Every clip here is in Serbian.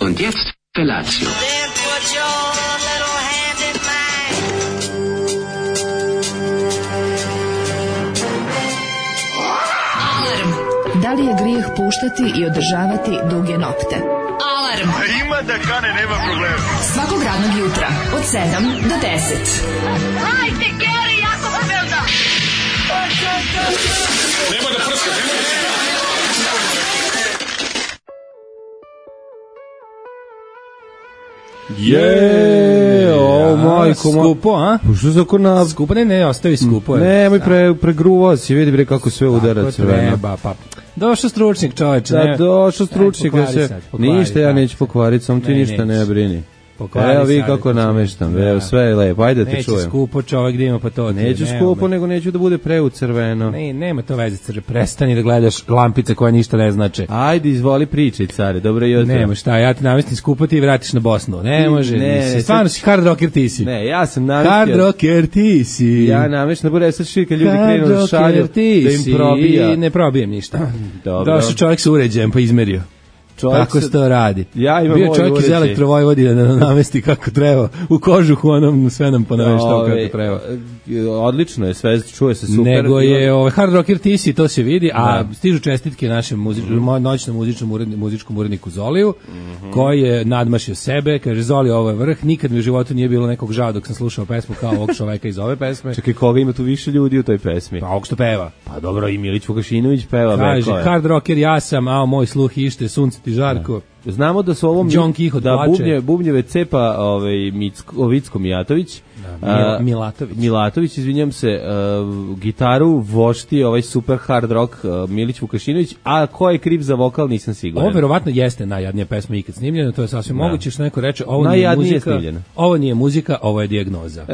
Und jetzt Felatio. Then put your little hand in mine. Alarm. Da li je grijeh puštati i održavati duge nokte? Alarm. Ima da kane, nema problema. Svakog radnog jutra od 7 do 10. Hajde, Geri, jako se velda. Nema da prska, nema da prska. Majko, skupo, a? Što se oko nas... Skupo, ne, ostavi skupo. Nemoj pregruvao si, vidi bre kako sve udara crveno. Treba, pa. Došao stručnik, čoveče. Da, došao stručnik. Ništa ja neću pokvariti, sam ti ništa ne brini. Evo vi kako nameštam, evo sve je lepo, ajde da te čujem. Neće skupo čovek da ima pa to. Neću skupo, nego neću da bude preu crveno. Ne, nema to veze crve, prestani da gledaš lampice koje ništa ne znače. Ajde, izvoli pričaj, care, dobro jutro. Nema šta, ja ti namestim skupo ti i vratiš na Bosnu. Ne može, nisi. Stvarno si hard rocker ti si. Ne, ja sam namestio. Hard rocker ti si. Ja nameštam, bude sad širka ljudi krenu da šalju, da im probija. I ne probijem ništa. Dobro. Došao čovjek sa uređajem pa izmerio. Tako se to radi. Ja imam bio čovjek iz Elektrovojvodine da nam namesti kako treba. U kožuhu onom sve nam ponaveštao kako treba. Odlično je, sve čuje se super. Nego je hard rocker TC, to se vidi, a stižu čestitke našem noćnom muzičkom uredniku Zoliju, koji je nadmašio sebe, kaže Zoli, ovo je vrh, nikad mi u životu nije bilo nekog žao dok sam slušao pesmu kao ovog čoveka iz ove pesme. Čekaj, koga ima tu više ljudi u toj pesmi? Pa ovog što peva. Pa dobro, i Milić Vukašinović peva. Kaže, hard rocker ja sam, a moj sluh ište, sunce ti žarko. Znamo da su ovom bubnjeve cepa Vicko Mijatović, Milatović, izvinjam se, gitaru vošti ovaj super hard rock Milić Vukašinović, a ko je kriv za vokal nisam siguran. Ovo verovatno jeste najjadnija pesma ikad snimljena, to je sasvim moguće što neko reče, ovo nije muzika, ovo je dijagnoza.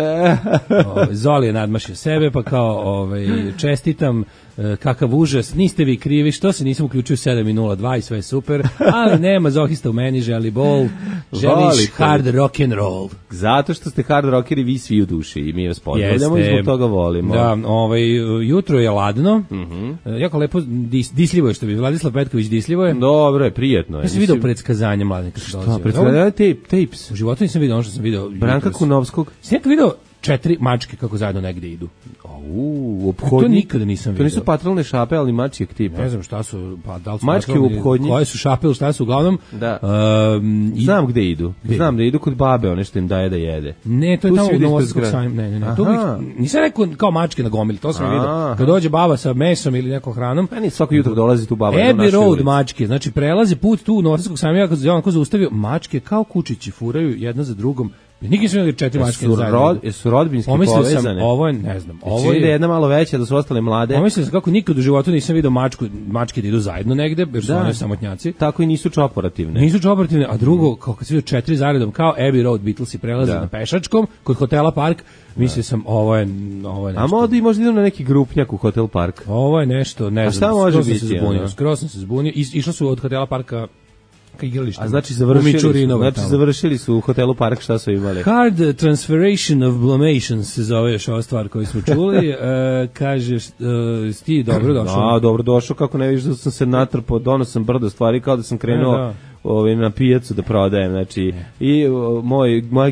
Zoli je nadmašio sebe, pa kao čestitam, kakav užas, niste vi krivi, što se nisam uključio 7:02 i sve je super, ali nema zohista u meni, želi bol, želiš hard rock and roll. Zato što ste hard rockeri vi svi u duši i mi vas pozdravljamo i zbog toga volimo. Da, jutro je ladno, jako lepo, disljivo je što bi Vladislav Petković disljivo je. Dobro je, prijetno je. Ja sam vidio predskazanje mladine. Šta, predskazanje tapes? U životu nisam vidio ono što sam vidio. Branka Kunovskog? Sam nekako vidio 4 mačke kako zajedno negde idu. Ophodnji. To nikada nisam vidio. To nisu patrolne šape, ali mačijeg tipa. Ne znam šta su, pa da li su mačke u ophodnji. Koje su šape ili šta su, uglavnom. Da. Znam gde idu. Znam da idu kod babe, one što im daje da jede. Ne, to je tamo u Novosadskog sajma. Ne. Nisam rekao kao mačke na gomili, to sam vidio. Kad dođe baba sa mesom ili nekom hranom. Pa nije svako jutro dolazi tu baba. Abbey Road mačke, znači prelaze put tu u Novosadskog sajma, ja kad zaustavio, mačke kao kučići furaju jedna za drugom. Nikad su imali 4 mačke zajedno. Su rodbinski povezane? Ovo je, ne znam. Ovo je jedna malo veća, da su ostale mlade. Pomislio sam kako nikad u životu nisam vidio mačke da idu zajedno negde, jer su one samotnjaci. Tako i nisu čoporativne. Nisu čoporativne, a drugo, kao kad se vidio 4 zaredom, kao Abbey Road Beatlesi prelaze na pešačkom, kod hotela Park, mislio sam, ovo je nešto. A možda idu na neki grupnjak u Hotel Park. Ovo je nešto, ne znam. A šta može biti? Skroz sam se zbunio. Išli su od hotela Parka igrališta. A znači završili su u Hotelu Park, šta su imali? Hard Transferation of Blamations se zove još ova stvar koju smo čuli. Kažeš, ti dobro došao? Dobro došao, kako ne vidiš da sam se natrpao, donosam brdo stvari kao da sam krenuo na pijacu da prodajem, znači i moja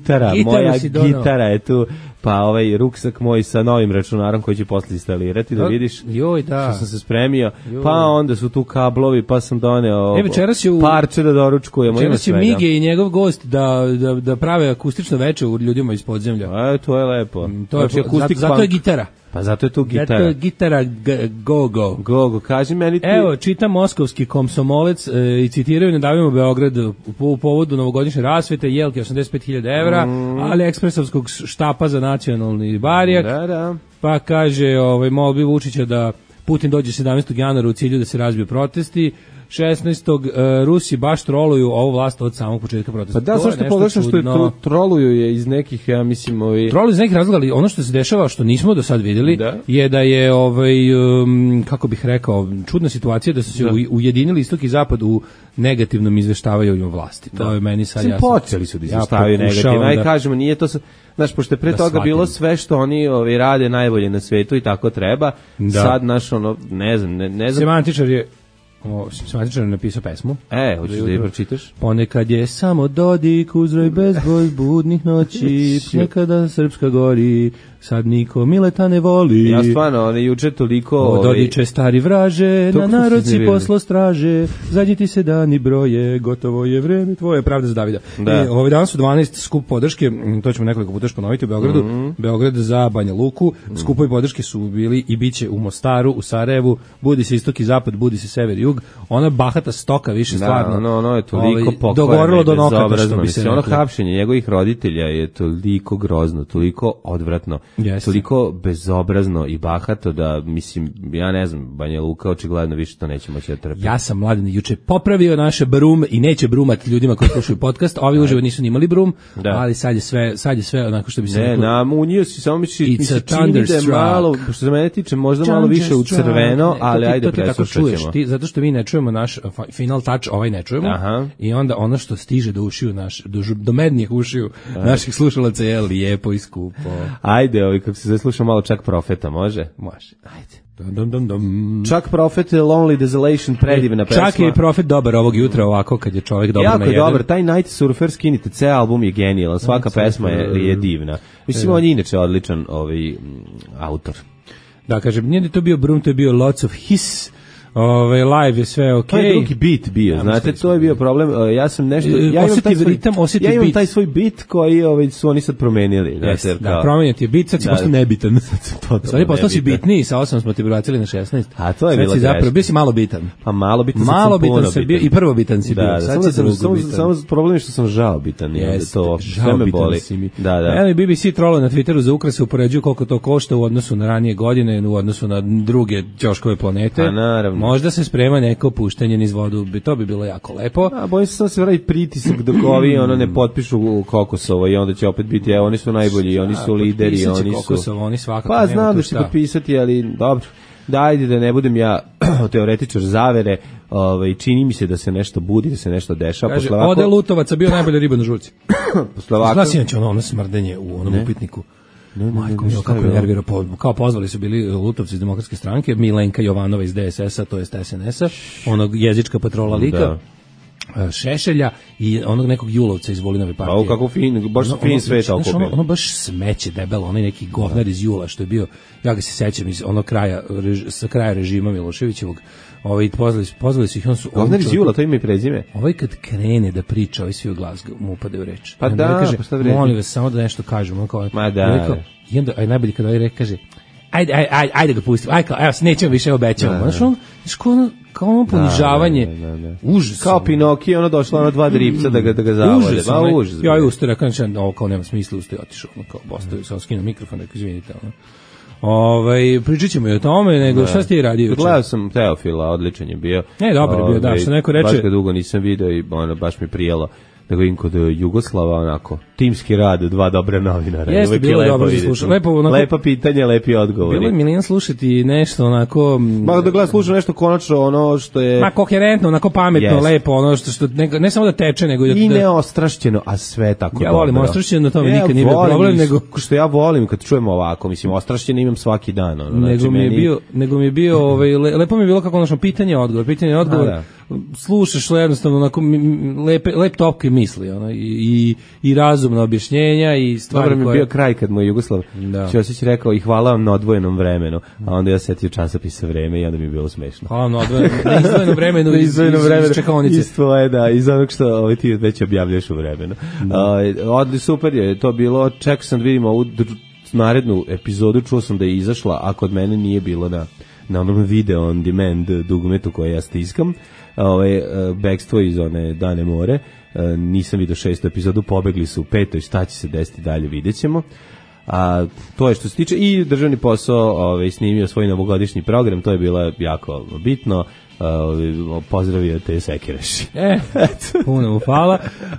gitara je tu, pa ruksak moj sa novim računarom koji će posle instalirati, da vidiš što sam se spremio, pa onda su tu kablovi, pa sam doneo parče da doručkujem. Večeras će Mige i njegov gost da prave akustično veče u ljudima iz podzemlja. To je lepo. Zato je gitara. Pa zato je tu gitara. Zato je gitara go-go. Go-go, kaži meni ti. Evo, čitam moskovski komsomolec i citiraju, ne davimo Beograd u povodu novogodišnje rasvete, jelke 85.000 evra, ali ekspresovskog štapa za nacionalni barijak. Da. Pa kaže, molbi Vučića da Putin dođe 17. januara u cilju da se razbiju protesti. 16. Rusi baš troluju ovu vlast od samog početka protesta. Pa da, zašto pogrešno što je troluju je iz nekih, ja mislim, troluju iz nekih razloga, ali ono što se dešava, što nismo do sad vidjeli, je da je, kako bih rekao, čudna situacija da su se ujedinili istok i zapad u negativnom izveštavanju vlasti. To je meni sad jasno. Počeli su da izveštavaju negativno. Aj kažemo, nije to... Znaš, pošto je pre toga bilo sve što oni rade najbolje na svetu i tako treba, sad naš ne znam... Semantičar je Simatičar je napisao pesmu. Hoćeš da je pročitaš? Ponekad je samo dodik uzroj bezbroj budnih noći, nekada srpska gori, sad niko Mileta ne voli. Ja stvarno, on je juče toliko... Dodiče stari vraže, na narodci poslo straže, zadnji ti se dani broje, gotovo je vreme tvoje, pravda za Davida. Da. Ovaj dan su 12 skup podrške, to ćemo nekoliko puta još ponoviti u Beogradu, Beograd za Banja Luku, skupovi podrške su bili i bit će u Mostaru, u Sarajevu, budi se istok i zapad, budi se sever i jug, ona bahata stoka više stvarno. Ono je toliko pokvarno, dogovorilo do nokata, što bi se ono hapšenje njegovih roditelja je toliko grozno, toliko odvratno. Yes. Toliko bezobrazno i bahato da, mislim, ja ne znam, Banja Luka očigledno više to neće moći da trpi. Ja sam Mladen juče popravio naše brum i neće brumat ljudima koji slušaju podcast. Ovi uživo nisu ni imali brum, ali sad je sve onako što bi se rekao. Ne, unio si, samo mi se čini da je malo, što za mene tiče, možda malo više u crveno, ali ajde preslušat ćemo. Zato što mi ne čujemo naš final touch, ovaj ne čujemo. Aha. I onda ono što stiže do ušiju, do mednijih ušiju naših slušalaca je lijepo i skupo. Ajde, kako se zasluša malo Čak Profeta, može? Može. Ajde. Čak Profet, Lonely Desolation, predivna pesma. Čak je Profet dobar ovog jutra ovako kad je čovjek dobro na jedan. Jako je dobar, taj Night Surfer, skinite, ceo album je genijalan, svaka pesma je divna. Mislim, on je inače odličan autor. Da, kažem, nije to bio Brum, to je bio Lots of His. Live je sve okej. To je drugi beat bio, znate, to je bio problem. Ja sam nešto, ja imam taj svoj beat koji su oni sad promenili. Yes, da, promenjen ti je beat, sad si postao nebitan. Sad je postao si bitniji, sa 8 smo ti prebacili na 16. A to je bilo zapravo, bio si malo bitan. Pa malo bitan, malo bitan si bio i prvo bitan si bio. Sad si drugo bitan. Samo problem je što sam žao bitan. To sve me boli. Evo i BBC trolo na Twitteru za ukrase upoređuju koliko to košta u odnosu na ranije godine, u odnosu na druge ćoškove planete. Možda se sprema neko puštanje niz vodu, to bi bilo jako lepo. A bojim se se vrati pritisak dok ovi ne potpišu Kokosovo i onda će opet biti, oni su najbolji, oni su lideri, oni su... Kokosovo, oni svakako pa znam da će potpisati, ali dobro, dajde da ne budem ja teoretičar zavere, čini mi se da se nešto budi, da se nešto dešava. Kaže, ode Lutovaca bio najbolja riba na žurci. Znaš inače ono smrdenje u onom upitniku. Majko milo, kako je nervirao, kao pozvali su bili Lutovci iz Demokratske stranke, Milenka Jovanova iz DSS-a, to jest SNS-a, onog jezička patrola lika, Šešelja i onog nekog Julovca iz Volinove partije. Ovo kako fin, baš fin sveta okupio. Ono baš smeće debelo, onaj neki govnar iz Jula što je bio, ja ga se sećam iz onog kraja, sa kraja režima Miloševićevog. Pozvali su ih, on su... Govnar iz Jula, to ima i prezime. Kad krene da priča, svi u glas mu upade u reč. Pa da, kaže, pa šta vredi? Molim vas, samo da nešto kažem. Ma da. I onda, najbolji kada ovaj kaže, ajde ga pustim, evo, nećemo više, obećamo. Znaš, kao ono ponižavanje, užas. Kao Pinokio, ono došlo dva dripca da ga zavode. Užas. Ja je ustao, rekao, kao nema smisla, ustao je otišao, kao postavio, sam skinuo mikrofon, rekao, izvinite, pričat ćemo i o tome, nego šta ste i radio juče? Gledao sam Teofila, odličan je bio. Dobar je bio, da, što neko reče. Baš ga dugo nisam video i baš mi prijelo da ga vidim kod Jugoslava, onako, timski rad, dva dobra novinara. Jeste, bilo dobro za slušati. Lepa pitanja, lepi odgovori. Bilo je Milijan slušati nešto onako... da gleda slušam nešto konačno ono što je... koherentno, onako pametno, lepo, ono što ne samo da teče, nego i neostrašćeno, a sve tako dobro. Ja volim ostrašćeno, to mi nikad nije bio problem, nego... Što ja volim kad čujem ovako, mislim, ostrašćeno imam svaki dan. Nego mi je bio, lepo mi je bilo kako ono pitanje, odgovor. Slušaš jednostavno onako lep topke misli i razumna objašnjenja i stvari koje... Dobro mi je bio kraj kad mu je Jugoslav Ćosić rekao i hvala vam na odvojenom vremenu, a onda ja setio časopisa Vreme i onda mi je bilo smešno. Hvala vam na izdvojenom vremenu iz čekaonice. Iz tvoje, da, iz onog što ti već objavljaš u Vremenu. Super je to bilo, čekao sam da vidim ovu narednu epizodu, čuo sam da je izašla, a kod mene nije bilo na onom video on demand dugmetu koje ja stiskam. Bekstvo iz one Dane more, nisam vidio 6. epizodu, pobegli su u 5. šta će se desiti dalje, vidjet ćemo. A to je što se tiče i državni posao snimio svoj novogodišnji program, to je bilo jako bitno. Pozdravio te Sekireši. Puno mu hvala.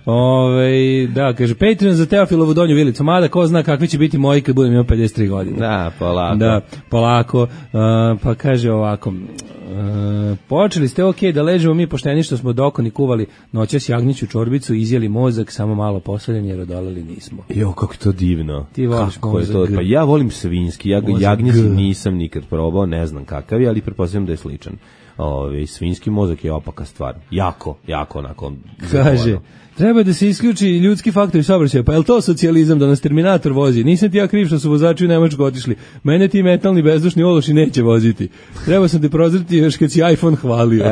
Da, kaže, Patreon za Teofilovu Donju Vilicu, mada ko zna kakvi će biti moji kad budem imao 53 godine. Da, polako. Da, polako. Pa kaže ovako, Počeli ste da ležemo mi pošteni što smo dokoni kuvali noćas jagnjeću čorbicu, izjeli mozak, samo malo posoljen jer odoleli nismo. Jo, kako to divno. Ti voliš mozak? Pa ja volim svinjski, ja jagnjeći nisam nikad probao, ne znam kakav je, ali pretpostavljam da je sličan. Svinjski mozak je opaka stvar. Jako onako. Kaže, treba da se isključi ljudski faktor i saobraćaja. Pa je li to socijalizam da nas Terminator vozi? Nisam ti ja kriv što su vozači u Nemačku otišli. Mene ti metalni bezdušni ološi neće voziti. Treba sam te prozreti još kad si iPhone hvalio.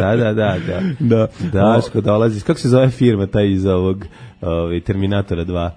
Da. Daško dolazi. Kako se zove firma taj iz ovog Terminatora 2?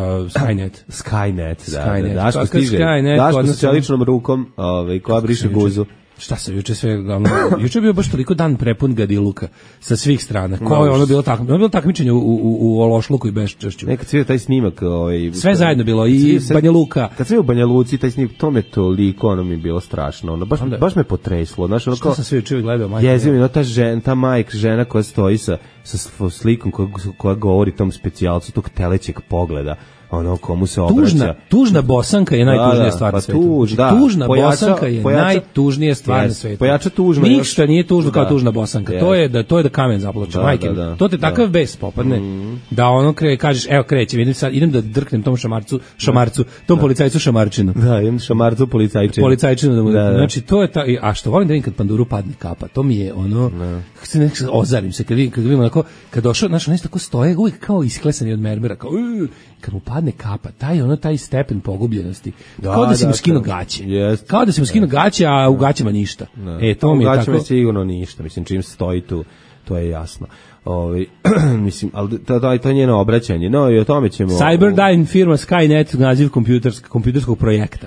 Skynet, da. Daško stiže. Daško sa čeličnom rukom koja briše guzu. Šta se juče sve juče je bio baš toliko dan prepun gadiluka sa svih strana. Ko je ono bilo takmičenje u ološluku i beščašću. Nekad svira taj snimak, sve zajedno bilo i Banja Luka. Kad sve u Banja Luci taj snimak, to me toliko ono mi je bilo strašno. Ono baš me potreslo, znači ono kao. Šta sam sve juče gledao, majka. Jezio mi ta žena koja stoji sa slikom koja govori tom specijalcu tog telećeg pogleda. Ono komu se obraća. Tužna Bosanka je najtužnija stvar na svijetu. Tužna Bosanka je najtužnija stvar na svijetu. Pojača tužno. Ništa nije tužno kao tužna Bosanka. To je da kamen zaploče, majke. To te takav bes popadne da ono kažeš evo krećem, idem da drknem tom šamarcu, tom policajcu šamarčinu. Da, idem šamarcu policajčinu da mu. Znači to je a što volim da vidim kad panduru padne kapa. To mi je ono ozarim se kad vidim onako kad došao naš oni tako stoje uvijek kao isklesani od mermera kao kad mu padne kapa, taj stepen pogubljenosti. Kao da si mu skinuo gaće. Kao da si mu skinuo gaće, a u gaćama ništa. To mi je tako. U gaćama sigurno ništa. Mislim, čim stoji tu, to je jasno. Mislim, ali to je njeno obraćanje. No, i o tome ćemo. Cyberdyne firma Skynet, naziv kompjuterskog projekta.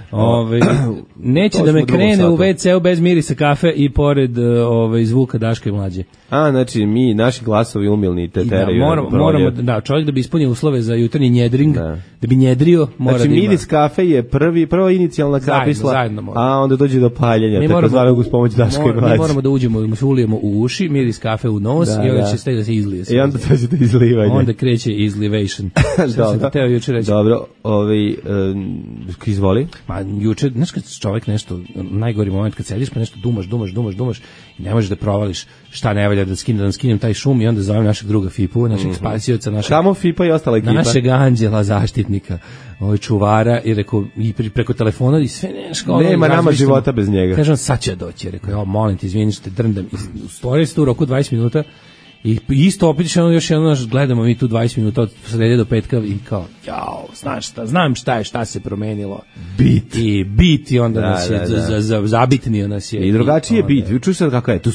Neće da me krene u WC-u bez mirisa kafe i pored zvuka Daška i Mlađe. Znači naši glasovi umilni te teraju. Moramo, čovjek da bi ispunio uslove za jutarnji njedring, da bi njedrio, mora da ima. Znači miris kafe je prva inicijalna kapisla, a onda dođe do paljenja, tako zvanog uz pomoć Daška i Mlađe. Mi moramo da uđemo, da se ulijemo u uši, miris kafe u nos i onda će ste da se izlije. I onda to će da izlivanje. Onda kreće izlivation. Dobro, izvoli. Ma juče, znaš kad čovjek nešto, najgori moment kad sediš pa nešto dumaš i ne možeš da provališ šta ne valja da skinem taj šum i onda zovem našeg druga Fipu, našeg spasioca, Kamo Fipa i ostala ekipa. Našeg anđela zaštitnika, čuvara i rekao i preko telefona i sve nešto. Nema nama života bez njega. Kažem sad će doći, rekao molim te izvini što te drndam. Stvorili ste u roku 20 minuta. I isto opet još jedno gledamo mi tu 20 minuta od srede do petka i kao, znam šta se promenilo. Bit i onda nas je zabitnio nas je. I drugačiji je bit, čuš sad kakav je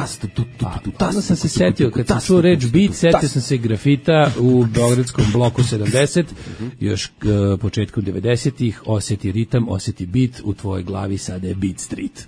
Onda sam se setio, kad sam čuo reč bit, setio sam se grafita u beogradskom bloku 70, još početkom 90-ih, osjeti ritam, osjeti bit, u tvojoj glavi sada je Beat Street.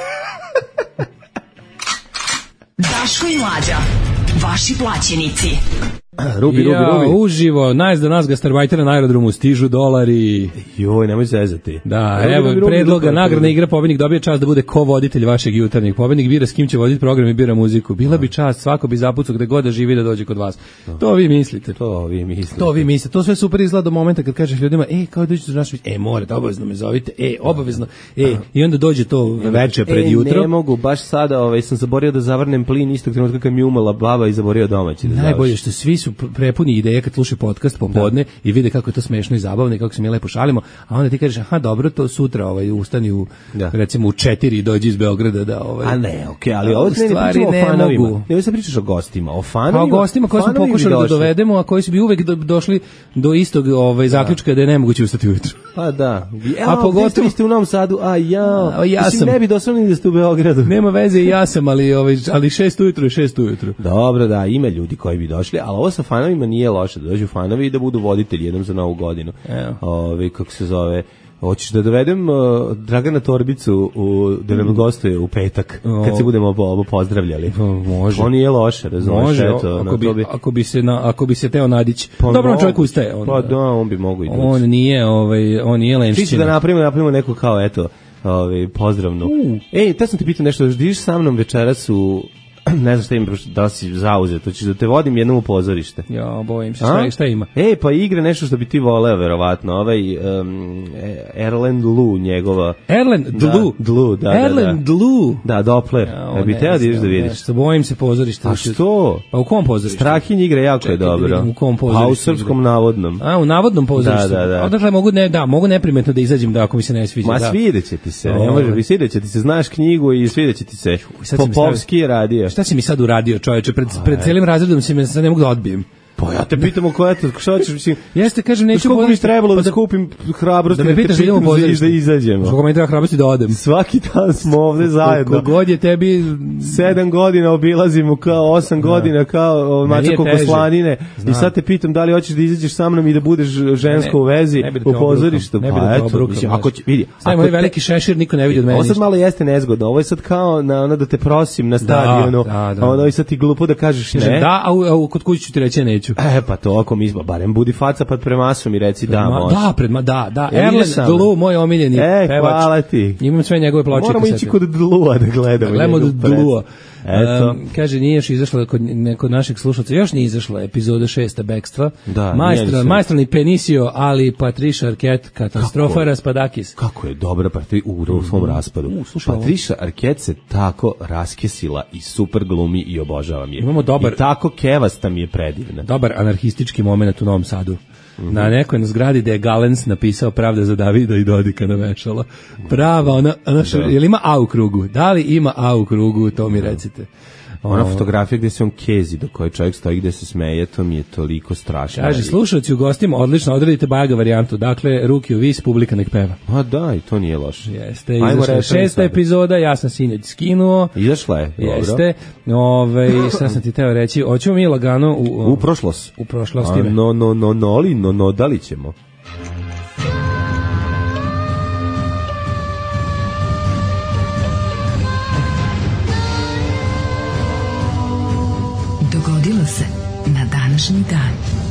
Daško i Mlađa, vaši plaćenici. Rubi. Uživo, najzda nas gastarbajtera na aerodromu, stižu dolari. Joj, nemoj zezati. Da, evo, predloga, nagradna igra, pobednik dobije čast da bude ko-voditelj vašeg jutarnjeg. Pobednik bira s kim će voditi program i bira muziku. Bila bi čast, svako bi zapucao gde god da živi da dođe kod vas. To vi mislite. To sve super izgleda do momenta kad kažeš ljudima, kao dođete do našeg, morate, obavezno me zovite, obavezno, i onda dođe to veče pred jutro. Ne mogu, baš sada sam zaborio da zavrnem plin istog trenutka kad mi umala baba i zaborio domaći. Najbolje što svi su prepuni ideje kad slušaju podcast popodne i vide kako je to smešno i zabavno i kako se mi lepo šalimo, a onda ti kažeš, dobro, to sutra ustani recimo u 4 i dođi iz Beograda da A ne, okej, ali ovo ne pričamo o fanovima. Ne, se pričaš o gostima, o fanovima. O gostima koje smo pokušali da dovedemo, a koji su bi uvek došli do istog zaključka da je nemoguće ustati ujutru. Pa da. A pogotovo ste u Novom Sadu, ja sam. Ne bi došli da ste u Beogradu. Nema veze, ja sam, ali 6 ujutru je 6 ujutru. Dobro, da, ima ljudi koji bi došli, ali ovo sa fanovima nije loše, da dođu fanovi i da budu voditelji jednom za Novu godinu. Kako se zove, hoćeš da dovedem Dragana Torbicu da nam gostuje u petak, kad se budemo pozdravljali. Može. On nije loše, razumiješ. Može, ako bi se teo nadići. Dobro, on čovjek ustaje. Pa da, on bi mogu i doći. On nije lenšćina. Čisto da napravimo neku kao, eto, pozdravnu. Te sam ti pitao nešto, ždiš sa mnom večeras u ne znam šta ima, da si zauzet, to ćeš da te vodim jednom u pozorište. Ja, bojim se, šta ima? Pa igre nešto što bi ti voleo, verovatno, Erland Lu, njegova... Erland Dlu? Erland Dlu? Da, Doppler, bi teo da ideš da vidiš. Nešto, bojim se pozorište. A što? Pa u kom pozorištu? Strahinj igre jako je dobro. U kom pozorištu? Pa u srpskom navodnom. U navodnom pozorištu? Da. Odakle mogu neprimetno da izađem da ako mi se ne sviđa. Ma svideće ti se, svideće ti se, znaš knjigu i svideće ti se. Popovski je radio. Šta si mi sad uradio, čoveče? Pred celim razredom si me sad ne mogu da odbijem. Pa ja te pitam oko eto, šta ćeš, mislim... Jeste, kažem, neću... Koliko mi trebalo da skupim hrabrosti da me pitaš da idemo pozorište? Da izađemo. Koliko mi treba hrabrosti da odem? Svaki dan smo ovde zajedno. Koliko god je tebi... 7 godina obilazimo, kao 8 godina, kao mačak oko slanine. I sad te pitam da li hoćeš da izađeš sa mnom i da budeš žensko u vezi u pozorištu. Pa eto, ako će... Vidi. Stavimo ovaj veliki šešir, niko ne vidi od mene. Ovo sad malo jeste nezgodno. Ovo je sad kao da te prosim na stadionu. A ono i sad ti glupo da kažeš ne. Da, a kod kuće ću ti reći neću. Pa to ako mi barem budi faca pod premasom i reci da može. Da. Erland Dlu, moj omiljeni pevač. Hvala ti. Imam sve njegove ploče. Moramo ići kod Dlua da gledamo. Gledamo Dlua. Kaže, nije još izašla kod našeg slušalca, još nije izašla epizoda 6. Bekstva. Maestralni Penisio, ali Patricia Arquette, katastrofa Raspadakis. Kako je dobra u svom raspadu. Patricia Arquette se tako raskesila i super glumi i obožavam je. I tako kevasta mi je predivna. Dobar anarhistički moment u Novom Sadu. Na nekoj zgradi da je Galens napisao Pravda za Davida i Dodika na vešalo. Prava, je li ima A u krugu? Da li ima A u krugu, to mi recite. Ona fotografija gde se on kezi, do koje čovjek stoji gde se smeje, to mi je toliko strašno. Kaže, slušalci u gostima, odlično, odradite Bajaga varijantu, dakle, ruki u vis, publika nek peva. Da, i to nije loše. Jeste, izašla je 6. epizoda, ja sam sinoć skinuo. Izašla je, dobro. Jeste, šta sam ti teo reći, hoćemo mi lagano u prošlost. U prošlosti. Da li ćemo? Dogodilo se na današnji dan.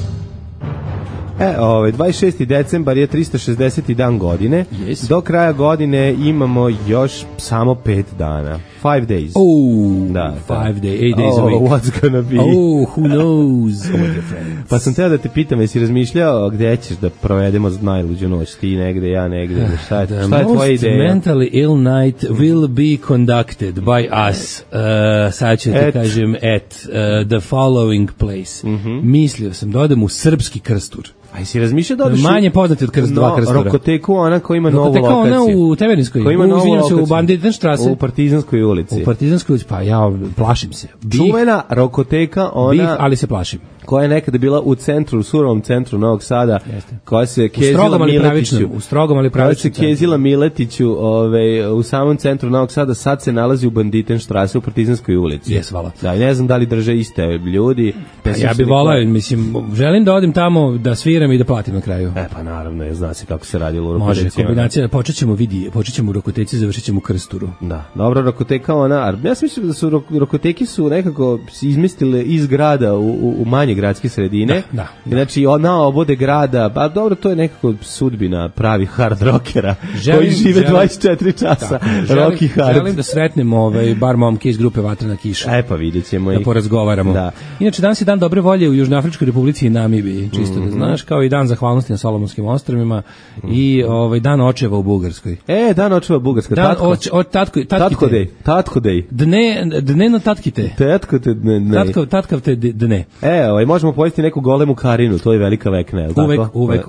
26. decembar je 360. dan godine. Yes. Do kraja godine imamo još samo 5 dana. 5 days. Da, 5 days, 8 days a week. What's gonna be? Who knows? Pa sam teo da te pitam, jesi razmišljao gde ćeš da provedemo najluđu noć? Ti negde, ja negde. Šta je tvoja ideja? The most mentally ill night will be conducted by us. Sad ću ti kažem the following place. Mislio sam da odem u Srpski Krstur. A jesi razmišljao da odeš manje poznati od dva Krstura? Rokoteku, ona koja ima novu lokaciju. Rokoteka ona u Teverinskoj. U Banditenštrasi. U Partizanskoj ulici. Pa ja plašim se. Čuvena Rokoteka, ona... ali se plašim. Koja je nekada bila u centru, u surovom centru Novog Sada, koja se kezila Miletiću. U strogom ali pravičnom. Koja se kezila Miletiću u samom centru Novog Sada, sad se nalazi u Banditenštrasi u Partizanskoj ulici. Jes, hvala. Da, ne znam da li drže iste ljudi. Ja bih volao, mislim, želim da odim tamo da sviram i da platim na kraju. Pa naravno, zna se kako se radilo u Rokoteci. Može, kombinacija, počet ćemo u Rokoteci, završit ćemo u Krsturu. Da, dobro, Rokoteka ona, ja sam mislim da su Rokoteki su nekako izmestile iz grada u manje gradske sredine. Da. Znači, na obode grada, pa dobro, to je nekako sudbina pravi hard rockera koji žive 24 časa. Rocky hard. Želim da sretnem bar momke iz grupe Vatrena kiša. Pa vidjet ćemo ih. Da porazgovaramo. Da. Inače, danas je dan dobre volje u Južnoafričkoj republici i Namibiji, čisto da znaš, kao i dan zahvalnosti na Solomonskim ostrvima i dan očeva u Bugarskoj. Dan očeva u Bugarskoj. Dan Tatko dej. Dne na tatkite. Tatko dne. Tatkavte dne. Možemo pojesti neku golemu karinu, to je velika vekna, je li tako? Uvek.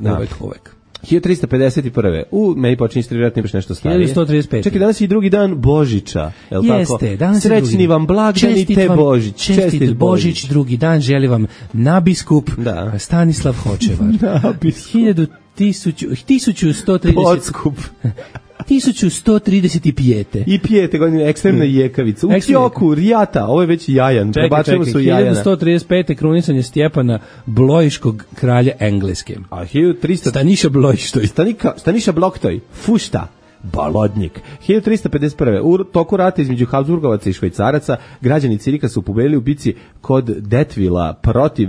1351. Meni počinje istraživati baš nešto starije. 1135. Čekaj, danas je i drugi dan Božića, je li tako? Jeste, danas je Srećni vam blagdani te Božić. Čestit Božić, drugi dan, želi vam nabiskup Stanislav Hočevar. 1130... Podskup. 1135. I pijete godine, ekstremna jekavica. U Kjoku, Rijata, ovo je već Jajan. Čekaj, 1135. krunisanje Stjepana Blojiškog kralja Engleske. A 1300... Staniša Blojištoj. Staniša Bloktoj. Fušta. Balodnjik. 1351. U toku rata između Habsburgovaca i Švajcaraca građani Cirika su pobedili u bici kod Detvila protiv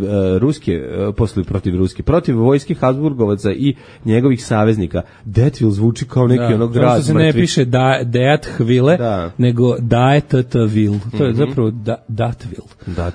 protiv vojske Habsburgovaca i njegovih saveznika. Detvil zvuči kao neki onog grad. To se ne piše Deathville, nego Daetville. To je zapravo Datville.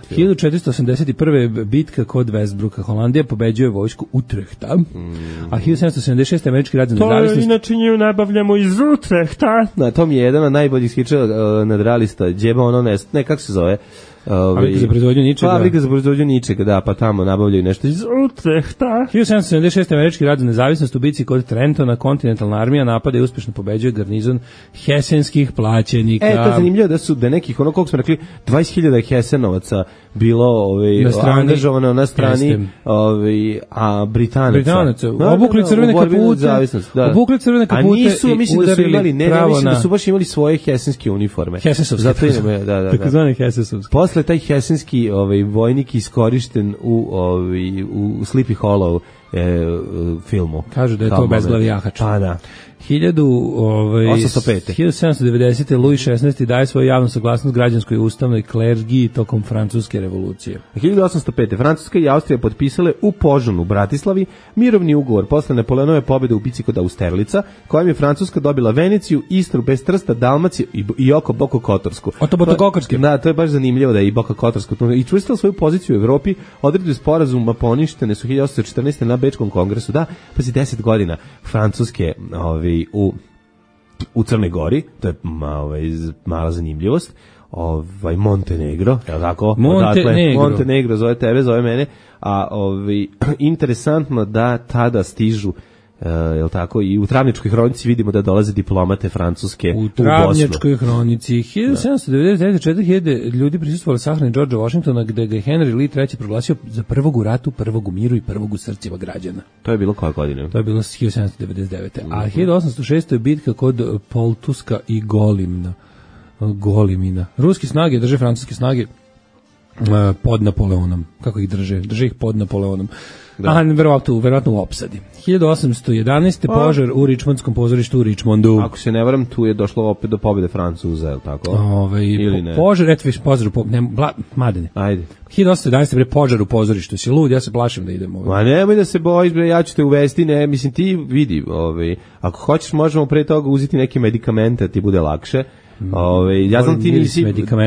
1481. bitka kod Westbrooka. Holandija pobeđuje vojsku Utrechta. A 1776. američki rad za nezavisnost. To inače nju nabavljamo iz Utrechta. To mi je jedan od najboljih skičeva nadrealista. Djeba ono ne, kako se zove? Fabrika za proizvodnju ničega. Fabrika za proizvodnju ničega, da, pa tamo nabavljaju nešto iz Utrechta. 1776. američki rad za nezavisnost u bici kod Trentona, kontinentalna armija napada i uspješno pobeđuje garnizon hesenskih plaćenika. To je zanimljivo da nekih, ono koliko smo rekli, 20.000 Hesenovaca bilo angažovano na strani a Britanaca. Obukli crvene kapute. Obukli crvene kapute i udarili pravo na... da su baš imali svoje hesenske uniforme. Hesesovske. Takozvane hesesovske. Posle taj hesenski vojnik iskorišten u Sleepy Hollow filmu. Kažu da je to bezglavi jahač. Pa da. 1790. Louis XVI daje svoju javnu saglasnost građanskoj ustavnoj klergiji tokom francuske revolucije. 1805. Francuska i Austrija potpisale u Požunu, Bratislavi, mirovni ugovor posle Napoleonove pobjede u bici kod Austerlica, kojom je Francuska dobila Veneciju, Istru bez Trsta, Dalmaciju i oko Boku Kotorsku. Da, to je baš zanimljivo da je i Boka Kotorska i čvrstila svoju poziciju u Evropi. Odredbe sporazuma poništene su 1814. na Bečkom kongresu. Da, pazi, 10 godina Francuske u Crnoj Gori, to je mala zanimljivost. Montenegro, je li tako? Montenegro zove tebe, zove mene, a interesantno da tada stižu, je li tako, i u Travničkoj hronici vidimo da dolaze diplomate Francuske u Bosnu. U Travničkoj hronici 1799 ljudi prisustvovali sahrani Georgea Washingtona, gde ga je Henry Lee III proglasio za prvog u ratu, prvog u miru i prvog u srcima građana. To je bilo koje godine? To je bilo 1799. A 1806. je bitka kod Poltuska i Golimina. Ruske snage drže francuske snage pod Napoleonom. Kako ih drže? Drže ih pod Napoleonom. Verovatno u opsadi. 1811. požar u Ričmondskom pozorištu u Ričmondu. Ako se ne varam, tu je došlo opet do pobjede Francuza, je li tako? Ili ne? Požar, eto viš požar u Madene. Ajde. 1811. požar u pozorištu. Si lud, ja se plašim da idem. Ma nemoj da se bojiš, ja ću te uvesti, mislim ti vidi, ako hoćeš možemo pre toga uzeti neke medikamente, ti bude lakše. Ja znam ti nisi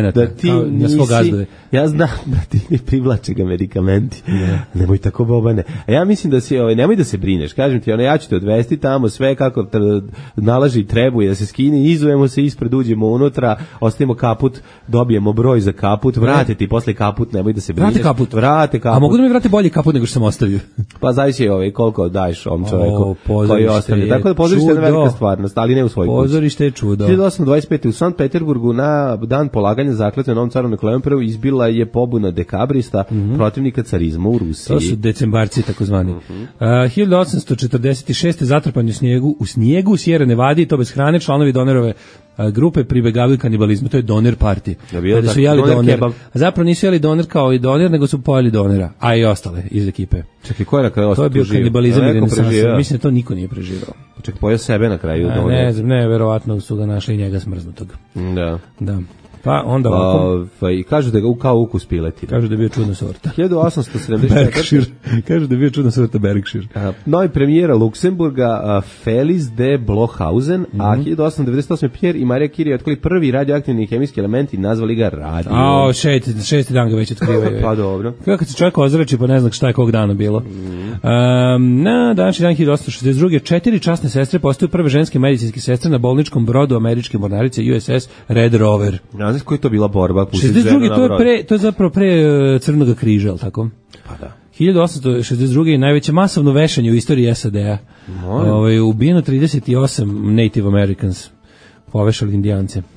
ja znam da ti ne privlače ga medikamenti. Nemoj tako bobane. A ja mislim da si nemoj da se brineš. Kažem ti, ja ću te odvesti tamo sve kako nalaži i trebuje da se skine, izujemo se ispred, uđemo unutra, ostavimo kaput, dobijemo broj za kaput, vrate ti posle kaput, nemoj da se brineš. Vrate kaput. A mogu da mi vrate bolji kaput nego što sam ostavio? Pa zavisi koliko daješ ovom čoveku koji ostavlja. Tako da pozorište je velika stvarnost, ali ne u svoj kući. Pozorište je čudo. 1825. u Sankt Peterburgu na dan polaganja zakletve novom caru Nikolaju I izbila je pobuna dekabrista protivnika carizma u Rusiji. To su decembarci takozvani. 1846. zatrpan u snijegu u Sierra Nevadi, i to bez hrane, članovi Donerove grupe pribegavaju kanibalizmu, to je doner party. Kada su jeli doner. A zapravo nisu jeli doner kao i doner, nego su pojeli donera, a i ostale iz ekipe. Čekaj, ko je na kraju ostao? To je bio kanibalizam i renesansa. Mislim da to niko nije preživao. Čekaj, pojeo sebe na kraju. Ne, verovatno su ga našli i njega smrznutog. Da. Pa onda ovako. I kažu da ga kao ukus piletine. Kažu da je bio čudna sorta. 1874. Kažu da je bio čudna sorta Berkshire. Novi premijera Luksemburga Feliz de Blochhausen, a 1898. Pierre i Maria Curie otkrili prvi radioaktivni hemijski element i nazvali ga radio. Šesti dan ga već otkrivaju. Pa dobro. Kako se čovjek ozreči, pa ne zna šta je kog dana bilo. Na današnji dan 1862. 4 časne sestre postaju prve ženske medicinske sestre na bolničkom brodu američke mornarice USS Red Rover. Znaš koji je to bila borba? 62. To je zapravo pre Crnog križa, ali tako? Pa da. 1862. je najveće masovno vešanje u istoriji SAD-a. Ubijeno 38 Native Americans. Povešali Indijance.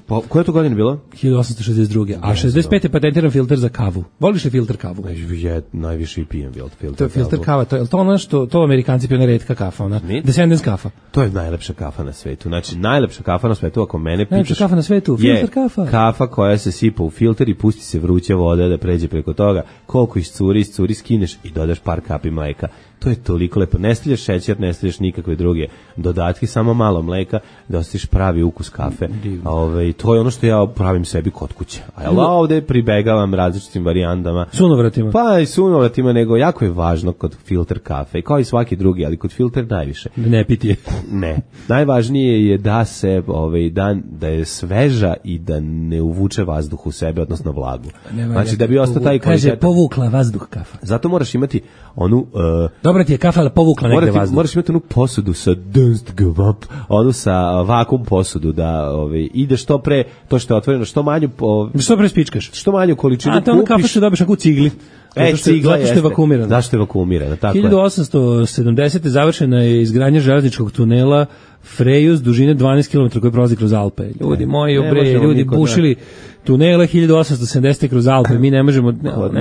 Koja je to godina bilo? 1862. A 65. je patentiran filter za kavu. Voliš li filter kavu? Ja najviše pijem filter kavu. To je filter kava, to je ono što to Amerikanci piju, retka kafa, ona. Descendants kafa. To je najlepša kafa na svetu. Znači, najlepša kafa na svetu, ako mene pitaš... Najlepša kafa na svetu, filter kafa. Kafa koja se sipa u filter i pusti se vruća voda da pređe preko toga. Koliko iscuri, skineš i dodaš par kapi mleka. To je toliko lepo. Ne stavljaš šećer, ne stavljaš nikakve druge dodatke, samo malo mleka da ostaviš pravi ukus kafe. To je ono što ja pravim sebi kod kuće. A ja ovde pribegavam različitim varijantama. Sunovratima. Pa i sunovratima, nego jako je važno kod filter kafe, kao i svaki drugi, ali kod filter najviše. Ne piti je. Ne. Najvažnije je da se da je sveža i da ne uvuče vazduh u sebe, odnosno vlagu. Znači da bi ostao taj kvalitet. Kaže, povukla vazduh kafa. Zato moraš imati onu... Dobra ti je kafa, ali povukla negde vazduh. Moraš imati onu posudu sa Dunstgevap, onu sa vakum posudu, da ide što pre, to što je otvoreno, što manju... Što pre spičkaš. Što manju količinu kupiš. A to ono kafa što dobiš ako u cigli. Cigla zato što je vakumirana. Zašto je vakumirana, tako je. 1870. završena je izgradnja železničkog tunela Frejus, dužine 12 km koji prolazi kroz Alpe. Ljudi moji, ljudi bušili tunele 1870. kroz Alpe, mi ne možemo...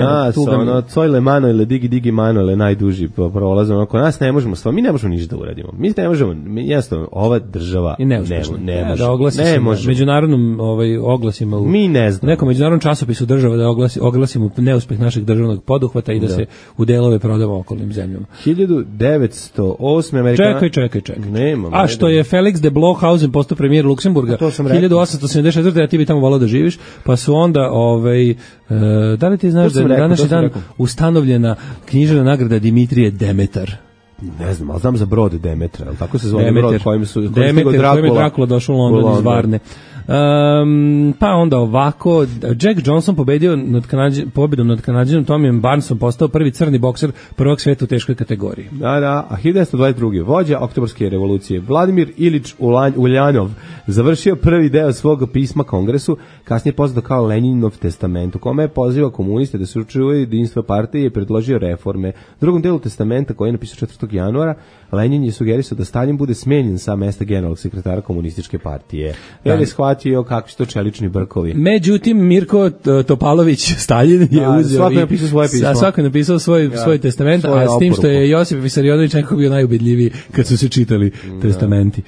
Cojle Manoile, Digi Manoile, najduži prolaz, kod nas ne možemo, mi ne možemo ništa da uradimo. Mi ne možemo, jasno, ova država ne može. Ne može. Međunarodnom oglasima mi ne znamo. Nekom međunarodnom časopisu država da oglasimo neuspeh našeg državnog poduhvata i da se u delove prodava okolnim zemljama. 1908. Amerikana... Čekaj. A što je Felix de Blochhausen postao premijer Luksemburga 1874. Ja ti bi tamo volao da živiš, pa su onda da li ti znaš da je na današnji dan ustanovljena književna nagrada Dimitrije Demetar? Ne znam, ali znam za brod Demetra, ali tako se zove brod kojim je Drakula došao u London iz Varne. Pa onda ovako, Jack Johnson pobedom nad Kanadjanom Tomijem Barnesom postao prvi crni bokser prvog sveta u teškoj kategoriji. A 1922. vođa Oktobarske revolucije Vladimir Ilić Uljanov završio prvi deo svog pisma Kongresu, kasnije poznato kao Leninov testament, u kome je pozivao komuniste da se očuvaju jedinstva partije i predložio reforme. U drugom delu testamenta, koji je napisao 4. januara, Lenin je sugerisao da Stalin bude smenjen sa mesta generalnog sekretara komunističke partije. Jer je shvatio kakvi su to čelični brkovi. Međutim, Mirko Topalović Stalin je uzeo svako je napisao svoje pismo. Svako je napisao svoj testament, a s tim što je Josip Visarionović nekako bio najubedljiviji kad su se čitali testamenti.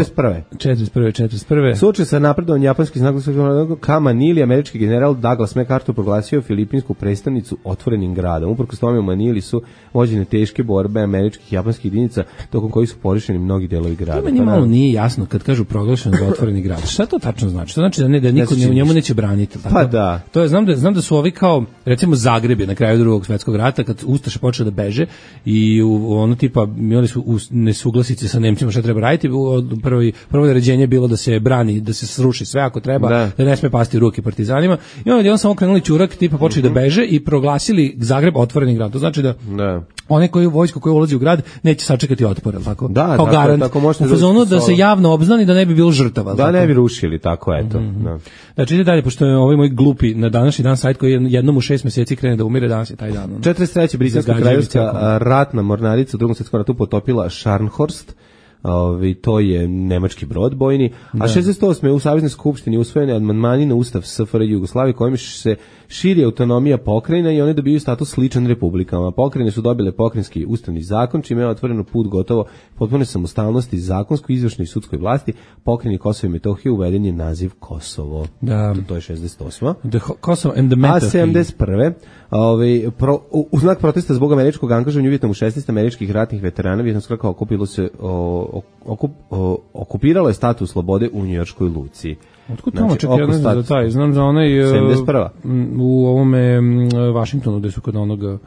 41. Slučaj sa napredovanjem japanskih snaga Kama Nili, američki general Douglas MacArthur proglasio filipinsku prestonicu otvorenim gradom. Uprkos tome u Manili su vođene teške borbe američkih i japanskih jedinica, tokom kojih su porišeni mnogi delovi grada. To meni malo nije jasno kad kažu proglašen za otvoreni grad. Šta to tačno znači? To znači da niko u njemu neće braniti. Pa da. To je, znam da su ovi kao, recimo Zagreb je na kraju Drugog svjetskog rata, kad Ustaše počeli da beže i ono tipa, imali su nesuglasice sa Nemcima šta treba raditi, prvo naređenje je bilo da se brani, da se sruši sve ako treba, da ne sme pasti u ruke partizanima. I onda je samo krenuli ćurak, tipa počeli da beže i proglasili Zagreb otvoreni grad. To znači da one vojsko koje ulazi u grad neće sačekati otpor, tako? Kao garant. U fazonu da se javno obznani da ne bi bilo žrtava. Da ne bi rušili, tako eto. Znači ide dalje, pošto je ovaj moj glupi na današnji dan sajt koji jednom u 6 mjeseci krene da umire, danas je taj dan. 43. britanska kraljevska ratna mornarica u Drugom svjetskom ratu potopila Scharnhorst. To je nemački brod bojni, a 68. u Saveznoj skupštini usvojene amandmani na Ustav SFRJ Jugoslavije kojim se širi autonomija pokrajina i one dobiju status sličan republikama. Pokrajine su dobile pokrajinski ustavni zakon, čime je otvoreno put gotovo potpune samostalnosti zakonskoj, izvršnoj i sudskoj vlasti. Pokrajini Kosovo i Metohije uveden je naziv Kosovo. Da. To je 68. Kosovo and the Metohije. A 71. U znak protesta zbog američkog angažovanja u Vijetnamu 16 američkih ratnih veterana vijetnamskog rata okupiralo je status slobode u njujorškoj luci. Otkud tamo čekaj, za taj, znam za onaj 71. U ovome Vašingtonu gde su kod onoga...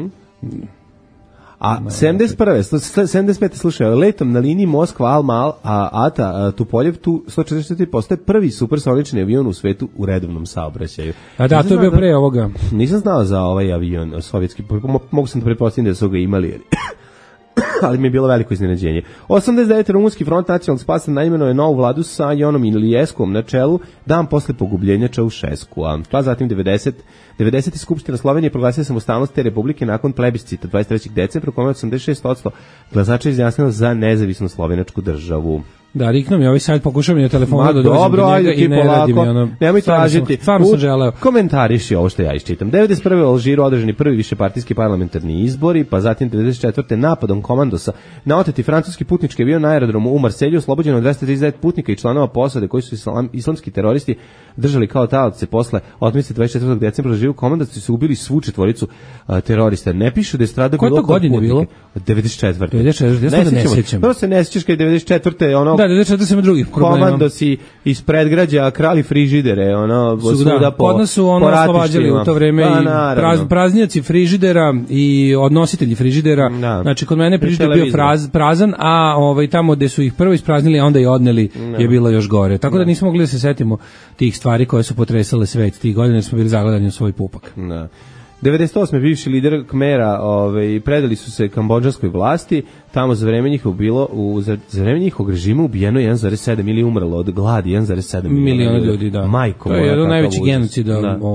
A 75. slušaj, letom na liniji Moskva-Alma-Ata Tupoljev tu 144 postaje prvi supersonični avion u svetu u redovnom saobraćaju. A da, to je bio pre ovoga. Nisam znao za ovaj avion sovjetski, mogu sam da pretpostaviti da su ga imali, ali mi je bilo veliko iznenađenje. 89. Rumunski front nacionalnog spasa naimenuje novu vladu sa Jonom Ilijeskom na čelu dan posle pogubljenja Čaušeskua. Pa zatim 90. Skupština Slovenije proglasila samostalnost te republike nakon plebiscita 23. decembra, u kome 86% glasača izjasnilo za nezavisnu slovenačku državu. Da, riknu mi ovaj sajt, pokušam mi na telefonu da dođem do njega i ne radi mi ono. Nemoj tražiti. Stvarno sam želeo. Komentariši ovo što ja iščitam. 91. u Alžiru održani prvi višepartijski parlamentarni izbori, pa zatim 94. napadom komandosa na oteti francuski putnički avion na aerodromu u Marselju oslobođeno 239 putnika i članova posade koji su islamski teroristi držali kao taoce posle otmice 24. decembra. Alžiru komandosi su ubili svu četvoricu terorista. Ne pišu da je stradao bilo koje godine bilo? 94. 94. Ja se ne sećam. Prvo se ne sećaš kad 94. ono. Da, 94. se ima drugih problema. Komandosi iz predgrađa krali frižidere, ono svuda po. Kod nas su ono oslobađali u to vreme i praznjaci frižidera i odnositelji frižidera. Znači kod mene frižider bio prazan, a tamo gde su ih prvo ispraznili, a onda i odneli je bilo još gore. Tako da nismo mogli da se setimo tih stvari koje su potresale svet tih godina, jer smo bili zagledani u svoj pupak. Da. 98. bivši lider Khmera predali su se kambodžanskoj vlasti, tamo za vreme njihovog za vreme njihovog režima ubijeno 1,7 ili umrlo od gladi 1,7 miliona ljudi, da. Majko, to je jedan najveći genocid,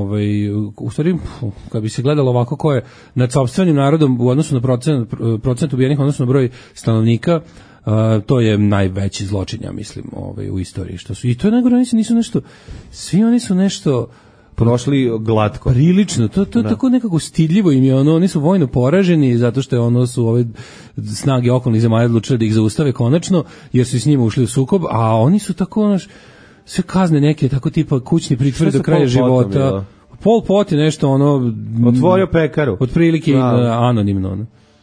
u stvari, kad bi se gledalo ovako ko je nad sopstvenim narodom u odnosu na procent ubijenih, odnosno na broj stanovnika, to je najveći zločin, ja mislim, u istoriji što su. I to je najgore, oni nisu nešto, svi oni su nešto prošli glatko. Prilično, to je tako nekako stidljivo im je, oni su vojno poraženi zato što su ove snage okolnih zemalja odlučile da ih zaustave konačno, jer su s njima ušli u sukob, a oni su tako sve kazne neke, tako tipa kućni pritvor do kraja života. Pol Pot je nešto otvorio pekaru. Otprilike anonimno.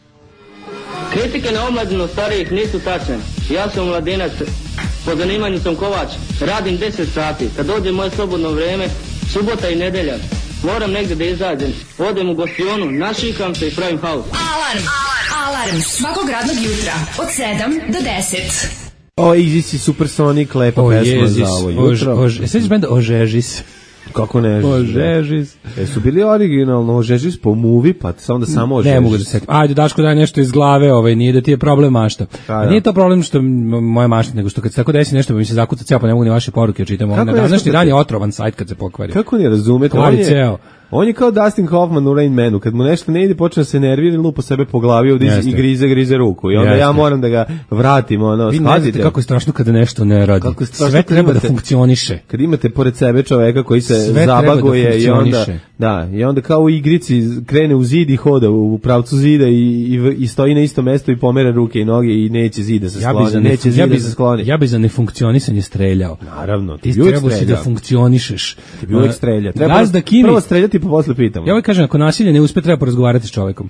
Kritike na omladinu starijih nisu tačne. Ja sam mladinac, po zanimanju sam kovač, radim 10 sati. Kad dođe moje slobodno vreme, subota i nedelja, moram negdje da izađem. Odem u gostionu, našikam se i pravim haos. Alarm svakog radnog jutra od 7 do 10. Easy Supersonic, lepa pesma za ovo jutro. Sveći benda Ožežis. Kako ne? Ožežis. Su bili originalno Ožežis po movie, pa onda samo Ožežis. Ne mogu da se setim. Ajde, Daško, daj nešto iz glave, nije da ti je problem mašta. Nije to problem što moja mašta, nego što kad se tako desi nešto, mi se zakuca ceo, pa ne mogu ni vaše poruke čitamo. Na današnji dan je otrovan sajt kad se pokvari. Kako ne razumete? On je kao Dustin Hoffman u Rain Manu, kad mu nešto ne ide, počne se nervira i lupa sebe po glavi ovdje i grize ruku. I onda ja moram da ga vratim, Vi ne znate kako je strašno kada nešto ne radi. Sve treba da funkcioniše. Kad imate pored sebe čoveka koji se zabaguje i onda kao u igrici krene u zid i hoda u pravcu zida i stoji na isto mesto i pomera ruke i noge i neće zida se skloni. Ja bi za nefunkcionisanje streljao. Naravno, ti trebao si da funkcionišeš. Ti bi uvijek streljao. Gazda Kimi. Prvo streljati pa posle pitamo. Ja kažem, ako nasilje ne uspe, treba porazgovarati s čovekom.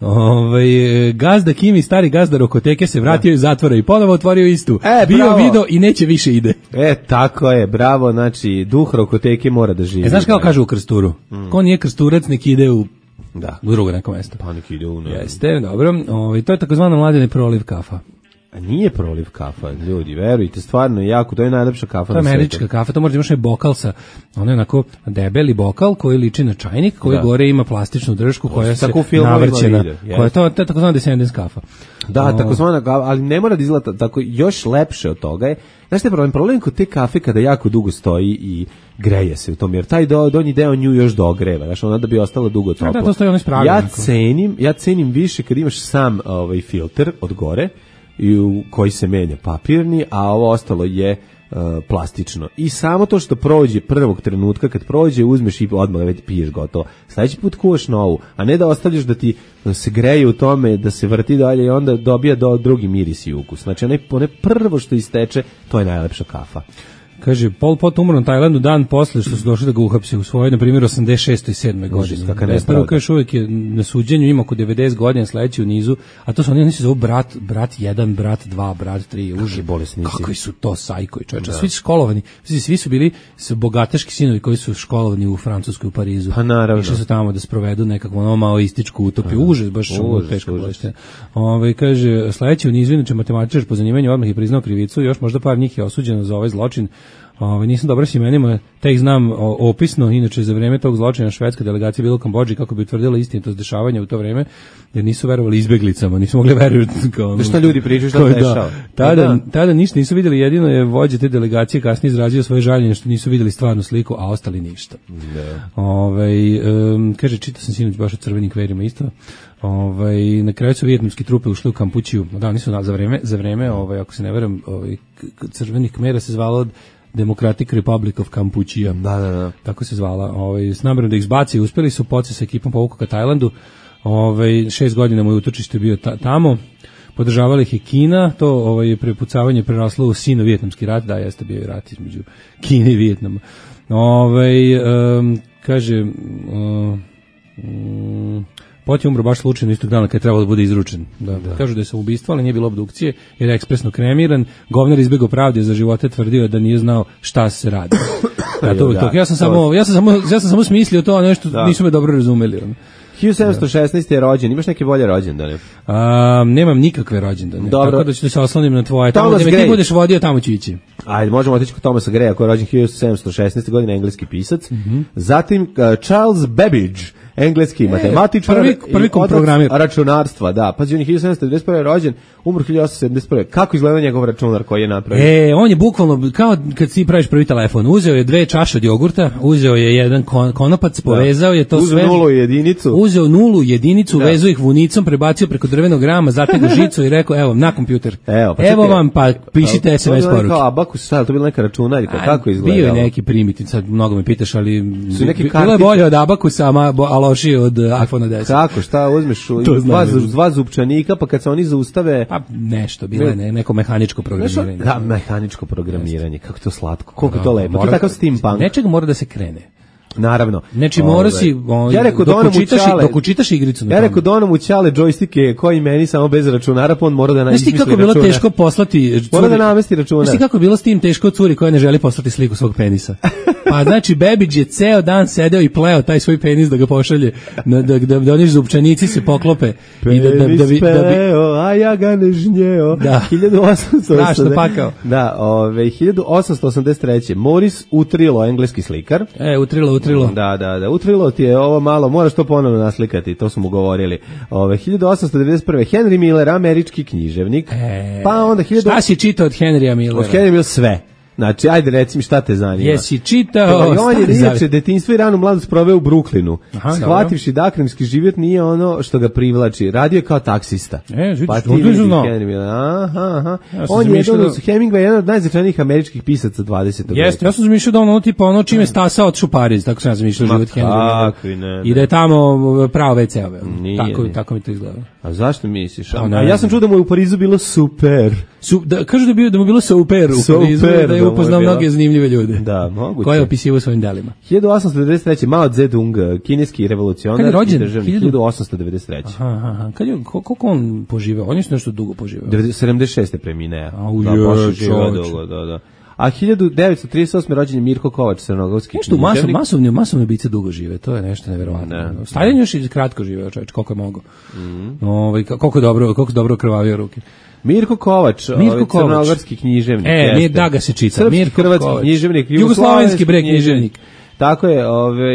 Gazda Kimi, stari gazda Rokoteke, se vratio iz zatvora i ponovo otvorio istu. Bio video i neće više ide. Tako je, bravo, znači, duh Rokoteke mora da živi. Znaš kako kažu u krsturu? Ko nije krsturac, nek ide u drugo neko mesto. Pa nek ide u... Jeste, dobro. To je takozvana Mladene proliv kafa. A nije proliv kafa, ljudi, verujte, stvarno je jako, to je najlepša kafa na svijetu. To je američka kafa, to možda imaš bokal sa, ono je onako debeli bokal koji liči na čajnik, koji gore ima plastičnu držku koja se navrćena, koja je to takozvana Descendants kafa. Da, takozvana kafa, ali ne mora da izgleda tako, još lepše od toga je, znaš te problem kod te kafe kada jako dugo stoji i greje se u tom, jer taj donji deo nju još dogreva, znaš, ona da bi ostalo dugo toplo. Da, to stoji ono ispravljeno. Ja cenim više kad imaš sam filter od gore, i u koji se menja papirni, a ovo ostalo je plastično. I samo to što prođe prvog trenutka, kad prođe, uzmeš i odmah već piješ gotovo. Sljedeći put kuvaš novu, a ne da ostavljaš da ti se greje u tome, da se vrti dalje i onda dobija drugi miris i ukus. Znači, one prvo što isteče, to je najlepša kafa. Kaže, Pol Pot umro na Tajlandu dan posle što su došli da ga uhapse u svojoj, na primjer, 86. i 7. godine. Prvo kaže, uvijek je na suđenju, ima oko 90 godina, sledeći u nizu, a to su oni se zovu brat 1, brat 2, brat 3, uži bolesnici. Kakvi su to sajkoji, čovječa. Svi su školovani, svi su bili bogataški sinovi koji su školovani u Francuskoj, u Parizu. Pa naravno. Išli su tamo da sprovedu nekakvu maoističku utopiju. Užas, baš teško bolestina. Kaže, sledeći u nizu, inače matematičar po zanimanju odmah je priznao krivicu, još možda par njih je osuđeno za ovaj zločin. Nisam dobro s imenima, te ih znam opisno, inače za vreme tog zločina švedska delegacija bila u Kambodži kako bi utvrdila istinitost dešavanja u to vreme, jer nisu verovali izbeglicama, nisu mogli verovati kao šta ljudi pričaju, šta se dešava. Tada nisu videli, jedino je vođa te delegacije kasnije izrazio svoje žaljenje što nisu videli stvarnu sliku, a ostali ništa. Kaže, čitao sam sinoć baš o crvenim kverima isto. Na kraju su vijetnamski trupe ušli u Kampučiju. Da, nisu za vreme ako se ne varam, crvenih kmera se zvalo Democratic Republic of Kampučija. Da. Tako se zvala. S namerom da ih zbaci, uspeli su, poce sa ekipom povuku ka Tajlandu. 6 godina mu je utočište bio tamo. Podržavali ih je Kina, to prepucavanje preraslo u sino-vijetnamski rat, da, jeste bio i rat između Kine i Vijetnama. Kaže, Pot je umro baš slučajno istog dana kad je trebalo da bude izručen. Da. Kažu da je samoubistvo, ali nije bilo obdukcije, jer je ekspresno kremiran. Govnar izbjegao pravde za živote, tvrdio da nije znao šta se radi. Ja sam samo smislio to, a nešto nisu me dobro razumeli. 1716. je rođen, imaš neke bolje rođendane? Nemam nikakve rođendane, dobro. Tako da ću se oslonim na tvoje. Tamo gde me ti budeš vodio, tamo ću ići. Ajde, možemo otići kod Thomasa Greya, koji je rođen 1716. godine, engleski pisac. Zatim Charles Babbage, engleski matematičar, prvi programer računarstva, da. Pazi, on je 1791. rođen, umro 1871. Kako izgleda njegov računar koji je napravio? On je bukvalno, kao kad si praviš prvi telefon, uzeo je 2 čaše od jogurta, uzeo je jedan konopac, povezao je to sve. Uzeo nulu i jedinicu. Uzeo nulu, jedinicu, vezao ih vunicom, prebacio preko drvenog rama, zategao žicu i rekao, evo, na kompjuter. Evo vam, pa pišite SMS poruke. Kao abakus, to je bila neka računarika, kako izgleda? Bio je neki primitiv, sad mnogo me pitaš, ali bilo je bolje od abakusa, a lošije od iPhone 10. Kako, šta uzmeš? Dva zupčanika, pa kad se oni zaustave... Pa nešto, bilo je neko mehaničko programiranje. Da, mehaničko programiranje, kako to slatko, koliko to lepo. To je takav steampunk. Nečega mora da se krene. Naravno. Znači mora si dok učitaš igricu. Ja rekao da onom ućale džojstike koji meni samo bez računara, pa on mora da izmisli računar. Znaš ti kako bilo teško poslati... Mora da namesti računar. Znaš ti kako bilo s tim teško curi koja ne želi poslati sliku svog penisa? Pa znači Babbage je ceo dan sedeo i pleo taj svoj penis da ga pošalje, da oni zupčanici se poklope. Penis peo, a ja ga ne žnjeo. 1883. Strašno pakao. Da, 1883. Maurice Utrilo, engleski slikar. Utrilo. Da, Utrilo ti je ovo malo, moraš to ponovno naslikati, to smo mu govorili. 1891. Henry Miller, američki književnik. Pa onda šta si čitao od Henrya Millera? Od Henrya Millera sve. Znači, ajde reci mi šta te zanima. Jesi čitao... On je inače detinjstvo i ranu mladost proveo u Brooklynu. Shvativši da akademski život nije ono što ga privlači. Radio je kao taksista. Pa ti vidi Henry Miller. On je jedan od Hemingway, jedan od najznačajnijih američkih pisaca 20. veka. Jeste, ja sam zamišljao da ono tipa ono čime stasao od Šupariz, tako sam ja zamišljao život Henry Miller. I da je tamo pravo WC-ove. Tako mi to izgleda. A zašto misliš? A ja sam čuo da mu je u Parizu bilo super. Kažu da mu bilo super u Parizu, da je upoznao mnoge zanimljive ljude. Da, moguće. Koje je opisivao svojim delima. 1893. Mao Zedong, kineski revolucionar. Kad je rođen? 1893. Aha. Koliko on poživeo? On je nešto dugo poživeo. 76. preminea. Da, baš živeo dugo, da. A 1938. rođen je Mirko Kovač, crnogorski književnik. Masovne ubice dugo žive, to je nešto neverovatno. Stalin još i kratko živeo, čovječ, koliko je mogao. Koliko dobro krvavio ruke. Mirko Kovač, crnogorski književnik. Nije da ga se čita. Mirko Hrvatski književnik, jugoslovenski književnik. Tako je,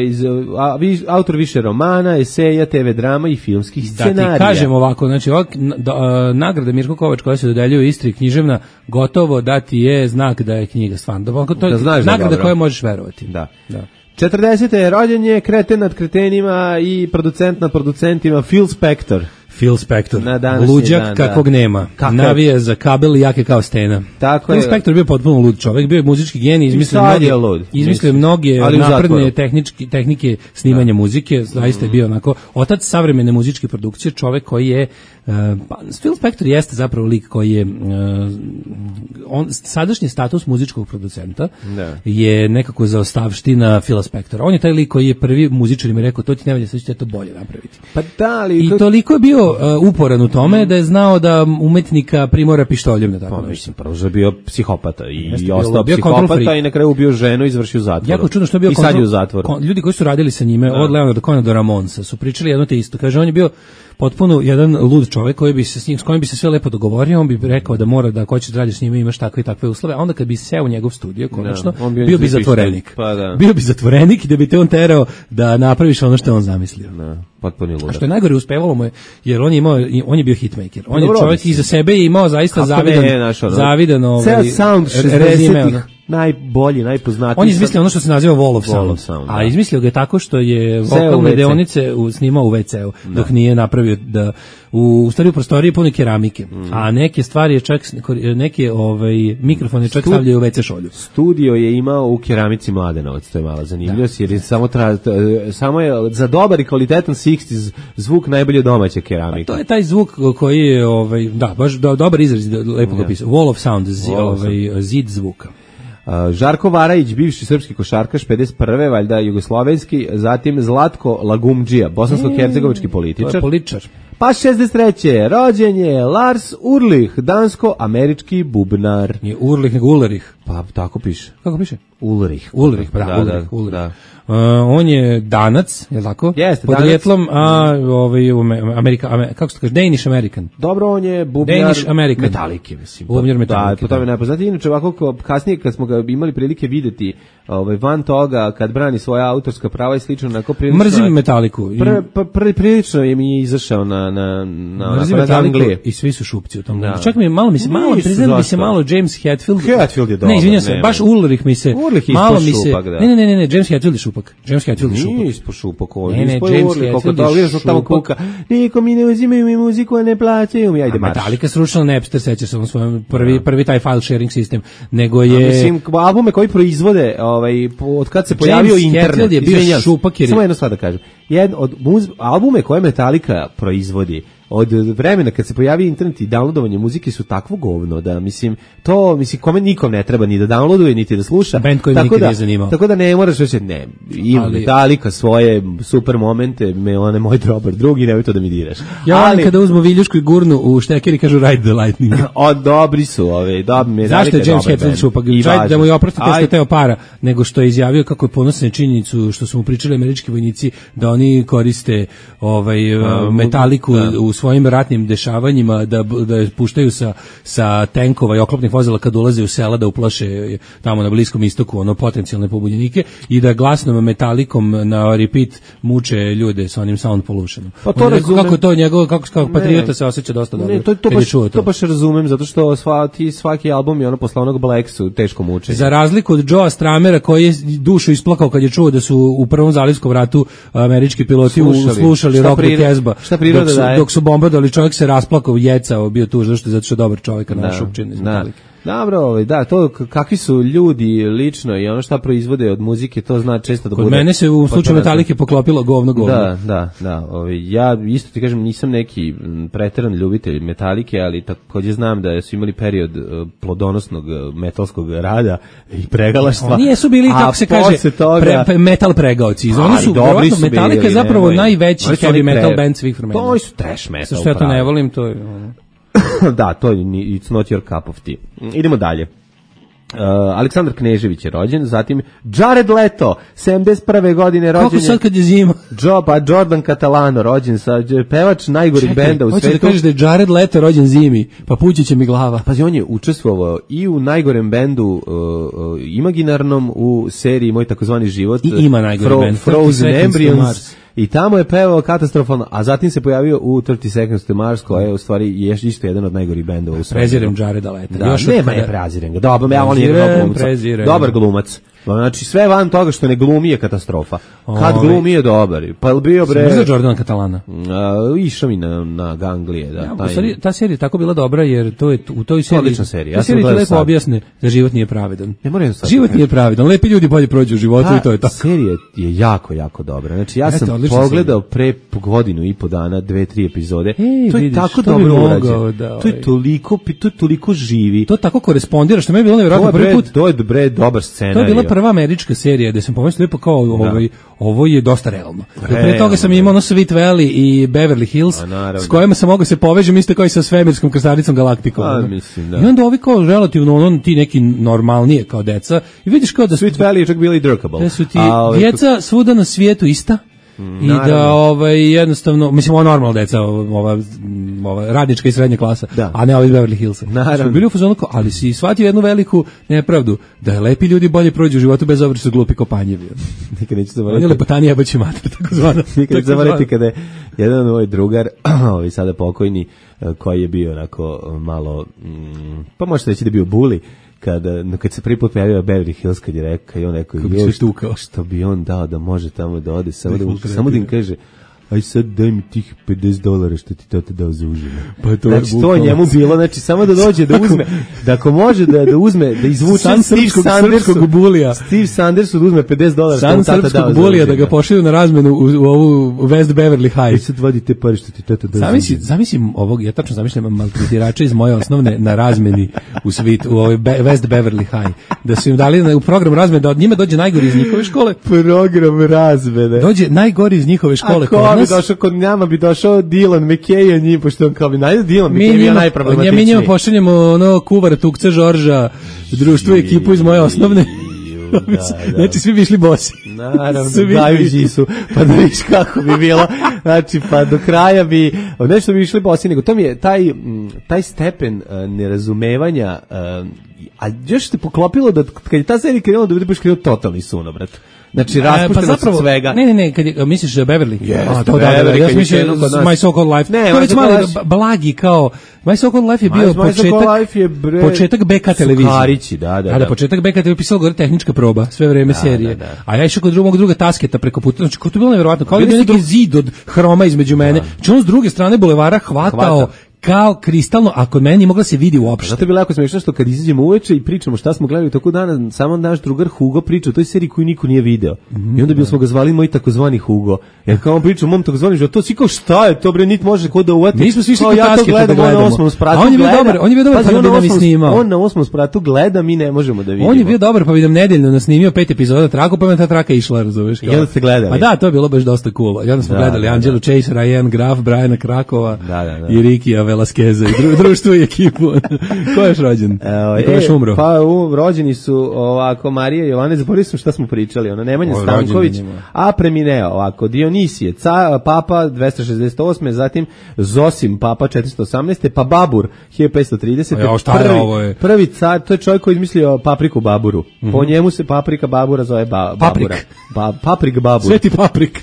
autor više romana, eseja, TV drama i filmskih scenarija. Da ti kažem ovako, znači nagrada Mirko Kovač koja se dodeljuje u Istri književna, gotovo da ti je znak da je knjiga stvarno. To je nagrada koja možeš verovati. Da. 40. je rođen je kreten nad kretenima i producent nad producentima Phil Spector. Luđak kakvog nema. Navije za kabel i jake kao stena. Phil Spector bio potpuno lud čovjek, bio je muzički genij, izmislio mnoge napredne tehnike snimanja muzike, zaista je bio onako otac savremene muzičke produkcije, čovjek koji je Phil Spector jeste zapravo lik koji je sadašnji status muzičkog producenta je nekako zaostavština Phila Spectora. On je taj lik koji je prvi muzičar im je rekao to ti ne valja, sad ćete to bolje napraviti. I toliko je bio uporan u tome da je znao da umetnika primora pištoljem da tako nešto. Prvo je bio psihopata i ostao psihopata i na kraju ubio ženu i izvršio zatvor. Jako čudno što je bio sad je u zatvoru. Ljudi koji su radili sa njime od Leonarda Cohena do Ramonsa su pričali jedno te isto. Kaže on je bio potpuno jedan lud čovjek koji bi se s kojim bi se sve lepo dogovorio, on bi rekao da mora da ako hoćeš da radiš s njima imaš takve i takve uslove, a onda kad bi seo u njegov studio konačno, bio bi zatvorenik. Pa da. Bio bi zatvorenik i da bi te on terao da napraviš ono što je on zamislio. Da, potpuno ludak. A što je najgore, uspevalo mu je, jer on je bio hitmaker. On je čovjek iza sebe je imao zaista zavidan sound 60-ih. Najbolji, najpoznatiji. On je izmislio ono što se naziva Wall of Sound. A izmislio ga je tako što je vokalne deonice snimao u WC-u, dok nije napravio da u stvari u prostoriji pune keramike. A neke stvari je čak neke mikrofone čak stavljaju u WC šolju. Studio je imao u keramici Mladenovac, to je mala zanimljivost, jer je samo je za dobar i kvalitetan 60s zvuk najbolje domaće keramike. To je taj zvuk koji je baš dobar izraz, lepo ga pisao. Wall of Sound, zid zvuka. Žarko Varajić, bivši srpski košarkaš, 51. valjda jugoslovenski, zatim Zlatko Lagumdžija, bosansko-hercegovački političar. To je političar. Pa 63. rođen je Lars Ulrich, dansko-američki bubnar. Nije Ulrich, nego Ulrich. Pa tako piše. Kako piše? Ulrich. Ulrich, da. On je Danac, je li tako? Jeste, podrijetlom, kako se to kaže, Danish American. Dobro, on je bubnjar Danish American. Metalike, mislim. Bubnjar Metalike. Da, po tome najpoznati. Inače, ovako, kasnije kad smo ga imali prilike videti, van toga, kad brani svoja autorska prava i slično, onako prilično... Mrzim Metaliku. Prilično je mi izašao na Mrzim Metaliku i svi su šupci u tom. Da. Čak mi malo priznam mi se malo James Hetfield. Hetfield je dobar. Ne, izvinjam se, baš Ulrich mi se... Malo mi se... Ne, James Hetfield je šupak. Nije ispod šupak ovo. Ne, James Hetfield je šupak. Niko mi ne uzimaju mi muziku, a ne plaćaju mi, ajde marš. Metallica srušila Napster, sećaš se svojom prvi taj file sharing sistem, nego je... Mislim, albume koji proizvode, od kad se pojavio internet... Hetfield je bio šupak. Samo jedno stvar da kažem. Albume koje Metallica proizvodi, od vremena kad se pojavi internet i downloadovanje muzike su takvo govno da kome nikom ne treba ni da downloaduje niti da sluša. Band koji nikad nije zanimao. Tako da ne moraš reći ima Metallica svoje super momente, on je moj dobar drugi, nemoj to da mi diraš. Ali kada uzmu viljušku i gurnu u šteker i kažu Ride the Lightning. Dobri su Zašto je James Hetfield šupak? Čaj da mu je oprosti to što je teo para, nego što je izjavio kako je ponosan činjenicu što su mu pričali američki vojnici da oni koriste Metalliku u svojim ratnim dešavanjima da puštaju sa tenkova i oklopnih vozila kad ulaze u sela da uplaše tamo na Bliskom istoku potencijalne pobunjenike i da glasnom metalikom na repeat muče ljude sa onim sound pollutionom. Pa to razumem. Kako to kako patriota se osjeća dosta dobro. To baš razumem, zato što svaki album je posle onog Black su teško mučenje. Za razliku od Joea Stramera koji je dušu isplakao kad je čuo da su u Prvom zalivskom ratu američki piloti slušali Rock the Casbah dok su bombardovali, čovjek se rasplakao, jecao, bio tu zato što je dobar čovjek, naš šupčin iz Metalike. Dobro, to kakvi su ljudi lično i ono šta proizvode od muzike, to zna često da bude. Kod mene se u slučaju Metalike poklopilo govno. Da. Ja isto ti kažem, nisam neki preteran ljubitelj Metalike, ali takođe znam da su imali period plodonosnog metalskog rada i pregalaštva. Nisu bili, kako se kaže, metal pregaoci. Oni su, vjerovatno, Metalika je zapravo najveći heavy metal band svih vremena. To su trash metal. Što ja to ne volim, to je... Da, to je it's not your cup of tea. Idemo dalje. Aleksandar Knežević je rođen, zatim Jared Leto, 71. godine rođen. Kako sad kad je zima? Jordan Catalano rođen, pevač najgorih benda u svetu. Hoće da kažeš da je Jared Leto rođen zimi, pa pući će mi glava. Pazi, on je učestvovao i u najgorem bendu imaginarnom u seriji Moj takozvani život. I ima najgori bend, Frozen Embryons. I tamo je pevao katastrofalno, a zatim se pojavio u 30 Seconds to Mars, koja je u stvari isto jedan od najgorih bendova u svetu. Prezirem Jareda Leta. Prezirem ga. Dobar glumac. Znači sve van toga što ne glumi je katastrofa. Kad glumi je dobar. Pa je bio bre. Možda Jordan Catalana. Išao mi na ganglije, da. Ta serija je tako bila dobra jer to je u toj seriji. Odlična serija. Ja sam lepo objasne da život nije pravedan. Život nije pravedan. Lepi ljudi bolje prođu u životu i to je tako. Serija je jako, jako dobra. Znači ja sam pogledao pre godinu i po dana 2-3 epizode. To je tako dobro urađeno. To je toliko živi. To tako korespondira što mi je bilo nevjerojatno prvi put. To je bre dobar scenarij. Prva američka serija gde sam pomislio lepo kao ovo je dosta realno. Pre toga sam imao Sweet Valley i Beverly Hills s kojima sam mogao se povežem isto kao i sa svemirskom krstanicom Galaktikom. I onda ovi kao relativno ti neki normalnije kao deca i vidiš kao da Sweet Valley je čak bili drkable. Da su ti djeca svuda na svijetu ista i da jednostavno, mislim, ovo normalno deca, ova radnička i srednja klasa, a ne ovi Beverly Hillsa. Naravno. Bili u fazonu, ali si shvatio jednu veliku nepravdu, da je lepi ljudi bolje prođu u životu bez obzira što su glupi kopanjevi. Nikad neću zaboraviti. On je lepotani jebaći mater, tako zvana. Nikad zaboraviti kada je jedan moj drugar, sada pokojni, koji je bio onako malo, pa možete reći da je bio buli, kad se prvi put pojavio Beverly Hills, kad je rekao, i on rekao, što bi on dao da može tamo da ode, samo da im kaže, aj sad daj mi tih $50 što ti tata dao za užinu. Pa to znači, to njemu bilo, znači, samo da dođe da uzme, da ako može da uzme, da izvuče srpskog bulija. Steve Sandersu da uzme $50 što mu tata dao za bulija, da ga pošalju na razmenu u ovu West Beverly High. I sad vadi te pare što ti tata dao za užinu. Zamislim ovog, ja tačno zamišljam maltretirača iz moje osnovne na razmeni u ovoj West Beverly High. Da su im dali u program razmene, da od njima dođe najgori iz njihove škole. Program razmene. Dođe najgori iz njihove škole. Bi došao kod nama, bi došao Dylan McKay, njih, pošto on kao bi Dylan McKay je najproblematičniji. Mi njima pošaljemo ono Kuvara, Tukca, Žorža, društvo i ekipu iz moje osnovne. Znači, svi bi išli bosi. Naravno, dajući su, pa da viš kako bi bilo. Znači, pa do kraja bi, nešto bi išli bosi, nego to mi je taj stepen nerazumevanja, a još te poklopilo da kad je ta serija krenula da bude baš krenuo totalni sunobrat. Znači, raspuštenost od svega. Ne, kad je, misliš da je Beverly? Yes, to da, ja mislim My So-Called Life. Ne, to je već mali blagi kao, My So-Called Life je bio početak BK televizije. Sukarići, da. Početak BK televizije pisalo gore tehnička proba, sve vreme serije. Da. A ja išao kod druga tasketa preko puta, znači, kao to bilo nevjerovatno, kao da je neki zid od hroma između mene. Znači, on s druge strane bulevara hvatao kao kristalno, a kod mene nije mogla se vidi uopšte. Zato je bilo jako smiješno što kad izađemo uveče i pričamo šta smo gledali toko dana, samo naš drugar Hugo priča o toj seriji koju niko nije video. I onda smo ga zvali moj takozvani Hugo. Jer kao on priča o mom takozvani životu, to si kao šta je to bre, nit može ko da uvati. Mi smo svi kod tasketa da gledamo. On je bio dobar, pa bi nam i snimao. On na 8. spratu gleda, mi ne možemo da vidimo. On je bio dobar, pa bi nam nedeljno nas snimio 5 epizoda traku, pa me ta traka išla, razumeš? I onda ste gledali. Pa da, to je bilo baš dosta cool. I onda smo gledali Anđelu Chase, Ryan Graf, Briana Krakova i Rikija Velasqueza i društvo i ekipu. Ko je još rođen? Ko je još umro? Pa rođeni su ovako Marija i Jovane, zaboravili smo šta smo pričali, Nemanja Stanković, a premineo ovako Dionisije, Papa 268, zatim Zosim Papa 418, pa Babur 1530. Prvi car, to je čovjek koji izmislio papriku Baburu. Po njemu se paprika Babura zove Babura. Paprik Babur. Sveti Paprik.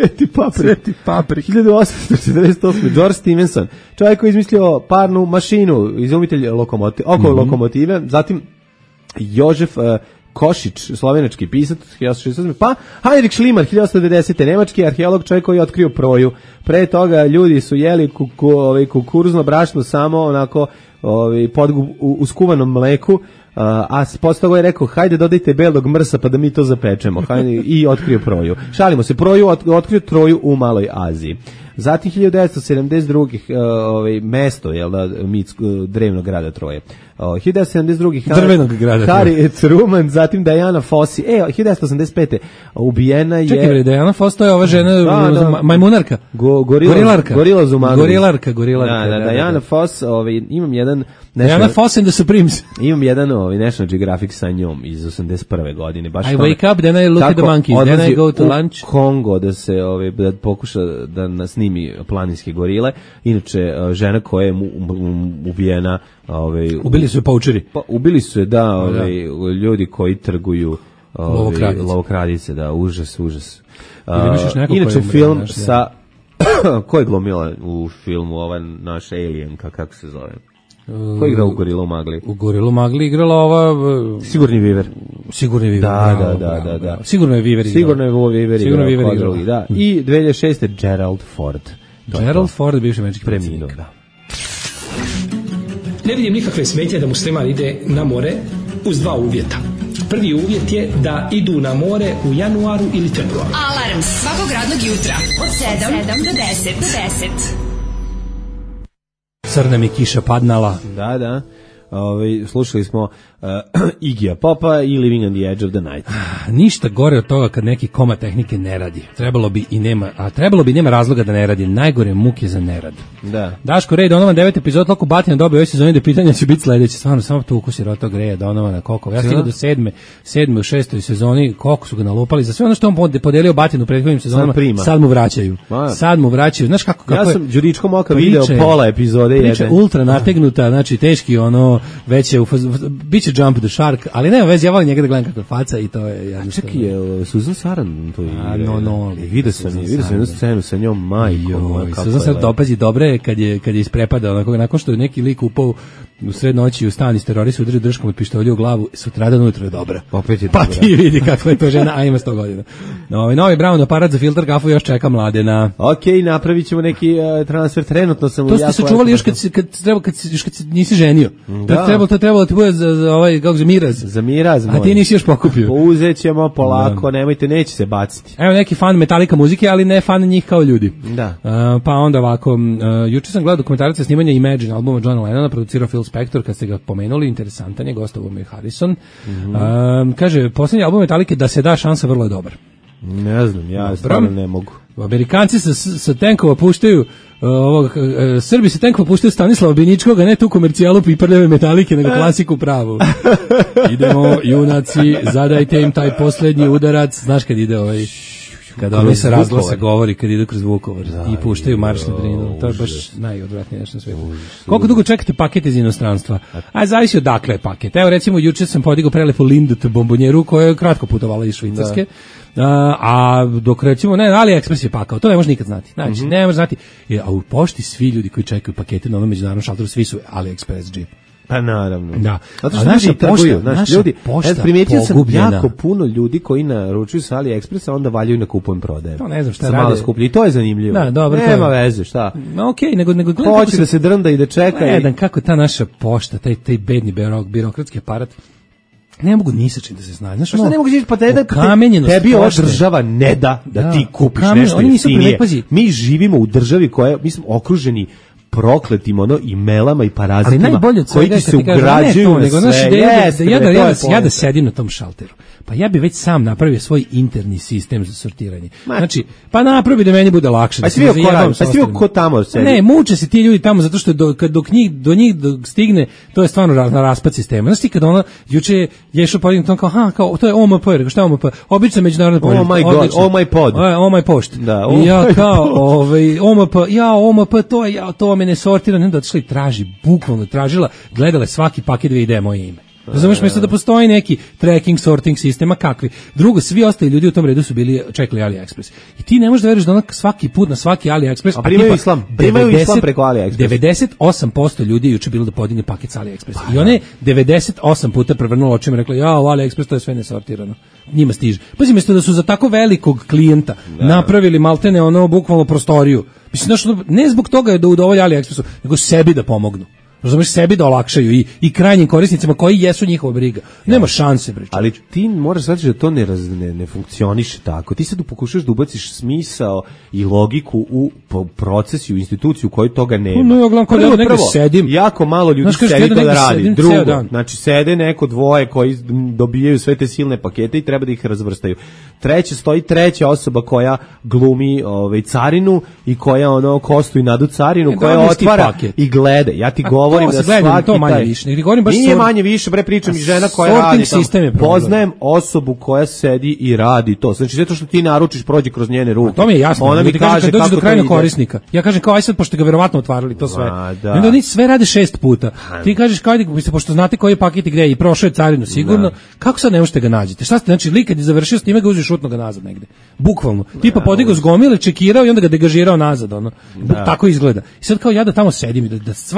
1848. George Stevenson, čovjek koji izmislio parnu mašinu, izumitelj lokomotive, zatim Jožef Košić, slovenački pisac, 1868. Pa Heinrich Schliemann, 1890. Nemački arheolog, čovjek koji je otkrio proju. Pre toga ljudi su jeli kukuruzno brašno samo onako u skuvanom mleku, a posle toga je rekao, hajde dodajte belog mrsa pa da mi to zapečemo. I otkrio proju. Šalimo se, otkrio Troju u Maloj Aziji. Zatim 1972. Mesto, drevnog grada Troje. 1972. Drvenog grada Harry Truman, zatim Diana Fossey. 1985. ubijena je... Čekaj, Diana Fossey, to je ova žena, majmunarka. Gorilarka. Diana Fossey, imam jedan... Diana Fossey and the Supremes. Imam jedan National Geographic sa njom iz 81. godine. Baš I wake up, then I look at the monkeys, then I go to lunch. Kongo da se da pokuša da nas snimi planinske gorile. Inače, žena koja je ubijena... ubili su je poučeri. Ubili su je, ljudi koji trguju lovokradice, užas. Inače, film sa... Ko je glumila u filmu ovaj naš Alien, kako se zove? Ko je igrao u Gorilu u magli? U Gorilu u magli igrala ova... Sigurni Viver. Da. Sigurno je Viver igrao. Da. I 2006. Gerald Ford. Gerald Ford, bivši američki preminuo, da. Ne vidim nikakve smetnje da musliman ide na more uz dva uvjeta. Prvi uvjet je da idu na more u januaru ili februaru. Alarm svakog radnog jutra od 7 do 10. Crna mi kiša padnala. Da. Slušali smo Iggy Popa i Living on the Edge of the Night. Ništa gore od toga kad neki koma tehnike ne radi. Trebalo bi i nema razloga da ne radi. Najgore muke za nerad. Da. Daško Ray Donovan 9 epizod toliko batina dobio ove sezoni da pitanja će biti sledeće. Stvarno samo to ukusi rotog Raya Donovana koliko. Ja stigao do 7. u 6. sezoni koliko su ga nalupali za sve ono što on podelio batinu u prethodnim sezonama. Sad mu vraćaju. Znaš kako ja sam Đuričkom oka video pola epizode priča ultra nategnuta, znači teški ono već je biće Jump the Shark, ali nema veze, ja volim njega da gledam kako faca i to je jednostavno. Čekaj, je Susan Saran to je. Vidio sam jednu scenu sa njom, majko. Susan Saran dopazi dobre kad je isprepada, onako, nakon što je neki lik upao u sred noći u stan iz terorista udari drškom od pištolja u glavu, sutradan ujutro je dobra. Opet je dobra. Pa ti vidi kako je to žena, a ima 100 godina. Novi Brown aparat za filter kafu još čeka Mladena. Okej, napravit ćemo neki transfer, trenutno sam to ste se čuvali još kad nisi ženio. To trebalo da ti bude za miraz. Za miraz, a ti nisi još pokupio. Uzet ćemo polako, nemojte, neće se baciti. Evo neki fan Metallica muzike, ali ne fan njih kao ljudi. Da. Pa onda ovako, juče sam gledao dokumentarac snimanja Imagine albuma Johna Lennona, producirao Phil Spector, kad ste ga pomenuli, interesantan je, gostovao mu je Harrison. Kaže, posljednji album Metallica Da se da šansa vrlo je dobar. Ne znam, ja stvarno ne mogu. Amerikanci sa tenkova puštaju Srbi sa tenkova puštaju Stanislava Biničkog, a ne tu komercijalu piprljave Metalike, nego klasiku pravu. Idemo, junaci, zadajte im taj posljednji udarac. Znaš kad ide kada oni se razglasa govori, kad idu kroz Vukovar i puštaju marš na Drinu. To je baš najodvratnije nešto na svijetu. Koliko dugo čekate paket iz inostranstva? Zavisi odakle je paket. Evo recimo, juče sam podigao prelepu Lindt bombonjeru koja je kratko putovala iz Švicarske. A dok recimo, AliExpress je pakao, to ne može nikad znati. Znači, ne može znati. A u pošti svi ljudi koji čekaju pakete na onom međunarodnom šalteru, svi su AliExpress Jeep. Pa naravno. Da. Zato što ljudi primijetio sam jako puno ljudi koji naručuju sa AliExpressa, onda valjaju na kupujem prodajem. To ne znam šta rade. Malo skuplji. I to je zanimljivo. Da, dobro, nema veze, šta? Okej, nego hoće da se drnda i da čeka. Gledam kako ta naša pošta, taj bedni birokratski aparat, ne mogu ni sa čim da se snađe. Znaš, ne mogu pa tebi ova država ne da ti kupiš nešto jeftinije. Mi živimo u državi koja, mi smo okruženi prokletim imelama i parazitima koji ti se ugrađuju na sve. Ja da sedim na tom šalteru, pa ja bi već sam napravio svoj interni sistem za sortiranje. Znači, pa napravi da meni bude lakše. Pa si vidio ko tamo sedi? Ne, muče se ti ljudi tamo zato što do njih stigne, to je stvarno na raspad sistema. Znači, kad ona juče je išao podignuti, on kao, to je OMP, rekao, šta je OMP? Obična međunarodna politika. Oh my god, oh my pod. Oh my pošt. Da, i ja kao, OMP, to me ne sortira, ne da otišla i tražila, gledala svaki paket da ide moje ime. Razumeš, mislim da postoji neki tracking, sorting sistema, kakvi. Drugo, svi ostali ljudi u tom redu su čekali AliExpress. I ti ne možeš da veriš da svaki put na svaki AliExpress... A primaju islam preko AliExpress. 98% ljudi je juče bilo da podigne paket sa AliExpress. I one 98 puta prevrnulo očima i rekla, AliExpress, to je sve nesortirano. Njima stiže. Pazi, mislim da su za tako velikog klijenta napravili maltene bukvalno prostoriju. Mislim, ne zbog toga da udovolje AliExpressu, nego sebi da pomognu. Razumeš, sebi da olakšaju i krajnjim korisnicima koji jesu njihova briga. Nema šanse, bre. Ali ti moraš shvatiti da to ne funkcioniše tako. Ti sad pokušaš da ubaciš smisao i logiku u proces i u instituciju koju toga nema. Prvo, sedim. Jako malo ljudi sedi to da radi. Drugo, znači sede neko dvoje koji dobijaju sve te silne pakete i treba da ih razvrstaju. Treće, stoji treća osoba koja glumi carinu i koja kostu i nadu carinu, koja otvara i gleda. Ja ti govorim da svaki to manje više. Nije manje više, pričam i žena koja radi tamo. Poznajem osobu koja sedi i radi to. Znači, zato što ti naručiš, prođi kroz njene ruke. To mi je jasno. Ona mi kaže kako do krajnjeg korisnika. Ja kažem kao aj sad, pošto ga verovatno otvarali to sve. Onda oni sve rade 6 puta. Ti kažeš kao ajde, pošto znate koji paket gde je i prošao je carinu sigurno, kako sad ne možete ga nađete? Šta ste, znači lik kad je završio s time ga uziš šutno ga nazad negde. Bukvalno. Tipa podigao s gomile, čekirao i onda ga degažirao nazad, Tako izgleda. I sad kao ja da tamo sedim i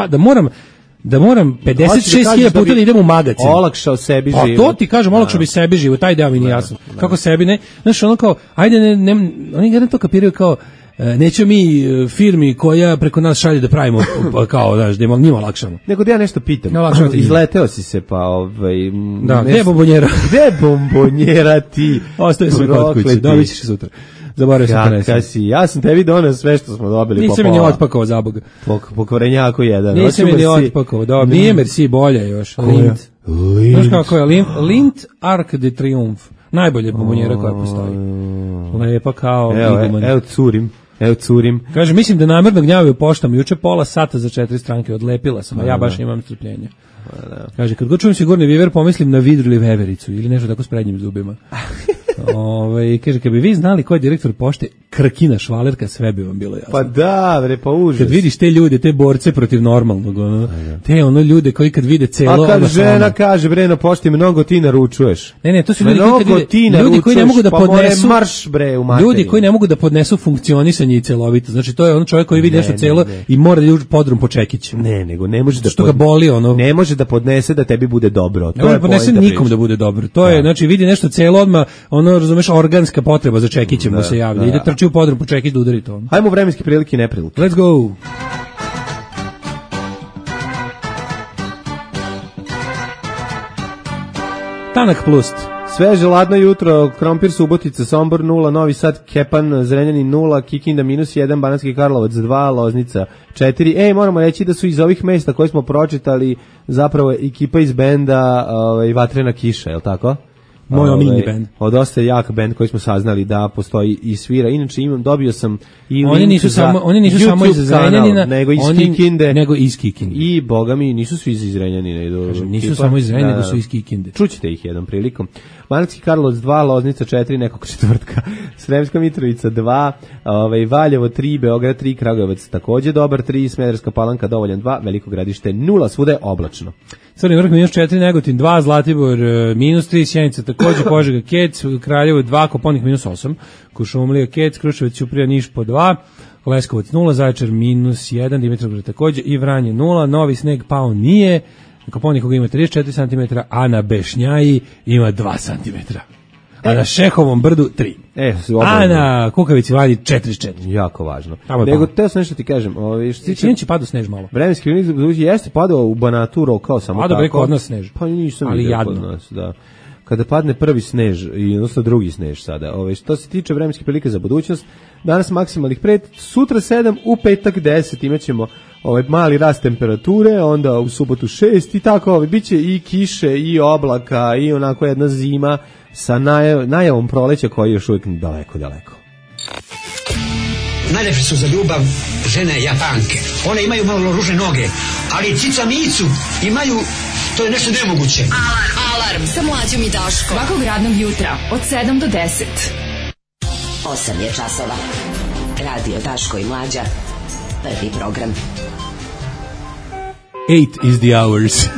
da moram 56.000 puta da idem u magacin. Olakšao sebi život. Pa to ti kažem, olakšao bi sebi život, taj deo mi nije jasno. Kako sebi ne? Znaš, kao, ajde, oni ga ne to kapiraju kao, nećemo mi firmi koja preko nas šalje da pravimo kao, znaš, da njima olakšamo. Nego da ja nešto pitam. Izleteo si se, pa Da, gde je bombonjera? Gde je bombonjera ti? Ostaje se kod kuće, dobit ćeš sutra. Zaboravio sam prenesem. Ja sam tebi doneo sve što smo dobili. Nisam mi ni otpakovao za Boga. Pokvarenjaku jedan. Nisam mi ni otpakovao. Nije Merci bolje još. Lint. Znaš kako je? Lint Arc de Triomphe. Najbolje bombonjera koja postoji. Lepa kao iguman. Evo curim. Kaže, mislim da namjerno gnjavaju poštom. Juče pola sata za 4 stranke odlepila sam, a ja baš imam strpljenja. Kaže, kad god čujem Sigurni Viver, pomislim na vidru ili vevericu ili nešto tako s prednjim zubima. Kaže, kad bi vi znali ko je direktor pošte, Krkina Švalerka, sve bi vam bilo jasno. Pa da, bre, pa užas. Kad vidiš te ljude, te borce protiv normalnog, te ljude koji kad vide celo... A kad žena kaže, bre, na pošti mnogo ti naručuješ. Ne, to su ljudi koji ne mogu da podnesu... Marš, bre, u materiju. Ljudi koji ne mogu da podnesu funkcionisanje i celovito. Znači, to je ono čovjek koji vidi nešto celo i mora da uđe podrum po čekić. Nego ne može da... Što ga boli, ne može da podnese da tebi bude dobro. Ne može da podnese nikom da bude dobro. To je, znači, vidi nešto celo odmah, razumeš, organska potreba za čekićem mu se javlja. Ide trči u podrum po čekić da udari to. Hajmo vremenske prilike i neprilike. Let's go! Tanak plus. Sveže, ladno jutro, Krompir, Subotica, Sombor 0, Novi Sad, Kepan, Zrenjanin 0, Kikinda -1, Banatski Karlovac 2, Loznica 4. Moramo reći da su iz ovih mesta koje smo pročitali zapravo ekipa iz benda Vatrena kiša, je li tako? Moj omilni bend. Od dosta jak bend koji smo saznali da postoji i svira. Inače dobio sam i oni nisu samo iz Zrenjanina, nego iz Kikinde. Nego iz Kikinde. I boga mi nisu svi iz Zrenjanina. Nisu samo iz Zrenjanina, nego su iz Kikinde. Čućete ih jednom prilikom. Banatski Karlovac 2, Loznica 4, nekog četvrtka. Sremska Mitrovica 2, Valjevo 3, Beograd 3, Kragujevac takođe dobar 3, Smederevska Palanka dovoljan 2, Veliko Gradište 0, svuda je oblačno. Crni vrh -4, Negotin 2, Zlatibor -3, Sjenica takođe, Požega Kec, Kraljevo 2, Koponik -8, Kuršumlija Kec, Kruševac, Ćuprija, Niš po 2, Leskovac 0, Zaječar -1, Dimitrovgrad takođe i Vranje 0, Novi sneg pao nije, Koponik ima 34 cm, a na Bešnjaji ima 2 cm. A na Šehovom brdu 3. A na Kukavici Valji 44. Jako važno. Nego teo sam nešto ti kažem. Sinoć je padao snež malo. Vremenski prilike jeste padao u Banatu kao samo tako. Padao bre kod nas snež. Pa nisam vidio kod nas, da. Kada padne prvi snež i odnosno drugi snež sada. Što se tiče vremenskih prilika za budućnost, danas maksimalnih 5, sutra 7, u petak 10 imaćemo mali rast temperature, onda u subotu 6 i tako, biće i kiše i oblaka i onako jedna zima sa najavom proleća koji je još uvijek daleko. Najlepše su za ljubav žene Japanke. One imaju malo ružne noge, ali cica micu imaju, to je nešto nemoguće. Alarm sa Mlađom i Daškom. Svakog radnog jutra od 7 do 10. 8 je časova. Radio Daško i Mlađa. Prvi program. 8 is the hours.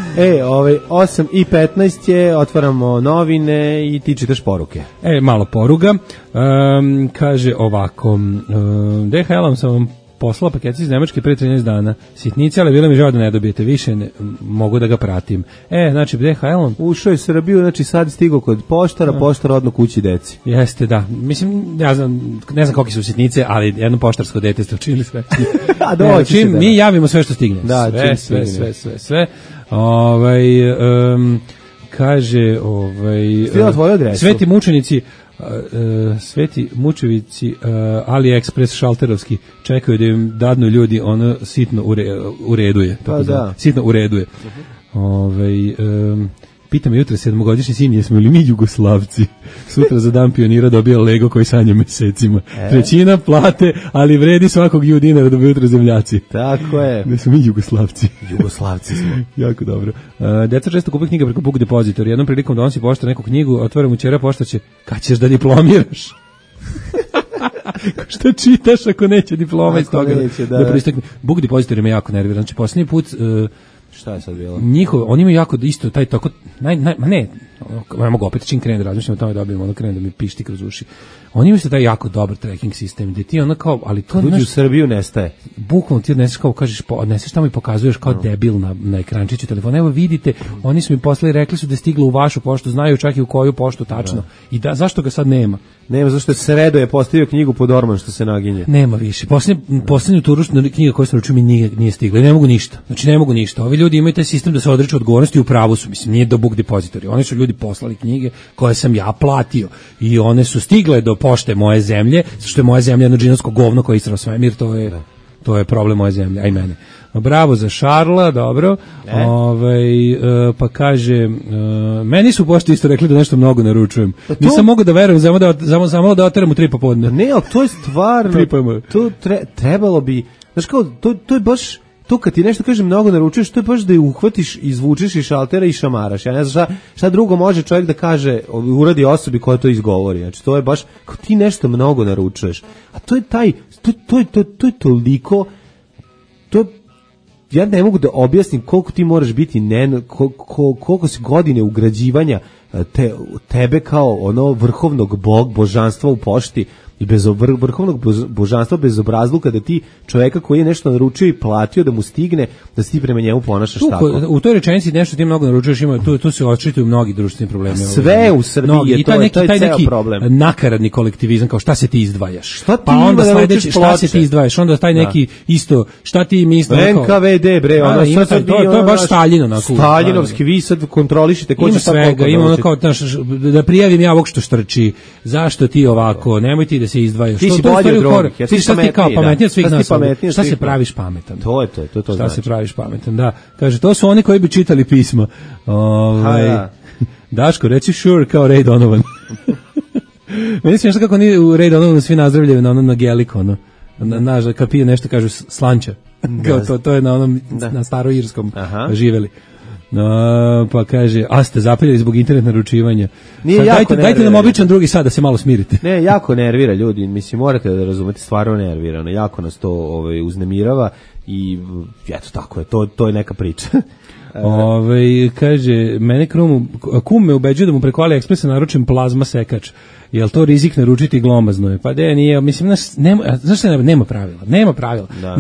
8:15 je, otvaramo novine i ti čitaš poruke. Malo poruga. Kaže ovako, DHL-om sam vam poslala paket iz Nemačke pre 13 dana. Sitnice, ali bilo mi žao da ne dobijete više, mogu da ga pratim. Znači, DHL-om... Ušao je Srbiju, znači sad stigo kod poštara, poštar odno kući deci. Jeste, da. Mislim, ne znam koliki su sitnice, ali jedno poštarsko dete ste učinili sve. A doći se da. Mi javimo sve što stigne. Da, sve. Kaže, Sveti mučenici, Sveti mučevici AliExpress šalterovski čekaju da im dadnu ljudi, ono sitno ureduje. Sitno ureduje. Pita me jutra 7-godišnji sin, jesmo li mi Jugoslavci? Sutra za dan pionira dobija Lego koji sanja mesecima. Trećina plate, ali vredi svakog dinara dobiju jutra zemljaci. Tako je. Da smo mi Jugoslavci. Jugoslavci smo. Jako dobro. Deca često kupuju knjige preko Book Depository. Jednom prilikom donosi poštar neku knjigu, otvara mu ćera poštar će, kad ćeš da diplomiraš? Šta čitaš ako neće diploma iz toga da pristakne? Book Depository me jako nervira. Znači, posljednji put... Šta je sad bilo? Oni imaju jako isto taj tako ne mogu opet čim krenem da razmišljam o tome dobijem krenem da mi pišti kroz uši. Oni imaju taj jako dobar tracking sistem gde ti kao, ali to u Srbiju nestaje. Bukvalno ti odneseš kao kažeš, odneseš tamo i pokazuješ kao debil na ekrančiću telefona. Evo vidite, oni su mi poslali, rekli su da je stiglo u vašu poštu, znaju čak i u koju poštu tačno. I zašto ga sad nema? Nema, zašto je Sredo je postavio knjigu pod orman što se naginje. Nema više. Poslednju turu knjiga koju sam naručio mi nije stigla. Ne mogu ništa. Znači ne mogu ništa. Ovi ljudi imaju taj sistem da se odriču odgovornosti, u pravu su, mislim, nije do book depository. Oni su ljudi poslali knjige koje sam ja platio i one su stigle do pošte moje zemlje, što je moja zemlja jedno džinovsko govno koje istrao svemir, to je problem moje zemlje, a i mene. Bravo za Šarla, dobro. Pa kaže, meni su pošto isto rekli da nešto mnogo naručujem. Nisam mogao da verujem, samo da oteram u 3 popodne. Ne, ali to je stvarno, to trebalo bi, znaš kao, to je baš, to kad ti nešto kaže mnogo naručuješ, to je baš da je uhvatiš, izvučeš iz šaltera i šamaraš. Ja ne znam šta drugo može čovjek da kaže, uradi osobi koja to izgovori. Znači, to je baš, kao ti nešto mnogo naručuješ. A to je to je toliko, ja ne mogu da objasnim koliko ti moraš biti, koliko si godine ugrađivanja tebe kao ono vrhovnog božanstva u pošti i bez vrhovnog božanstva, bez obrazluka, da ti čoveka koji je nešto naručio i platio da mu stigne, da si ti prema njemu ponašaš tako. U toj rečenici nešto ti mnogo naručuješ, tu se očituju mnogi društveni problemi. Sve u Srbiji je to je ceo problem. Nakaradni kolektivizam, kao šta se ti izdvajaš? Pa onda sledeći, šta se ti izdvajaš? Onda taj neki isto, šta ti misliš? NKVD, bre, ono to je baš Staljino na kupu. Staljinovski, vi sad kontrolišite ko će šta koliko. Ima ono kao, da prijavim ja ovog što štrči, zašto ti ovako, nemoj ti da se izdvajaš. Ti si bolji od drugih, jer ti si kao pametniji od svih nas. Šta se praviš pametan? To šta znači. Se praviš pametan, da. Kaže, to su oni koji bi čitali pisma. Daško, reci sure kao Ray Donovan. Meni se nešto kako oni u Ray Donovanu svi nazdravljaju na onom na Geliku, ono. Kad pije nešto kažu slanča. Kao to je na onom, na staroirskom živeli. Pa kaže, ste zapaljali zbog internet naručivanja. Dajte nam običan drugi sad da se malo smirite. Ne, jako nervira ljudi, mislim, morate da razumete, stvarno nervira, jako nas to uznemirava i eto tako je, to je neka priča. Kaže, mene kum me ubeđuje da mu preko AliExpressa naručim plazma sekač. Jel to rizik naručiti glomazno je? Pa nije, mislim, znaš šta, nema pravila. Da.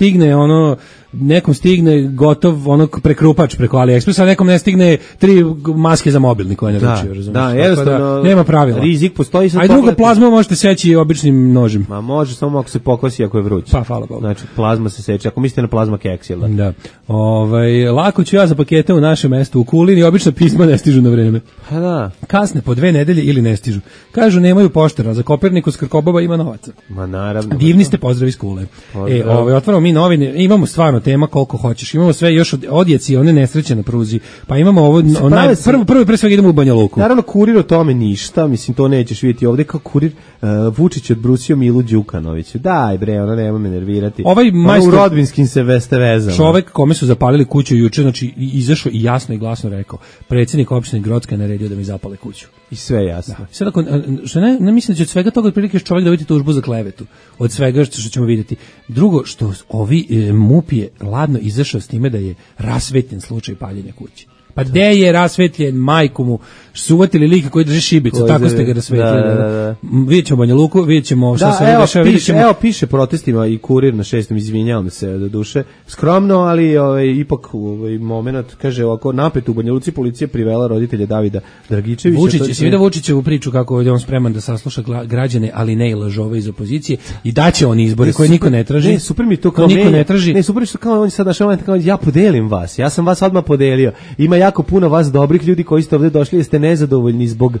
Nekom stigne gotov prekrupač preko AliExpressa, a nekom ne stigne 3 maske za mobilni koje naručio, razumiješ? Da, jednostavno, nema pravila. Rizik postoji. A drugo, plazmu možete seći običnim nožem. Ma može, samo ako se pokvasi, ako je vruć. Pa, hvala Bogu. Znači, plazma se seče, ako mislite na plazma keks, jel da? Da. Lako ću ja za pakete u našem mestu u Kulini, obično pisma ne stižu na vreme. Pa da. Kasne po 2 nedelje ili ne stižu. Kažu, nemaju poštera, za Kopernikus Krkobaba ima novaca. Ma naravno. Divni ste, pozdrav iz Kule. Otvaramo mi novine, imamo stvarno tema koliko hoćeš, imamo sve još od odjeci, one nesreće na pruzi, pa imamo ovo, prvo pre svega idemo u Banja Luku. Naravno, kurir o tome ništa, mislim, to nećeš vidjeti ovde, kao kurir Vučić odbrusio Milu Đukanoviću. Daj bre, ono nema me nervirati. Ovaj majstor, u rodbinskim se veste vezama. Čovek kome su zapalili kuću juče, znači izašao i jasno i glasno rekao, predsjednik opštine Grocka je naredio da mi zapale kuću. I sve jasno. Da. Sad ako, što ne mislim da će od svega toga otprilike čovjek da vidi tužbu za klevetu. Od svega što ćemo vidjeti. Drugo, što MUP je ladno izašao s time da je rasvetljen slučaj paljenja kuće. Pa gde je rasvetljen, majku mu, su uvatili lika koji drži šibicu, tako ste ga rasvetljili. Da. Vidjet ćemo Banja Luku, vidjet ćemo šta se dešava. Evo piše protestima i Kurir na 6. izvinjavam se do duše, skromno, ali ipak moment, kaže ovako, napet u Banja Luci policija privela roditelja Davida Dragičevića. Vučićevu priču kako je on spreman da sasluša građane, ali ne i lažove iz opozicije i daće oni izbore koje niko ne traži. Ne, super mi to kao niko ne traži. Ne, super što kao oni sad kao ja podelim vas. Ja sam vas odmah podelio. Ima jako puno vas dobrih ljudi koji ste ovdje došli, jeste nezadovoljni zbog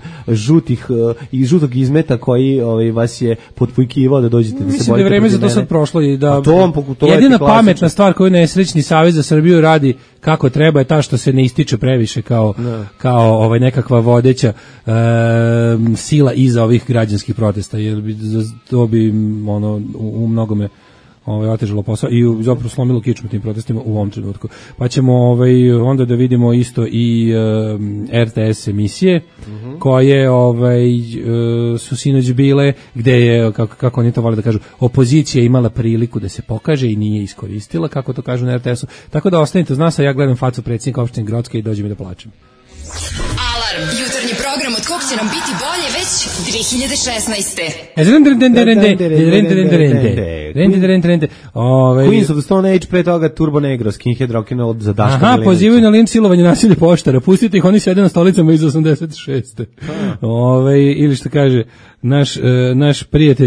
žutog izmeta koji vas je potpujkivao da dođete da se borite. Mislim da je vreme za to sad prošlo i da jedina pametna stvar koju nesrećni Savez za Srbiju radi kako treba je ta što se ne ističe previše kao nekakva vodeća sila iza ovih građanskih protesta, jer to bi u mnogome otežalo posao i zapravo slomilo kičmu tim protestima u ovom trenutku. Pa ćemo onda da vidimo isto i RTS emisije koje su sinoć bile, gde je, kako oni to vole da kažu, opozicija imala priliku da se pokaže i nije iskoristila, kako to kažu na RTS-u. Tako da ostanite uz nas, a ja gledam facu predsjednika opštine Grocke i dođem i da plačem. Alarm, jutarnji program od kog će nam biti bolje već 2016. Queens of the Stone Age, pre toga Turbo Negro, Skinhead Rock'n'Roll za Daška Milinovića. Pozivaju na linč, silovanje, nasilje poštara, pustite ih, oni sede na stolicama iz 86. Ili što kaže naš prijatelj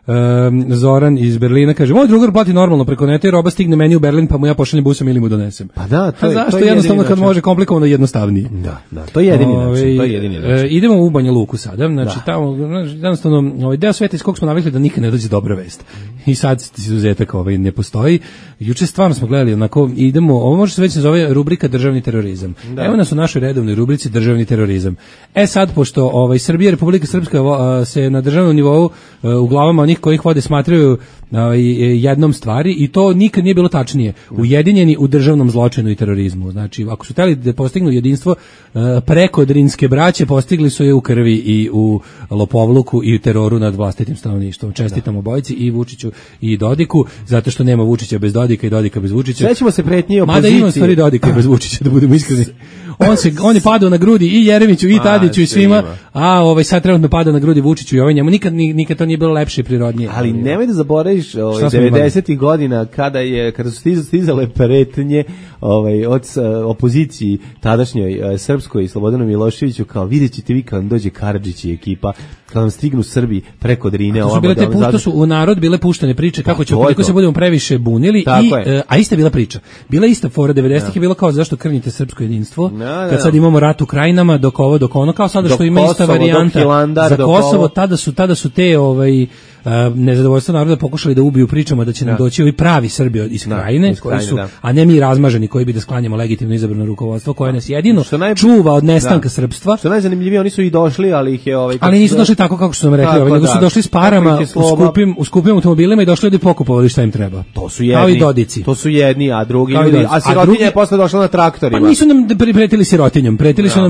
Zoran iz Berlina kaže, moj drugar plati normalno preko neta i roba stigne meni u Berlin, pa mu ja pošaljem busom ili mu donesem. Pa da, to je zašto jednostavno kad može komplikovano jednostavnije. Da, to je jedini način, to je jedini način. Idemo u Banja Luku sada, znači tamo jednostavno deo sveta iz kog smo navikli da nikad ne dođe dobra vest. I sad izuzetak ne postoji. Juče stvarno smo gledali onako, idemo, ovo može se već zove rubrika državni terorizam. Evo nas u našoj redovnoj rubrici državni terorizam. Sad, pošto Srbija, Republika Srpska se na državnom nivou u glavama onih kojih vode smatraju jednom stvari i to nikad nije bilo tačnije. Ujedinjeni u državnom zločinu i terorizmu. Znači, ako su hteli da postignu jedinstvo preko drinske braće, postigli su je u krvi i u lopovluku i u teroru nad vlastitim stanovništvom. Čestitam obojici i Vučiću i Dodiku, zato što nema Vučića bez Dodika i Dodika bez Vučića. Sećamo se pretnje opozicije. Mada ima stvari Dodika bez Vučića, da budemo iskreni. On je padao na grudi i Jeremiću i Tadiću i svima, a sad trenutno pada na grudi Vučiću i njemu nikad to nije bilo lepše i prirodnije. Ali nemoj da zaboraviš 90-ih godina kada su stizale pretnje od opoziciji tadašnjoj srpskoj i Slobodanu Miloševiću, kao vidjet ćete vi kad vam dođe Karadžić i ekipa, kad vam stignu Srbi preko Drine. To su u narod bile puštene priče kako će, koliko se budemo previše bunili, a ista bila priča. Bila ista fora 90-ih je bilo kao zašto krnite srpsko jedinstvo, kad sad imamo rat u krajinama, dok ono, kao sada što ima ista varijanta za Kosovo, tada su te nezadovoljstvo naroda pokušali da ubiju pričama da će nam doći ovi pravi Srbi iz krajine, koji su, a ne mi razmaženi koji bi da sklanjamo legitimno izabrano rukovodstvo koje nas jedino čuva od nestanka srpstva. Što najzanimljivije, oni su i došli, ali ih je ali nisu došli tako kako su nam rekli, nego su došli s parama u skupim automobilima i došli da pokupovali šta im treba. To su jedni. Kao i Dodici. To su jedni, a drugi ljudi, a sirotinja je posle došla na traktorima. Pa nisu nam pretili sirotinjom, pretili su nam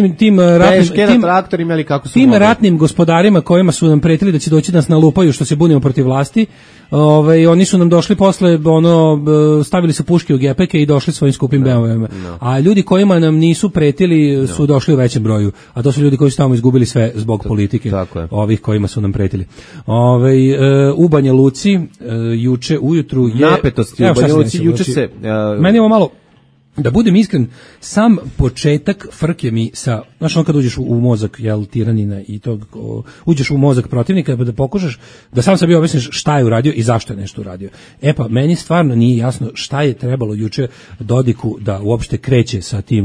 tim ratnim gospodarima kojima su nam pretili da će doći nas nalupaju što se bunimo protiv vlasti. Oni su nam došli posle, stavili su puške u gepeke i došli svojim skupim BMW-ima. A ljudi kojima nam nisu pretili su došli u većem broju, a to su ljudi koji su tamo izgubili sve zbog politike ovih kojima su nam pretili. U Banja Luci juče ujutru je napetosti u Banja Luci, juče se meni je ovo malo, da budem iskren, sam početak frke mi sa, znaš, kad uđeš u mozak tiranina i to, uđeš u mozak protivnika da pokušaš da sam sebi objasniš šta je uradio i zašto je nešto uradio. Pa meni stvarno nije jasno šta je trebalo juče Dodiku da uopšte kreće sa tim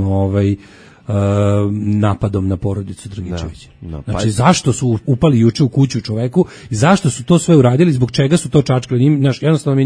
napadom na porodicu Dragičevića. Znači, zašto su upali juče u kuću čoveku i zašto su to sve uradili, zbog čega su to čačkali? Jednostavno mi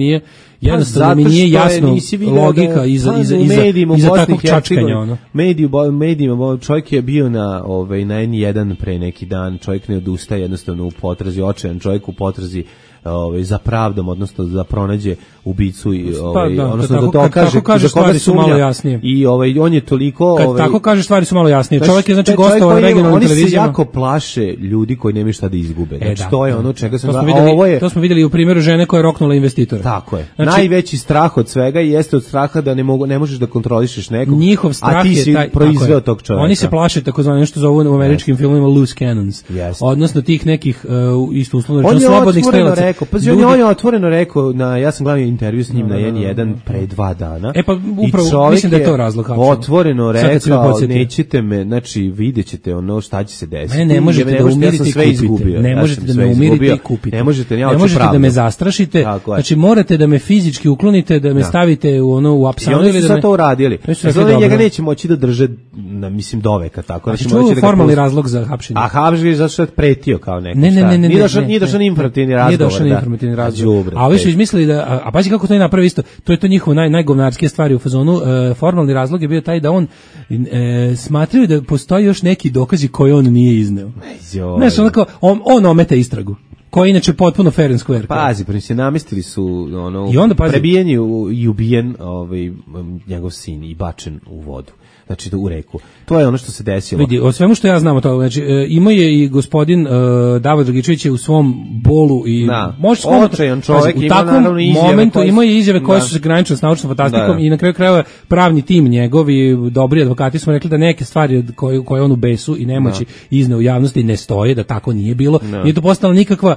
nije jasno logika iza takvog čačkanja. Medijima čovjek je bio na N1 pre neki dan, čovjek ne odustaje, jednostavno u potrazi, očajan čovjek u potrazi za pravdom, odnosno da pronađe ubicu i odnosno da dokaže za koga sumnja. I on je toliko kad tako kaže stvari su malo jasnije. Čovjek je znači gostovao na regionalnim televizijama. Oni se jako plaše ljudi koji nemaju šta da izgube. Znači to je ono čega sam to smo vidjeli u primjeru žene koja je roknula investitora. Tako je. Najveći strah od svega jeste od straha da ne možeš da kontrolišeš nekog. Njihov strah je taj proizveo tog čovjeka. Oni se plaše takozvano nešto zovu u američkim filmovima loose cannons. Odnosno tih nekih isto uslovno slobodnih strelaca. On je otvoreno rekao, ja sam gledao intervju s njim na N1 pre 2 dana. Upravo, mislim da je to razlog. Otvoreno rekao, nećete me, znači vidjet ćete šta će se desiti. Ne možete da umirite i kupite. Ne možete da me umirite i kupite. Ne možete da me zastrašite. Znači morate da me fizički uklonite, da me stavite u apsanu. I oni su sad to uradili. Njega neće moći da drže, mislim, doveka. Znači formalni razlog za hapšenje. A hapšenje je zato što je pretio kao neko. Nije došao na informativni razgovor. A ovi su izmislili da, a pazi kako to je napravi isto, to je to njihovo najgovnarskije stvari u fazonu. Formalni razlog je bio taj da on smatraju da postoji još neki dokazi koje on nije izneo. Znaš, on ometa istragu, koja je inače potpuno fair and square. Pazi, namestili su prebijen i ubijen njegov sin i bačen u vodu. Znači u reku. To je ono što se desilo. Vidi, o svemu što ja znam o tome, znači imao je i gospodin Davor Dragičević u svom bolu i očajan čovjek, u takvom momentu imao je izjave koje su se graničile s naučnom fantastikom i na kraju krajeva pravni tim njegovi dobri advokati smo rekli da neke stvari koje on u besu i nemoći izneo u javnosti ne stoje, da tako nije bilo. Nije to postala nikakva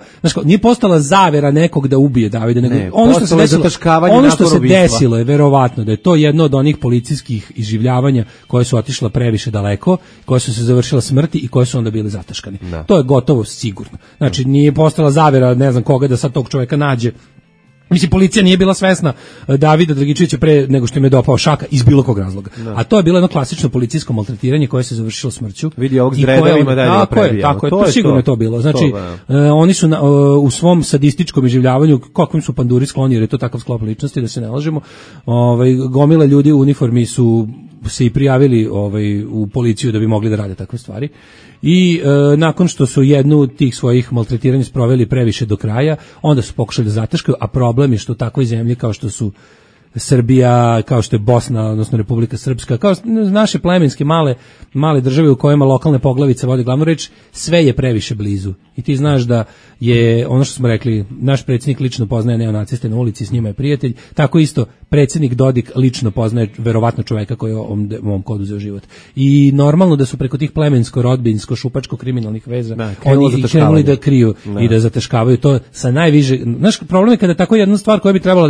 znači nije postala zavera nekog da ubije Davida, nego ne, ono što se desilo je verovatno da je to jedno od onih policijskih iživljavanja koje su otišla previše daleko, koje su se završila smrti i koje su onda bili zataškani. Da. To je gotovo sigurno. Znači nije postala zavera, ne znam koga da sad tog čoveka nađe. Mislim, policija nije bila svesna Davida Dragičevića pre nego što im je dopao šaka iz bilo kog razloga. No. A to je bilo jedno klasično policijsko maltretiranje koje se završilo smrću. Vidi ovog s dredovima da je prebijamo. Tako je, to sigurno je to bilo. Znači, oni su u svom sadističkom iživljavanju, kakvim su panduri skloni, jer je to takav sklop ličnosti, da se ne lažemo, gomila ljudi u uniformi su se i prijavili u policiju da bi mogli da rade takve stvari. I nakon što su jednu tih svojih maltretiranja sproveli previše do kraja, onda su pokušali da zataškaju, a problem je što u takvoj zemlji kao što su Srbija, kao što je Bosna, odnosno Republika Srpska, kao naše plemenske male države u kojima lokalne poglavice vode glavnu reč, sve je previše blizu. I ti znaš da je, ono što smo rekli, naš predsjednik lično poznaje neonaciste na ulici, s njima je prijatelj, tako isto predsjednik Dodik lično poznaje verovatno čoveka koji je ovom kodu za život. I normalno da su preko tih plemensko-rodbinsko-šupačko-kriminalnih veza oni krenuli da kriju i da zataškavaju to sa najviše. Znaš, problem je kada tako jedna stvar koja bi trebala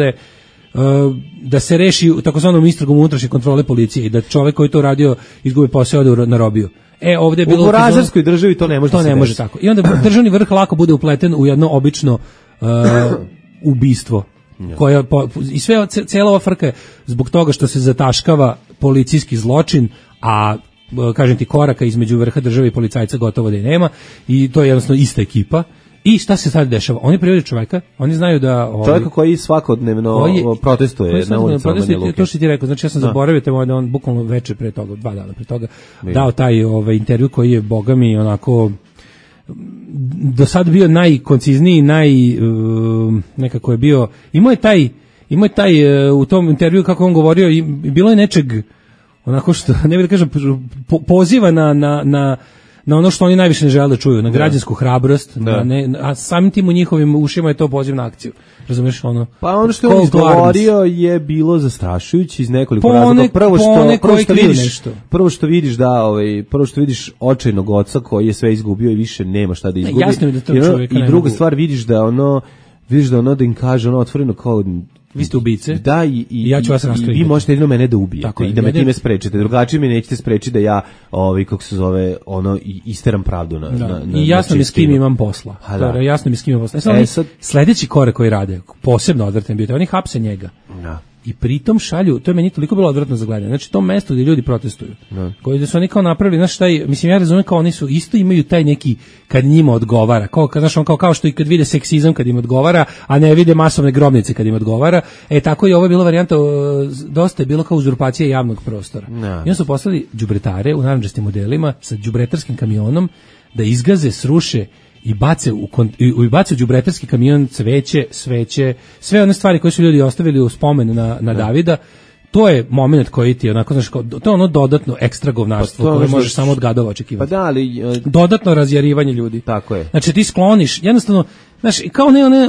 da se reši u takozvanom istragom unutrašnje kontrole policije i da čovjek koji to radio izgubi posao ode na robiju. Ovdje je bilo u burazerskoj državi to ne može. To ne može tako. I onda državni vrh lako bude upleten u jedno obično ubistvo. I cijela ova frka je zbog toga što se zataškava policijski zločin, a kažem ti koraka između vrha države i policajca gotovo da i nema, i to je jednostavno ista ekipa. I šta se sad dešava? Oni privode čoveka, oni znaju da čovjeka koji svakodnevno protestuje na ulicama Banja Luke. To što ti rekao, znači ja sam zaboravio da on bukvalno večer pre toga, 2 dana pre toga, dao taj intervju koji je bogami onako do sad bio najkoncizniji, nekako je bio, imao je taj u tom intervju kako on govorio, i bilo je nečeg onako što, ne bih da kažem, poziva na ono što oni najviše ne žele da čuju, na građansku hrabrost, a samim tim u njihovim ušima je to poziv na akciju. Razumeš ono? Pa ono što je izgovorio je bilo zastrašujuće iz nekoliko razloga. Prvo što vidiš očajnog oca koji je sve izgubio i više nema šta da izgubi. Jasno je da to čovjeka i druga stvar, vidiš da da im kaže otvoreno kao vi ste ubice. Da, i ja ću vas raskriti. Vi možete jedino mene da ubijete i da me time sprečite. Drugačije me nećete sprečiti da ja, kako se zove, isteram pravdu na i jasno mi s kim imam posla. Jasno mi s kim imam posla. Sledeći korak koji rade, posebno odvratan bio, oni hapse njega. I pritom šalju, to je meni toliko bilo odvratno za gledanje. Znači to mesto gdje ljudi protestuju. Koji da su oni kao napravili, znaš taj, mislim ja razumijem kao oni su isto imaju taj neki kad njima odgovara. Kao što i kad vide seksizam kad im odgovara, a ne vide masovne grobnice kad im odgovara. Tako i ovo je bila varijanta, dosta je bilo kao uzurpacija javnog prostora. I oni su poslali đubretare u narandžastim modelima sa đubretarskim kamionom da izgaze, sruše i bace u đubretarski kamion cveće, sveće, sve one stvari koje su ljudi ostavili u spomen na Davida. To je moment koji ti onako, znaš, to je ono dodatno ekstra govnarstvo koje možeš samo od gadova očekivati. Pa da, ali dodatno razjarivanje ljudi. Tako je. Znači ti skloniš, jednostavno, znaš, kao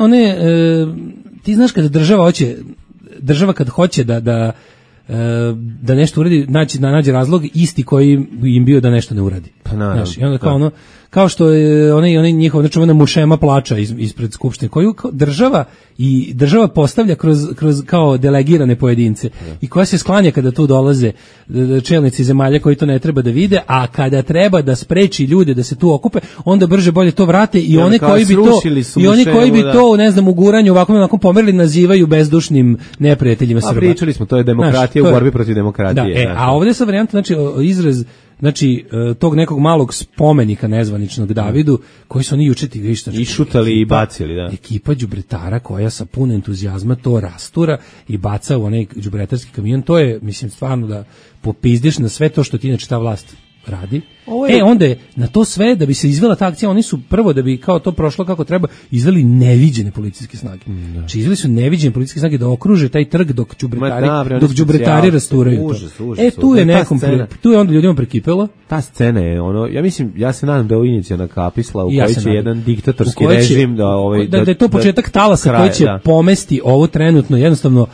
ti znaš kada država kad hoće da nešto uradi, nađe razlog isti koji im bio da nešto ne uradi. Pa naravno. Znaš, i onda kao što je onaj njihov, znači ona mušema plača ispred skupštine, koju država postavlja kroz kao delegirane pojedince i koja se sklanja kada tu dolaze čelnici zemalja koji to ne treba da vide, a kada treba da spreči ljude da se tu okupe, onda brže bolje to vrate i one koji bi to, ne znam, u guranju ovako pomerili nazivaju bezdušnim neprijateljima Srba. A pričali smo, to je demokratija u borbi protiv demokratije. A ovdje sa varijanta, znači izraz tog nekog malog spomenika nezvaničnog Davidu, koji su oni juče ti vidiš, i šutali i bacili, da. Ekipa đubretara koja sa puno entuzijazma to rastura i baca u onaj đubretarski kamion, to je, mislim, stvarno da popizdiš na sve to što ti inače ta vlast radi. Onda je na to sve, da bi se izvela ta akcija, oni su prvo, da bi kao to prošlo kako treba, izveli neviđene policijske snage. Znači izveli su neviđene policijske snage da okruže taj trg dok đubretari rasturaju to. Tu je nekom, tu je onda ljudima prekipelo. Ta scena je ja se nadam da je ovo inicijalna kapisla u kojoj će jedan diktatorski režim da je to početak talasa koji će pomesti ovo trenutno, jednostavno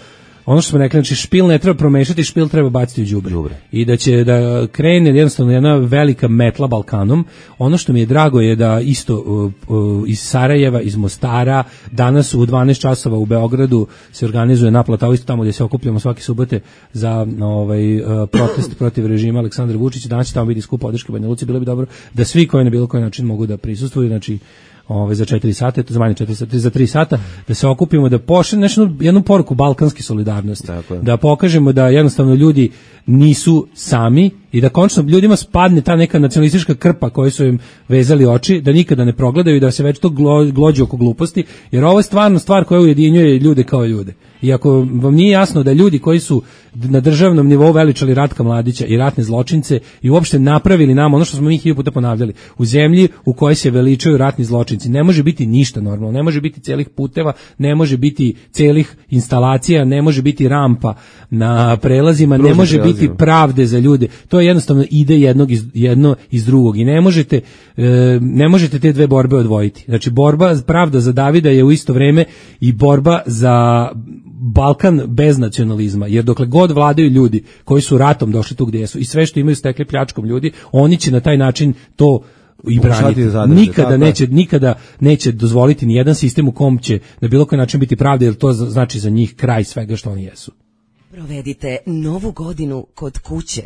ono što smo rekli, znači špil ne treba promešati, špil treba baciti u đubre. I da će da krene jednostavno jedna velika metla Balkanom. Ono što mi je drago je da isto iz Sarajeva, iz Mostara, danas u 12 časova u Beogradu se organizuje naplata, isto tamo gdje se okupljamo svake subote za protest protiv režima Aleksandra Vučića. Danas će tamo biti skup podrške Banja Luci, bilo bi dobro da svi koji na bilo koji način mogu da prisustvuju, znači za 4 sata, to za manje 4 sata, za 3 sata, da se okupimo, da pošaljemo jednu poruku balkanske solidarnosti, da pokažemo da jednostavno ljudi nisu sami i da konačno ljudima spadne ta neka nacionalistička krpa koju su im vezali oči, da nikada ne progledaju i da se već to glođu oko gluposti, jer ovo je stvarno stvar koja ujedinjuje ljude kao ljude. I ako vam nije jasno da ljudi koji su na državnom nivou veličali Ratka Mladića i ratne zločince i uopšte napravili nam ono što smo mi 1000 puta ponavljali, u zemlji u kojoj se veličaju ratni zločinci ne može biti ništa normalno, ne može biti celih puteva, ne može biti celih instalacija, ne može biti rampa na prelazima, ne može biti pravde za ljude. To je jednostavno ide jedno iz drugog i ne možete te dve borbe odvojiti. Znači borba pravda za Davida je u isto vrijeme i borba za Balkan bez nacionalizma, jer dokle god vladaju ljudi koji su ratom došli tu gdje su i sve što imaju stekli pljačkom ljudi, oni će na taj način to i braniti. Nikada neće dozvoliti ni jedan sistem u kom će na bilo koji način biti pravda, jer to znači za njih kraj svega što oni jesu. Provedite novu godinu kod kuće.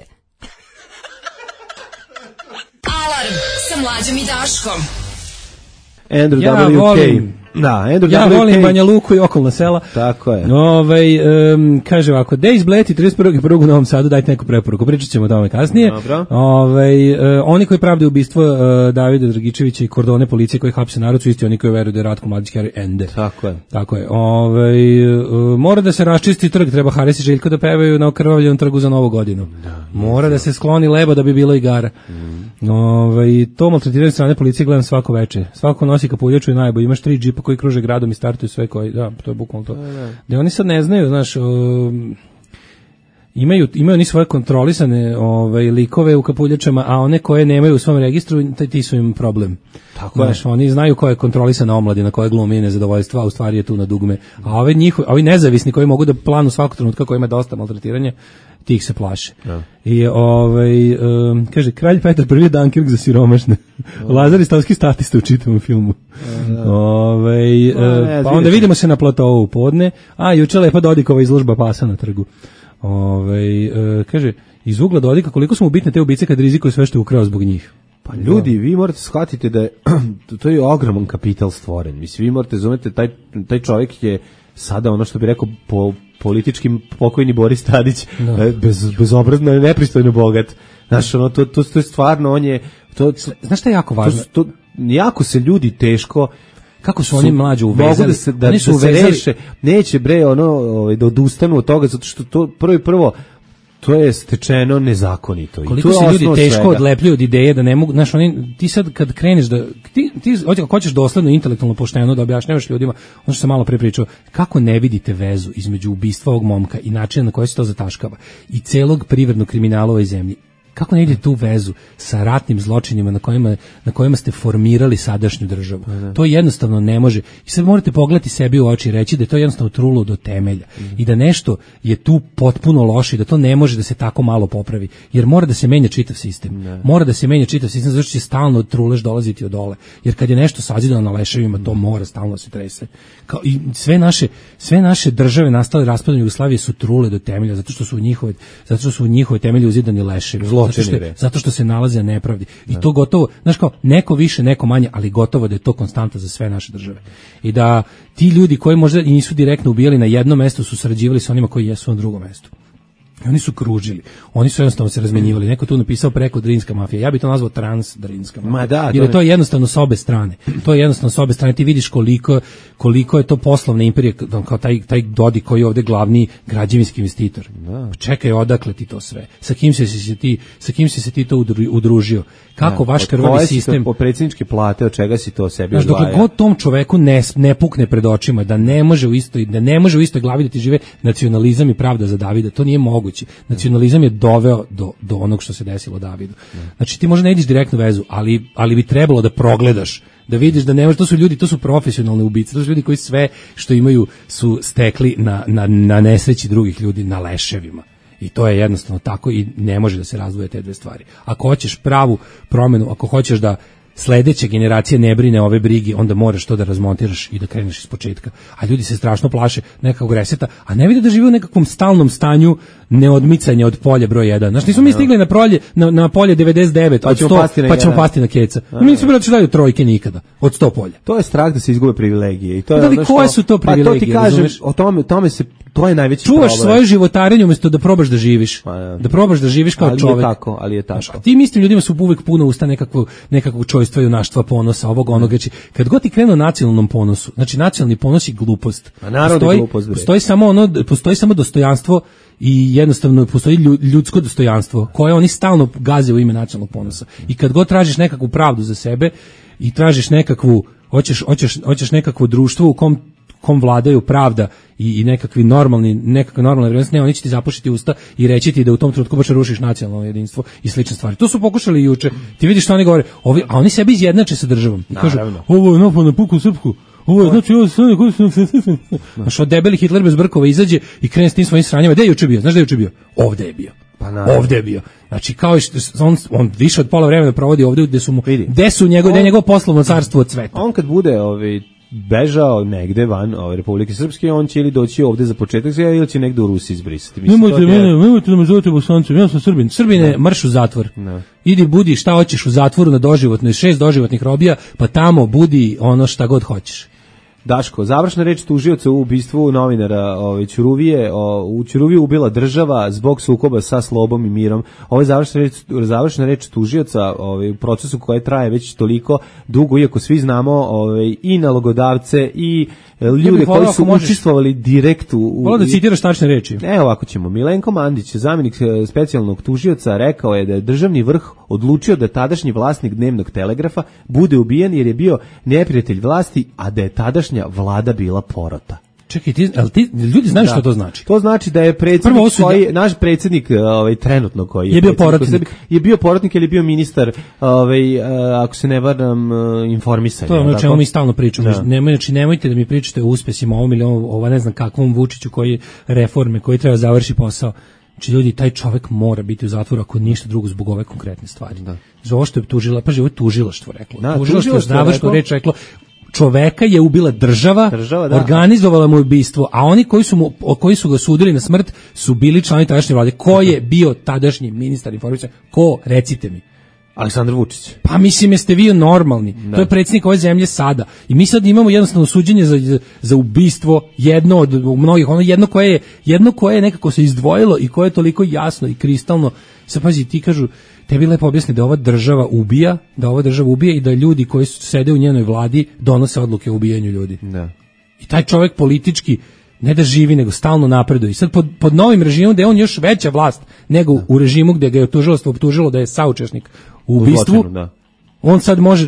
Alarm sa Mlađom i Daškom. Andrew WK. Ja volim Banja Luku i okolna sela. Tako je. Kaže ovako, da izbleti 31.1. u Novom Sadu, dajte neku preporuku, pričat ćemo o tome kasnije. Oni koji pravdaju ubistvo Davida Dragičevića i kordone policije koji hapse narod su isti oni koji veruju da je Ratko Mladić heroj ende. Tako je. Mora da se raščisti trg, treba Haris i Željko da pevaju na okrvavljenom trgu za Novu godinu. Mora da se skloni leba da bi bilo igara. To maltretiranje strane policije gledam svako veče. Svako nosi kapuljaču i najbolje. Imaš 3 džipa koji kruže gradom i startuju sve koji, to je bukvalno to. Da oni sad ne znaju, znaš, imaju oni svoje kontrolisane likove u kapuljačama, a one koje nemaju u svom registru, ti su im problem. Tako je. Oni znaju koja je kontrolisana omladina, koja glumi nezadovoljstva, a u stvari je tu na dugme. A ovi nezavisni koji mogu da planu svakog trenutka, koji ima dosta maltretiranja, tih se plaše. I kaže, kralj Petar I je Dunkirk za siromašne. Lazar i Stavski statista u čitavom filmu. Pa onda vidimo se na platovu podne, a juče lepa Dodikova izložba pasa na trgu. Kaže, iz ugla Dodika koliko su mu bitne te ubice kad rizikuje sve što je ukrao zbog njih. Pa ljudi, vi morate shvatiti da je to je ogroman kapital stvoren. Mislim, vi morate razumjeti, taj čovjek je sada ono što bi rekao po političkim pokojni Boris Tadić, bezobrazno i nepristojno bogat. Znaš, to je stvarno, on je... Znaš šta je jako važno? Jako se ljudi teško... Kako su oni mlađe uvezali? Da se reše, neće da odustanu od toga, zato što to prvo to je stečeno nezakonito. Koliko se ljudi teško odlepljuju od ideje da ne mogu, znaš, ti sad kad kreneš da, ti hoćeš dosledno, intelektualno, pošteno da objašnjavaš ljudima, ono što sam malo pre pričao, kako ne vidite vezu između ubistva ovog momka i načina na koji se to zataškava i celog privrednog kriminala u ovoj zemlji. Kako ne vidite tu vezu sa ratnim zločinima na kojima ste formirali sadašnju državu? To jednostavno ne može. I sad morate pogledati sebi u oči i reći da je to jednostavno trulo do temelja i da nešto je tu potpuno loše i da to ne može da se tako malo popravi. Jer mora da se menja čitav sistem. Mora da se menja čitav sistem zato što će stalno od trulež dolaziti od dole. Jer kad je nešto sazidano na leševima, to mora stalno se trese. I sve naše države nastale raspadom Jugoslavije su trule do temelja zato što su u njihove temelje uzidani leševi. Zato što se nalaze na nepravdi. I to gotovo, znaš kao, neko više, neko manje, ali gotovo da je to konstanta za sve naše države. I da ti ljudi koji možda i nisu direktno ubijali na jednom mestu su sarađivali sa onima koji jesu na drugom mestu. I oni su kružili. Oni su jednostavno se razmenjivali. Neko tu napisao preko Drinska mafija. Ja bih to nazvao transdrinska mafija. Jer to je jednostavno s obe strane. To je jednostavno s obe strane. Ti vidiš koliko je to poslovna imperija, kao taj Dodik koji je ovdje glavni građevinski investitor. Čekaj, odakle ti to sve? Sa kim si se ti to udružio? Kako vaš krvavi sistem... Po predsjedničke plate, od čega si to sebi odvaja? Dokle god tom čoveku ne pukne pred očima, da ne može u istoj glavi da ti žive nacionalizam i pravda za Davida, to nije moguće. Nacionalizam je doveo do onog što se desilo Davidu. Znači ti možda ne vidiš direktnu vezu, ali bi trebalo da progledaš Da vidiš da nemaš, to su ljudi, to su profesionalne ubice, to su ljudi koji sve što imaju su stekli na nesreći drugih ljudi, na leševima. I to je jednostavno tako i ne može da se razdvoje te dve stvari. Ako hoćeš pravu promenu, ako hoćeš da sledeća generacija ne brine ove brigi, onda moraš to da razmontiraš i da kreneš iz početka. A ljudi se strašno plaše nekakvog reseta, a ne vide da žive u nekakvom stalnom stanju neodmicanja od polja broj 1. Znaš, nismo mi stigli na polje 99 od 100, pa ćemo pasti na keca. Mi nismo bili da trojke nikada, od 100 polja. To je strah da se izgube privilegije. I to je da li koje su to privilegije? Pa to ti kažem, o tome se, to je najveći problem. Čuvaš svoje životarenje umjesto da probaš da živiš. Da probaš da živiš kao čovjek. Ali je tako. A tim istim ljudima su uvek puno usta nekakvog čojstva, junaštva, ponosa, ovog onog. Znači, kad god ti krenu nacionalnom ponosu, znači nacionalni ponos je glupost. Postoji samo dostojanstvo i jednostavno postoji ljudsko dostojanstvo koje oni stalno gaze u ime nacionalnog ponosa. I kad god tražiš nekakvu pravdu za sebe i tražiš nekakvu, hoćeš nekakvo društvo u kom vladaju pravda i nekakve normalne vrijednosti, oni će ti zapušiti usta i reći ti da u tom trenutku baš rušiš nacionalno jedinstvo i slične stvari. To su pokušali juče. Ti vidiš što oni govore, a oni sebi izjednače sa državom. I kažu, ovo je napad na puku srpsku. Ovo je, znači, ovo sve koji su... Znaš, od debeli Hitler bez brkova izađe i krene s tim svojim sranjama. Gde je juče bio? Znaš gde je juče bio? Ovde je bio. Ovde je bio. Znači, kao on više od pola vremena provodi ovde gde su njegovo poslovno carstvo od sveta. On kad bude bežao negde van Republike Srpske, on će ili doći ovde za početak ili će negde u Rusiji izbrisati. Nemojte da me zovete Bosancem, ja sam Srbin. Srbine, marš u zatvor. Idi budi šta hoćeš u zatvoru na doživotno, 6 doživotnih robija, pa tamo budi ono šta god hoćeš. Daško, završna reč tužioca u ubistvu novinara Ćuruvije. U Ćuruviju ubila država zbog sukoba sa slobom i mirom. Ovo je završna reč tužioca u procesu koji traje već toliko dugo, iako svi znamo i nalogodavce i ljude koji su učestvovali direkt Volao da citiraš tačne reči. Evo ovako ćemo. Milenko Mandić, zamjenik specijalnog tužioca, rekao je da je državni vrh odlučio da tadašnji vlasnik Dnevnog telegrafa bude ubijen jer je bio neprijatelj vlasti, a da je tadašnja vlada bila porota. Čekaj, ljudi znaju što to znači? To znači da je naš predsjednik trenutno koji je bio porotnik. Je bio porotnik ili je bio ministar, ako se ne varam, informisanja. To je ono čemu mi stalno pričamo. Nemojte da mi pričate o uspesima ovom ili ovo ne znam kakvom Vučiću koji reforme, koji treba završi posao. Znači ljudi, taj čovjek mora biti u zatvoru ako ništa drugo zbog ove konkretne stvari. Za ovo što je tužila, pa ovo je tužilaštvo reklo. Tužilaštvo je završno reč reklo. Čoveka je ubila država, organizovala mu ubistvo, a oni koji su ga sudili na smrt su bili članovi tadašnje vlade. Ko je bio tadašnji ministar informisanja? Ko? Recite mi. Aleksandar Vučić. Pa mislim, jeste vi normalni. To je predsjednik ove zemlje sada. I mi sad imamo jednostavno suđenje za ubistvo, jedno od mnogih, jedno koje je nekako se izdvojilo i koje je toliko jasno i kristalno. Sad pazi, ti kažu, tebi lepo objasni da ova država ubija, i da ljudi koji sede u njenoj vladi donose odluke o ubijanju ljudi. I taj čovjek politički ne da živi, nego stalno napreduje. I sad pod novim režimom, da je on još veća vlast nego u režimu gdje ga je tužilaštvo optužilo da je saučesnik u ubistvu, on sad može,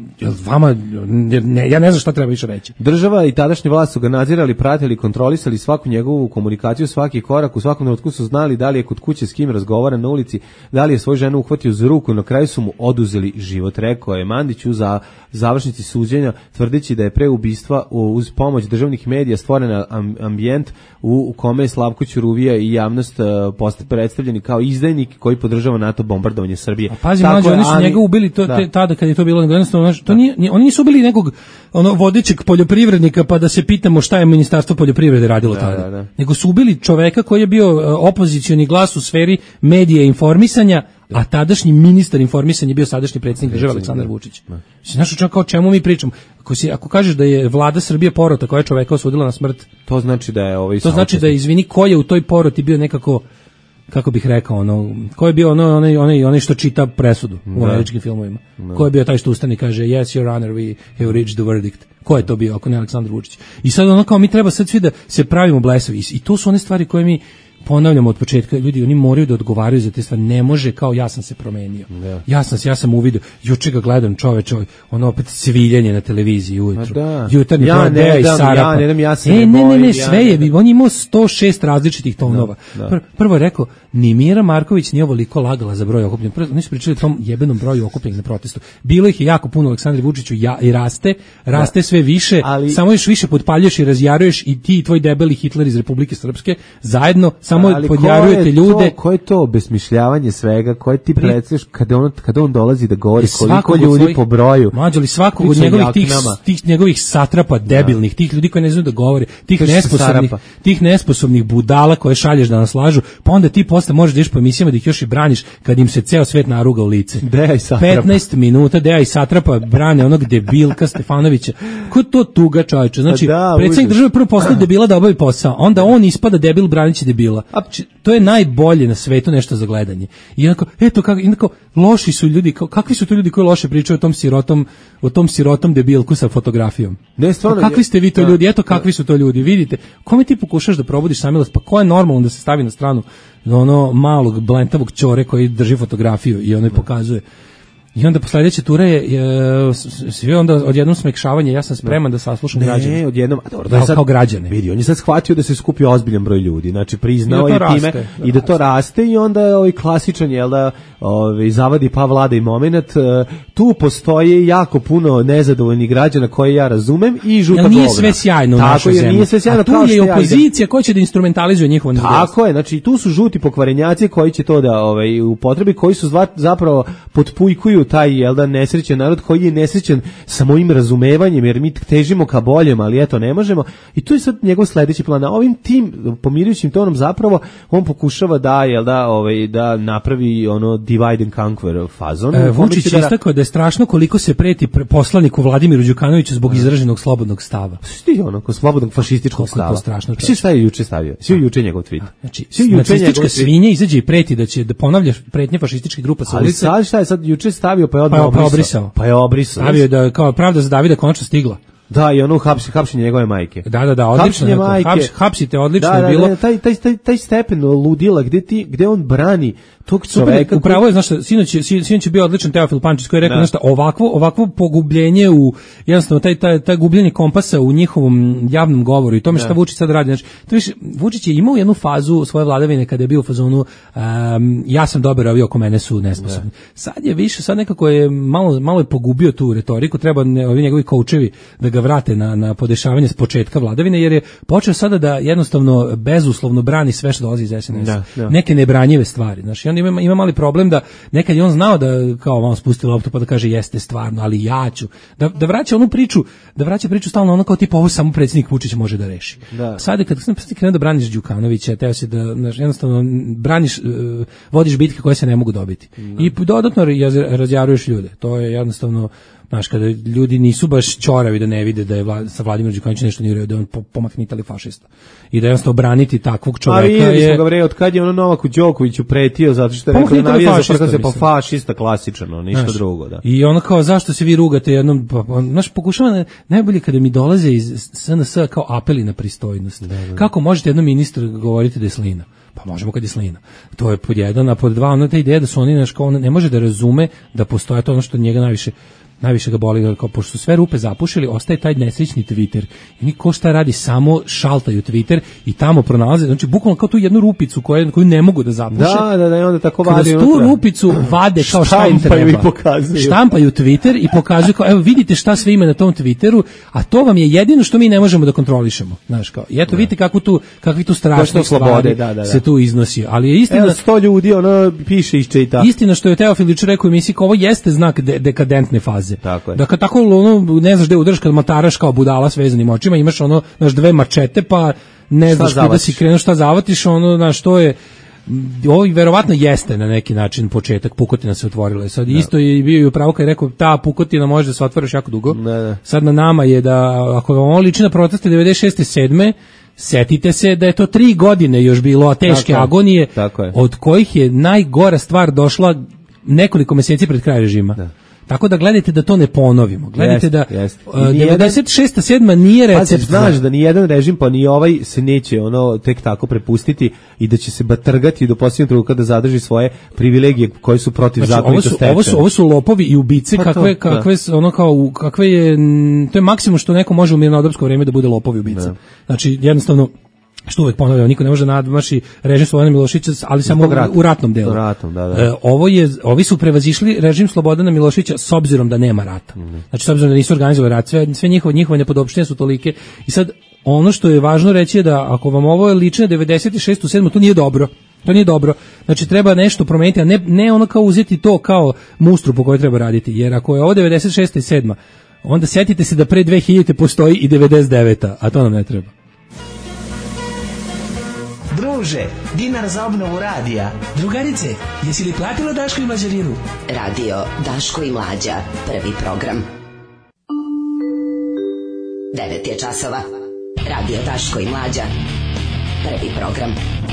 ja ne znam šta treba više reći. Država i tadašnje vlast su ga nadzirali, pratili, kontrolisali svaku njegovu komunikaciju, svaki korak, u svakom trenutku su znali da li je kod kuće s kim razgovara na ulici, da li je svoju ženu uhvatio za ruku, na kraju su mu oduzeli život, rekao je Mandić u završnici suđenja, tvrdeći da je pre ubistva uz pomoć državnih medija stvoren ambijent u kome je Slavko Ćuruvija i javnost predstavljeni kao izdajnik koji podržava NATO bombardovanje Srbije. A pazi, oni su njega ubili tada kad je to bilo, jednostavno, oni nisu bili nekog vodećeg poljoprivrednika pa da se pitamo šta je Ministarstvo poljoprivrede radilo tada. Nego su ubili čoveka koji je bio opozicioni glas u sferi medija i informisanja, a tadašnji ministar informisanja je bio sadašnji predsjednik države Aleksandar Vučić. Znaš o čemu mi pričamo? Ako kažeš da je vlada Srbije porota koja je čoveka osudila na smrt, to znači da je to znači da je, izvini, ko je u toj poroti bio nekako, kako bih rekao, ko je bio onaj što čita presudu u američkim filmovima. Ko je bio taj što ustane i kaže yes, your honor, we have reached the verdict. Ko je to bio, ako ne Aleksandar Vučić? I sad kao mi treba sad svi da se pravimo blesavi. I to su one stvari koje mi ponavljam od početka, ljudi, oni moraju da odgovaraju za te stvari, ne može kao ja sam se promenio. Ja sam uvidio, juče ga gledam, čoveče, ono opet sviljenje na televiziji ujutru. Jutarnji program Deja i Sarapa. Ne, sve je, on je imao 106 različitih tonova. Prvo je rekao, ni Mira Marković nije ovoliko lagala za broj okupljenih. Oni su pričali o tom jebenom broju okupljenih na protestu. Bilo ih je jako puno Aleksandru Vučiću i raste sve više, samo još više potpaljuješ i razjaruješ i ti i tvoj debeli Hitler iz Republike Srpske zajedno samo podjarujete ljude. Ko je to obesmišljavanje svega, koje ti predstavljaš kada on dolazi da govori koliko ljudi po broju. Mađo li svakog od tih njegovih satrapa debilnih, tih ljudi koji ne znaju da govore, tih nesposobnih budala koje šalješ da nas lažu, pa onda ti posle možeš da ideš po emisijama da ih još i braniš kad im se ceo svet naruga u lice. 15 minuta Deja i Satrapa brane onog debilka Stefanovića. Ko to tuga, čovječe? Znači, predsjednik države prvo poslao debila da obavi posao, onda on ispada debil braneći debila. To je najbolje na svetu nešto za gledanje. I onako, loši su ljudi, kakvi su to ljudi koji loše pričaju o tom sirotom debilku sa fotografijom? Ne, stvarno, kakvi ste vi to ljudi? Eto kakvi su to ljudi, vidite. Kome ti pokušaš da probudiš samilost? Pa ko je normalno da se stavi na stranu ono malog blentavog ćore koji drži fotografiju i ono pokazuje? I onda posledeća tura je svi onda odjednom smekšavanje, ja sam spreman da saslušam građane. Ne, odjednom, kao građane. Vidi, on je sad shvatio da se skupi ozbiljan broj ljudi, znači priznao je time i da to raste i onda ovaj klasičan, jel da, zavadi pa vlada i moment, tu postoje jako puno nezadovoljnih građana koje ja razumem i žuta govna. Nije sve sjajno u našoj zemlji. Nije sve sjajno, a tu je i opozicija koja će da instrumentalizuje njihovo nezadovoljstvo. Tako je, znači tu su žuti pokvarenjaci koji će to da upotrebi, koji su zapravo potpujkuju taj, jel da, nesrećen narod koji je nesrećen sa mojim razumevanjem, jer mi težimo ka boljem, ali eto ne možemo. I to je sad njegov sledeći plan. A ovim tim pomirujućim tonom zapravo on pokušava da, jel da, da napravi ono divide and conquer fazon. Vučić je istakao da je strašno koliko se preti poslaniku Vladimiru Đukanoviću zbog izraženog slobodnog stava. Šti ono, ko slobodnog fašističkog stava. To strašno. Svi šta je juče stavio? Svi juče njegov tweet. Znači, nacistička svinja izađe i preti da će da ponavlja pretnje fašističkih grupa sa ulice. Ali sad šta je sad juče stavio pa je obrisao. Pa je obrisao. Stavio da kao pravda za Davida konačno stigla. Da, i ono hapšenje njegove majke. Da, odlično. Hapsite, odlično je bilo. Taj stepen ludila gde on brani tog čoveka. Upravo je, znaš, sinoć je bio odličan Teofil Pančić koji je rekao, znaš, ovakvo pogubljenje u, jednostavno, taj gubljenje kompasa u njihovom javnom govoru i tome šta Vučić sad radi. Znači, to više, Vučić je imao jednu fazu svoje vladavine kada je bio u fazonu ja sam dobar, ovi oko mene su nesposobni. Sad je više, sad nekako je malo je pogubio tu retoriku, treba ovi njegovi koučevi da ga vrate na podešavanje s početka vladavine, jer je počeo sada da jednostavno bezuslovno brani sve što dolazi iz SNS. Neke nebranjive stvari. Znači, on ima mali problem da nekad je on znao da kao on spusti loptu pa da kaže jeste stvarno, ali ja ću. Da vraća onu priču, stalno ono kao tipa ovo samo predsjednik Vučić može da reši. Sada kad sam krenuo da braniš Đukanovića, teo si da jednostavno braniš, vodiš bitke koje se ne mogu dobiti. I dodatno razjaruješ ljude. To je jednostavno, znaš, kada ljudi nisu baš ćoravi da ne vide da je sa Vladimir Đukanović nešto nije da je on pomaknitali fašista. I da jednostavno braniti takvog čoveka je... vidjeli smo ga od kad je ono Novaku Đokoviću pretio, zato što je rekao da navija za prka se pa fašista klasičano, ništa drugo. Da. I ono kao, zašto se vi rugate jednom, znaš, pokušava najbolje kada mi dolaze iz SNS kao apeli na pristojnost. Kako možete jednom ministru govoriti da je slina? Pa možemo kad je slina. To je pod jedan, a pod dva, ono ta ideja da su oni, znaš, kao on ne može da razume da postoje to ono što njega najviše ga boli, kao pošto su sve rupe zapušili, ostaje taj nesrećni Twitter. I oni ko šta radi, samo šaltaju Twitter i tamo pronalaze, znači bukvalno kao tu jednu rupicu koju ne mogu da zapuše. Da, i onda tako vade. Kroz tu rupicu vade kao šta im treba. Štampaju Twitter i pokazuju kao, evo vidite šta sve ima na tom Twitteru, a to vam je jedino što mi ne možemo da kontrolišemo. Znaš, kao, i eto vidite kakvi tu strašne stvari se tu iznosi. Ali je istina... 100 ljudi ono piše iz čita. Istina što je Teofil juče rekao u emisiji, kao ovo jeste znak dekadentne faze. Tako je. Da kad tako ono, ne znaš gde udrš kad mataraš kao budala s vezanim očima, imaš ono, znaš, dve mačete, pa ne znaš kuda si krenuo, šta zavatiš, ono, znaš, to je, ovo verovatno jeste na neki način početak, pukotina se otvorila. Sad isto je bio i upravo kad je rekao, ta pukotina može da se otvoriš jako dugo. Sad na nama je da, ako vam liči na proteste 96. 7. setite se da je to 3 godine još bilo, a teške agonije, od kojih je najgora stvar došla nekoliko meseci pred kraj režima. Tako da gledajte da to ne ponovimo. Gledajte da 96. 7. nije recept. Znaš da ni jedan režim, pa ni ovaj se neće tek tako prepustiti i da će se batrgati do posljednjeg trenutka da zadrži svoje privilegije koje su protiv zakonito stečene. Ovo su lopovi i ubice, kakve je, to je maksimum što neko može u mirnodopsko vrijeme da bude lopov i ubica. Znači, jednostavno, što uvek ponavljamo, niko ne može nadmaši režim Slobodana Miloševića, ali samo u ratnom delu. Ovi su prevazišli režim Slobodana Miloševića s obzirom da nema rata. Znači, s obzirom da nisu organizovali rat, sve njihove nepodopštine su tolike. I sad, ono što je važno reći je da ako vam ovo liči na 96. 7. to nije dobro. To nije dobro. Znači, treba nešto promeniti, a ne ono kao uzeti to kao mustru po kojoj treba raditi. Jer ako je ovo 96. i 7. onda setite se da pre 2000. postoji i 99. a to nam ne treba. Druže, dinar za obnovu radija. Drugarice, jesi li platila Daško i Mlađarinu? Radio Daško i Mlađa, prvi program. 9 je časova. Radio Daško i Mlađa, prvi program.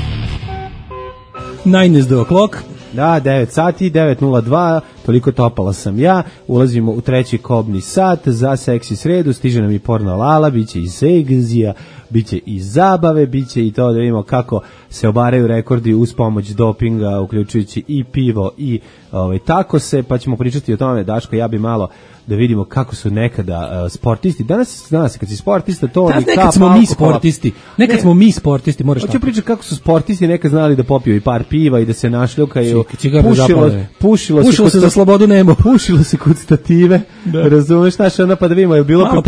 9 is the o'clock. Da, 9 sati, 9:02, toliko topala sam ja, ulazimo u treći kobni sat za seksi sredu, stiže nam i porno Lala, bit će i segzija, bit će i zabave, bit će i to da vidimo kako se obaraju rekordi uz pomoć dopinga, uključujući i pivo i tako se, pa ćemo pričati o tome, Daško, ja bi malo da vidimo kako su nekada sportisti. Danas kad si sportista, to nekad smo mi sportisti. Nekad smo mi sportisti, moraš tako. Hoću pričati kako su sportisti nekad znali da popiju i par piva i da se našljukaju. Pušilo se za slobodu nemo. Pušilo se kod stative. Razumeš, znaš, onda pa da vidimo, je bilo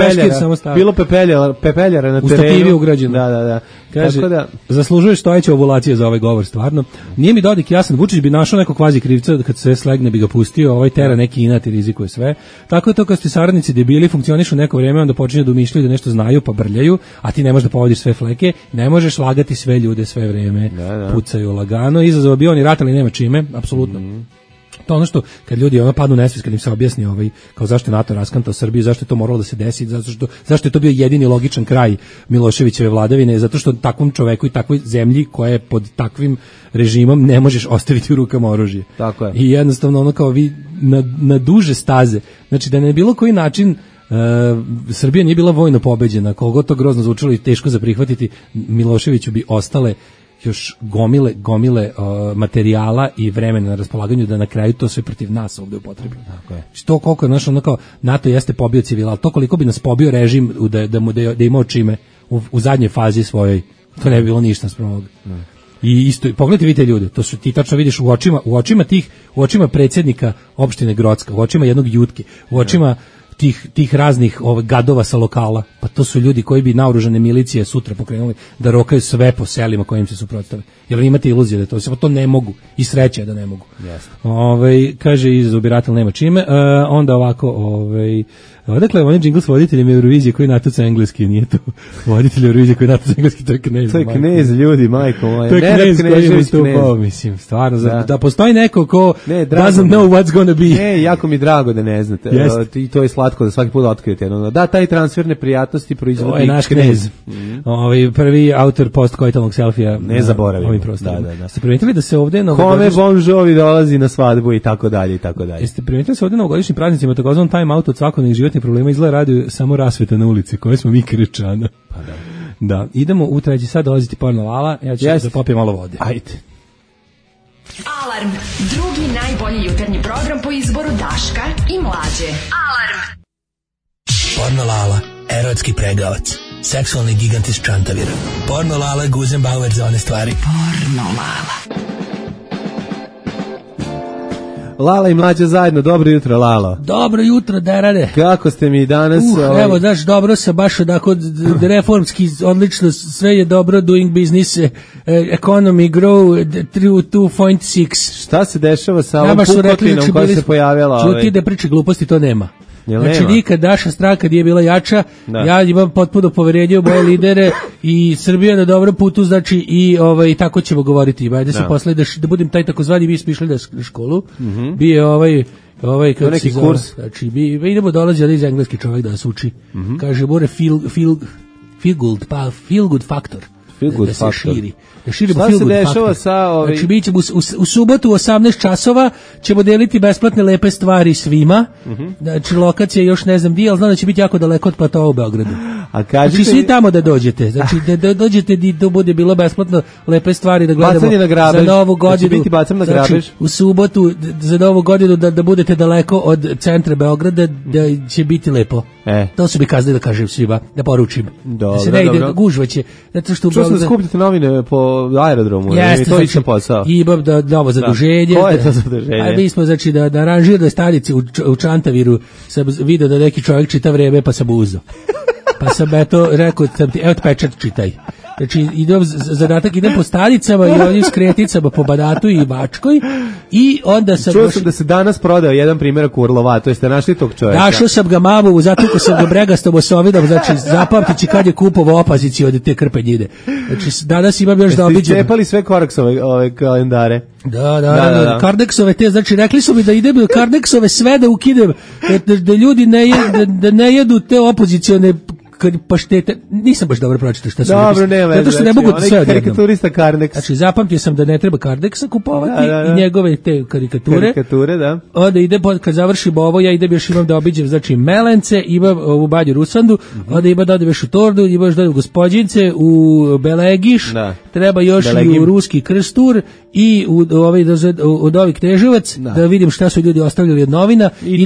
pepeljara na terenu. U stativi ugrađeno. Da. Kaže, zaslužuješ stojeća ovulacija za ovaj govor, stvarno. Nije mi Dodik jasan, Vučić bi našao neko kvazi krivca, kad se slegne bi ga pustio, ovaj tera neki inat i rizikuje sve. Tako je to kad ste saradnici debili, funkcionišu neko vrijeme, onda počinju da umišljaju da nešto znaju, pa brljaju, a ti ne možeš da povodiš sve fleke, ne možeš lagati sve ljude sve vrijeme, pucaju lagano, izazova bi oni rat, ali nema čime, apsolutno. To ono što kad ljudi padnu nesvijest, kad im se objasni kao zašto je NATO raskantao Srbiju, zašto je to moralo da se desi, zašto je to bio jedini logičan kraj Miloševićeve vladavine, zato što takvom čoveku i takvoj zemlji koja je pod takvim režimom ne možeš ostaviti u rukama oružje. Tako je. I jednostavno ono kao vi na duže staze, znači da ne bilo koji način Srbija nije bila vojno pobeđena, koliko to grozno zvučalo i teško za prihvatiti, Miloševiću bi ostale još gomile materijala i vremena na raspolaganju da na kraju to sve protiv nas ovdje upotrebi. To koliko je ono kao NATO jeste pobio civila, ali to koliko bi nas pobio režim da imao čime u zadnjoj fazi svojoj, to ne bi bilo ništa sprem ovoga. I isto, pogledajte vidite ljude, to su ti tačno vidiš u očima predsjednika opštine Grocka, u očima jednog Jutke, u očima tih raznih gadova sa lokala, pa to su ljudi koji bi naoružane milicije sutra pokrenuli da rokaju sve po selima kojim se suprotstave. Jer imate iluzije da to ne mogu i sreće da ne mogu. Kaže izobiratel nema čime, onda ovako odakle on je džingl s voditeljem Eurovizije koji natuca engleski, nije to voditelj Eurovizije koji natuca engleski, to je knez. To je knez, ljudi, majko moja. To je knez koji je ustupao, mislim, stvarno, da postoji neko ko doesn't know what's gonna be. Ne, jako mi drago da ne znate, i to je slatko da svaki put otkrijete. Da, taj transfer neprijatnosti proizvodi knez. To je naš knez. Prvi autor post-koitalnog selfija. Ne zaboravimo. Da. Ste primetili da se ovdje Kome Bon Jovi dolazi na svadbu i tako dalje i tako dalje. Jeste primetili da se ovdje na novogodišnjim praznicima takozvan time out od svakodnevnih životnih problema izgleda radio samo rasveta na ulici koje smo mi krečana. Pa da. Da, idemo u treći sad dolaziti porno Lala, ja ću da popijem malo vode. Ajde. Alarm, drugi najbolji jutarnji program po izboru Daška i Mlađe. Alarm. Porno Lala, erotski pregavac, seksualni gigant iz Čantavira. Porno Lala, Guzenbauer za one stvari. Porno Lala. Lala i Mlađa zajedno, dobro jutro, Lalo. Dobro jutro, da rade. Kako ste mi danas? Evo, znaš, dobro se baš onako reformski, odlično, sve je dobro, doing business, economy grow, 2.6. Šta se dešava sa ovom pukotinom koja se pojavila? Čuti da priče gluposti, to nema. Znači nikad naša stranka nije bila jača, ja imam potpuno poverenje u moje lidere i Srbija na dobrom putu, znači i tako ćemo govoriti. Ajde se posle da budem taj takozvani, mi smo išli na školu, bio kako neki kurs. Znači idemo dolazi iz engleski čovjek da nas uči. Kaže more feel good factor. da se širi. Da širimo šta se dešava sa Znači, mi ćemo u subotu u 18 časova ćemo deliti besplatne lepe stvari svima. Znači, lokacija još ne znam di, ali znam da će biti jako daleko od platoa u Beogradu. A kažete, znači, svi tamo da dođete. Znači, da dođete da bude bilo besplatno lepe stvari da gledamo za Novu godinu. Biti bacam na grabež. Znači, u subotu za Novu godinu da budete daleko od centra Beograda, da će biti lepo. To su mi kazali da kažem svima, da poručim. Da se ne ide gužvaće. Zato što čuo sam da skupite novine po aerodromu. Jeste, to isto posao. I imam novo zaduženje. Ko je to zaduženje? A mi smo, znači, da aranžirali stanici u Čantaviru, sam vidio da neki čovjek čita Vreme, pa sam uzeo. Pa sam rekao, evo pečat čitaj. Znači, idem po stanicama i onim skreticama po Banatu i Bačkoj i onda sam... Čuo sam da se danas prodao jedan primjerak Urlova, to jeste našli tog čovjeka. Našao sam ga mamu, zato sam ga bregastom osovinom, znači zapamtići kad je kupovao opaziciju od te krpenjine. Znači, danas imam još da obiđem. Jeste cepali sve Kardeksove kalendare? Da. Kardeksove te, znači rekli su mi da idem Kardeksove sve da ukidem, da ljudi ne jedu te opozicione paštete, nisam baš dobro pročitao šta su. Dobro, nema veze. Zato što ne mogu sve odjednom. Karikaturista Kardex. Znači, zapamtio sam da ne treba Kardexa kupovati i njegove te karikature. Da. Onda idem, kad završim ovo, ja idem još imam da obiđem, znači, Melence, imam u Banju Rusandu, onda imam da odem još u Tordu, imaš da odem u Gospođince, u Belegiš, treba još i u Ruski Krstur i u Novi Kneževac, da vidim šta su ljudi ostavljali od novina i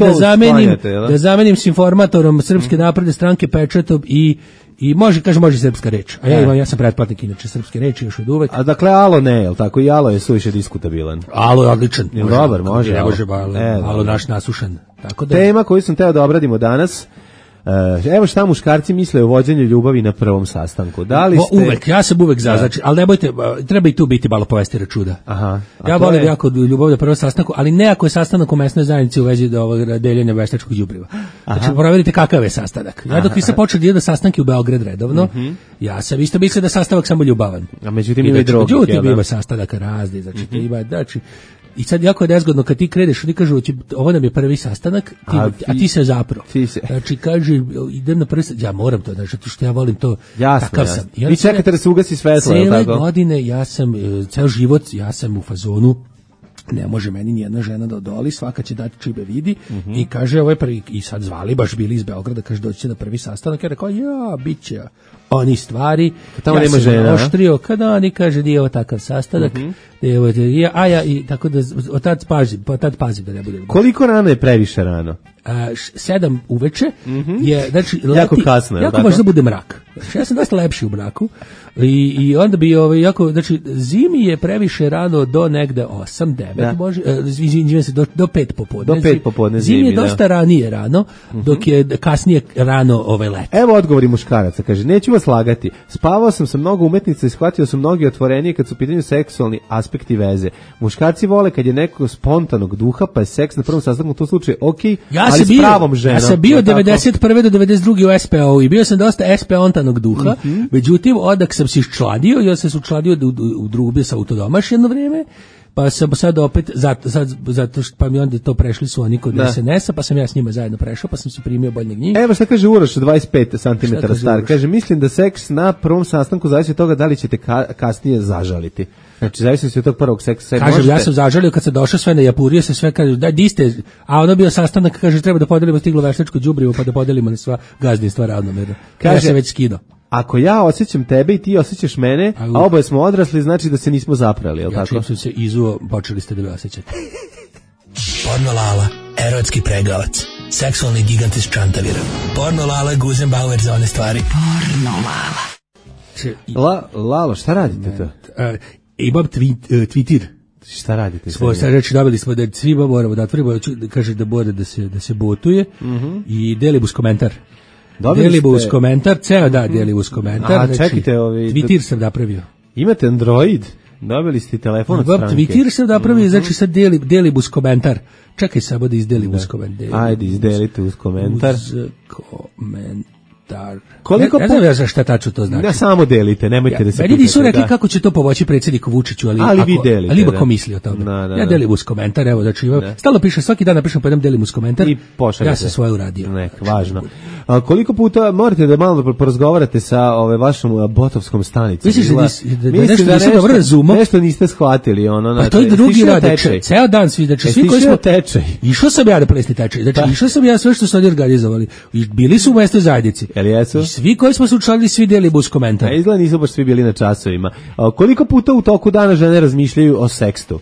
da zamenim s informatorom Srpske napredne stranke pečatom i može srpska reč. A ja sam pretplatnik inače srpske reči još od uvek. A dakle Alo ne, jel tako? I Alo je suviše diskutabilan. Alo je odličan. Dobar, može. Alo naš nasušan. Tako da. Tema koju sam teo da obradimo danas. Evo šta muškarci misle o vođenju ljubavi na prvom sastanku. Da li ste... Uvek, ja sam uvek za, znači, ali ne bojte, treba i tu biti malo povesti računa. Ja volim jako ljubav na prvom sastanku, ali ne ako je sastanak u mesnoj zajednici u vezi do ovog deljenja veštačkog đubriva. Znači, provjerite kakav je sastanak. Ja dok nisam počeo da idem na sastanke u Beograd redovno, ja sam isto mislio da sastavak samo ljubavan. A međutim ima i drugi. Međutim ima sastanaka razni, znači ima, znači, i sad jako je nezgodno kad ti kreneš, oni kažu ovo nam je prvi sastanak, a ti se zapro. Znači kaže idem na prvi sastanak, ja moram to, znači što ja volim to, takav sam. Vi čekate da se ugasi svetlo, je li tako? Cele godine ja sam, ceo život ja sam u fazonu, ne može meni nijedna žena da odoli, svaka će dati čibe vidi i kaže ovo je prvi, i sad zvali, baš bili iz Beograda, kaže doći će na prvi sastanak, ja rekao bit će oni stvari, tamo ja nema žena, oštrio, kada oni kaže nije ovo takav sastanak, i tako da od tad pazim da ne bude. Koliko rano je previše rano? 7 uveče je, znači, jako kasno, jako baš da bude mrak. Znači, ja sam dosta lepši u mraku i onda bi jako, znači, zimi je previše rano do negde 8-9, može, izvinjam se, do 5 popodne. Do 5 popodne zimi je dosta ranije rano, dok je kasnije rano leto. Evo odgovori muškaraca, kaže, neću vas lagati, spavao sam sa mnogo umetnica i shvatio sam mnogi otvorenije kad su u pitanju seksualni aspekti veze. Muškarci vole kad je nekog spontanog duha, pa je seks na prvom sastanku u tom slučaju okej, ali s pravom ženom. Ja sam bio 91. do 92. u SPO i bio sam dosta SPO-ontanog duha, međutim, odak sam se iščladio, ja sam se učladio u drugu sa autodomaš jedno vrijeme, pa sam sad opet, zato što pa mi onda to prešli su oni kod SNS-a, pa sam ja s njima zajedno prešao, pa sam se primio boljeg njih. Evo šta kaže Uroš, 25 cm star, kaže, mislim da seks na prvom sastanku zavisi od toga da li ćete kasnije zažaliti. Znači, zavisi se od tog prvog seksa. Kažem, ja sam zažalio kad sam došao sve, najapurio se sve, kaže, di ste, a ono bio sastanak, kaže, treba da podelimo stiglo veštačko đubrivo, pa da podelimo na sva gazdinstva ravnomerno. Ja se već skido. Ako ja osjećam tebe i ti osjećaš mene, a oboje smo odrasli, znači da se nismo zaprali, je li tako? Ja čim sam se izuo, počeli ste da me osjećate. Porno Lala, erotski pregavac, seksualni gigant iz Čantavira. Porno Lala, Guzenbauer za one stvari. Porno Lala. Lalo, šta radite to? Imam Twitter. Šta radite? Znači, dobili smo da svima moramo da otvorimo, kaže da mora da se botuje i delibus komentar. Delibus komentar, ceo delibus komentar. A, čekajte, Twitter sam napravio. Imate Android? Dobili ste telefon od stranke. Twitter sam napravio, znači sad delibus komentar. Čekaj samo da izdelibus komentar. Ajde, izdelite uz komentar. Koliko ne znam ja za šta tačno to znači. Ne samo delite, nemojte da se pitate. Ljudi su rekli kako će to pomoći predsjedniku Vučiću, ali vi delite. Ali ko misli o tome. Ja delim uz komentar, evo, znači stalno piše, svaki dan napišem po jednom delim uz komentar. I pošaljete. Ja sam svoje uradio. Važno. Koliko puta morate da malo porazgovarate sa vašom botovskom stanicom? Misliš da nešto niste dobro razumao? Nešto niste shvatili, Pa to je drugi rad, ceo dan svi, znači svi koji smo tečaj. Išao sam ja da plesni tečaj, znači išao sam ja sve što su oni organizovali. Bili su u mestnoj zajednici. I svi koji smo se učlanili, svi deli bus komentar. Izgleda nisu baš svi bili na časovima. Koliko puta u toku dana žene razmišljaju o sekstu?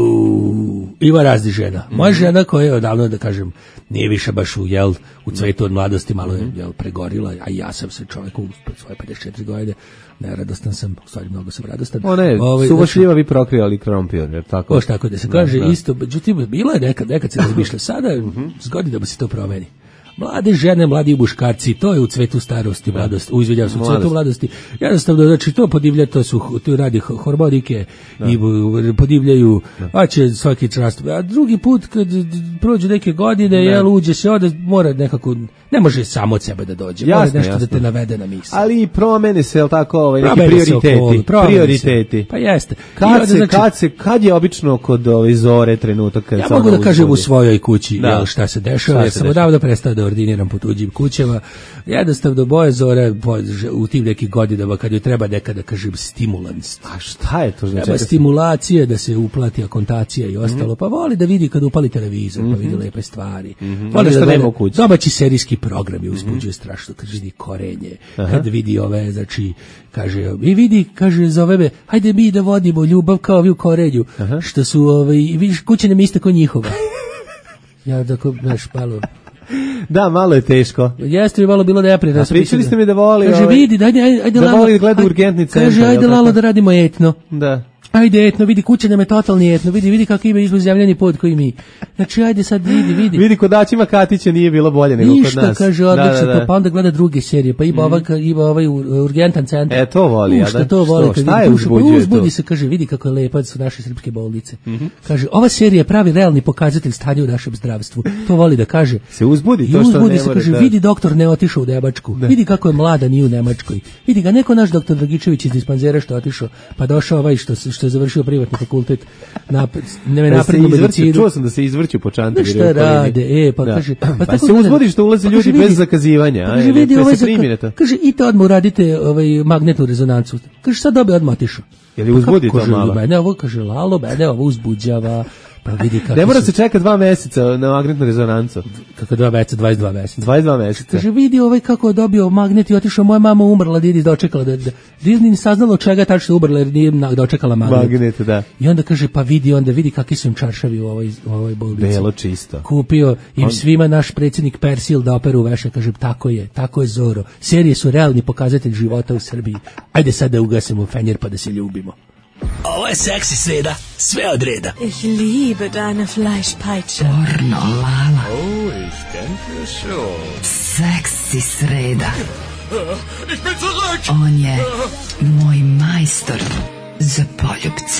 Ima raznih žena. Moja žena koja je odavno, da kažem, nije više baš u cvetu od mladosti, malo je pregorila, a ja sam se čovjek u svoje 54 godine, neradostan sam, u stvari mnogo sam radostan. Ona je suvošljiva, vi prokrijali krompir, jer tako? Baš tako da se kaže, isto, međutim, bilo je nekad se razmišlja, sada zgodi da bi se to promeni. Mlade žene, mladi muškarci, to je u cvetu starosti, mladosti, izvidjao sam u cvetu mladosti. Jednostavno, znači, to podivlja, tu radi hormonike i podivljaju, a će svaki čast. A drugi put, kad prođu neke godine, uđe se, onda mora nekako, ne može samo od sebe da dođe, mora nešto da te navede na misli. Ali i promene se, jel tako, neki prioriteti. Pa jeste. Kad je obično kod zore trenutak? Ja mogu da kažem u svojoj kući šta se dešava, jer sam odavno prestao da ordiniram po tuđim kućama. Jednostavno boje zore u tim nekih godinama kad joj treba nekada, kažem, stimulans. A šta je to? Treba stimulacije, da se uplati akontacija i ostalo. Pa voli da vidi kad upali televizor, pa vidi lepe stvari. Voli da nema u kući. Domaći serijski programi uzbuđuje strašno, kad vidi Korenje, kad vidi ove, znači, kaže, i vidi, kaže, zove me, hajde mi da vodimo ljubav kao vi u Korenju, što su, vidiš, kuće nam iste ko njihova. Ja tako, znaš, malo... Da, malo je teško. Jeste mi malo bilo neprijatno. A pričali ste mi da voli... Kaže, vidi, ajde da Lalo... voli da gleda urgentni centar. Kaže, ajde Lalo da radimo etno. Da. Ajde etno, vidi, kuće nam je totalni etno, vidi kako ima izluzemljeni pod koji mi. Znači, ajde sad, vidi. Vidi, kod Daćima Katića nije bilo bolje nego kod nas. Ništa, kaže, odlično, pa onda gleda druge serije, pa ima ovaj urgentan centar. To voli, ja da? To voli, šta je uzbuđuje to? Uzbudi se, kaže, vidi kako je lepa su naše srpske bolnice. Kaže, ova serija je pravi realni pokazatelj stanja u našem zdravstvu. To voli da kaže. Se uzbudi to što ne se, kaže, vidi, doktor ne otišao u Nemačku. Vidi kako je mlada, nije u Nemačkoj. Vidi ga neko naš doktor Dragičević iz dispanzera što otišao, pa došao ovaj što je završio privatni fakultet naprednu medicinu. Čuo sam da se izvrću po čantavi. Šta rade, pa kaže... Pa se uzbudi što ulaze ljudi bez zakazivanja. Kaže, vidi, kaže, idite odmah uradite magnetnu rezonancu. Kaže, sad dobi odmah otišao. Je li uzbudi to malo? Mene ovo, kaže, Lalo, mene ovo uzbuđava. Pa vidi kako ne mora se čeka 2 meseca na magnetnu rezonancu. Kako 2 meseca, 22 meseca. 22 meseca. Kaže, vidi kako je dobio magnet i otišao, moja mama umrla, Didi dočekala da Disney saznala od čega tačno umrla jer nije dočekala magnet. Da. I onda kaže, pa vidi kakvi su im čaršavi u ovoj bolnici. Belo čisto. Kupio im svima naš predsjednik Persil da operu veše, kaže, tako je Zoro. Serije su realni pokazatelj života u Srbiji. Ajde sad da ugasimo fenjer pa da se ljubimo. Ovo je seksi sreda, sve od reda. Ich liebe deine Fleischpeitsche. Pornolala. Oh, ich denke schon. Seksi sreda. Ich bin zurück. On je moj majstor za poljubce.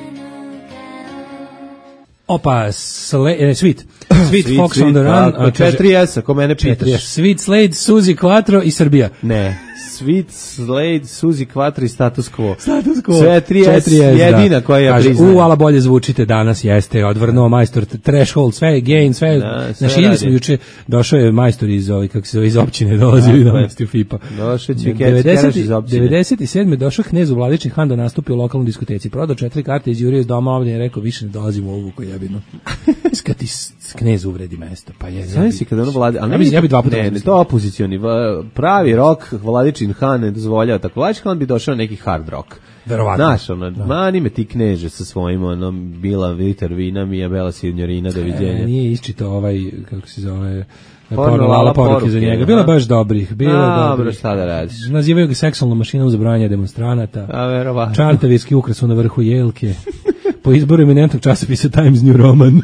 Opa, Sweet Fox on the Run. 4S, ko mene pitaš. Sweet Slade, Suzy Quattro i Srbija. Ne. Sweet Slade, Suzy Quattro i Status Quo. Sve 3S, jedina koja ja priznajem. Ala bolje zvučite danas, jeste, odvrnuo majstor, Threshold, sve, Gain, sve. Znači, ili smo juče, došao je majstor iz općine, dolazio i donosti u FIPA. Došao će Keraš iz općine. 97. došao knez u Vladični Han da nastupi u lokalnoj diskoteci. Prodao 4 karte, izjurio iz doma ovdje i rekao, više ne dolazim u ovu kojebinu. Kad ti knez uvredi mesto, pa je. Znaš si kada ono Vladi, ali ja bi 2 puta. Ne, to opozicioni, pravi rock, Vladičin Han ne dozvoljava tako. Vladičin Han bi došao neki hard rock. Verovatno. Znaš, mani me ti kneže sa svojim, bila liter vina mi je bela signorina, doviđenja. Nije isčitao kako se zove, pornolala poruke za njega. Bilo baš dobrih. Dobro, šta da radiš? Nazivaju ga seksualnom mašinom za branje demonstranata. A verovatno. Čartavirski ukras na vrhu jelke. Po izboru eminentnog časopisa Times New Roman.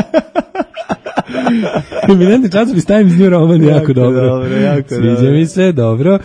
Eminentni časopis Times New Roman, jako dobro. Sviđa mi se, dobro.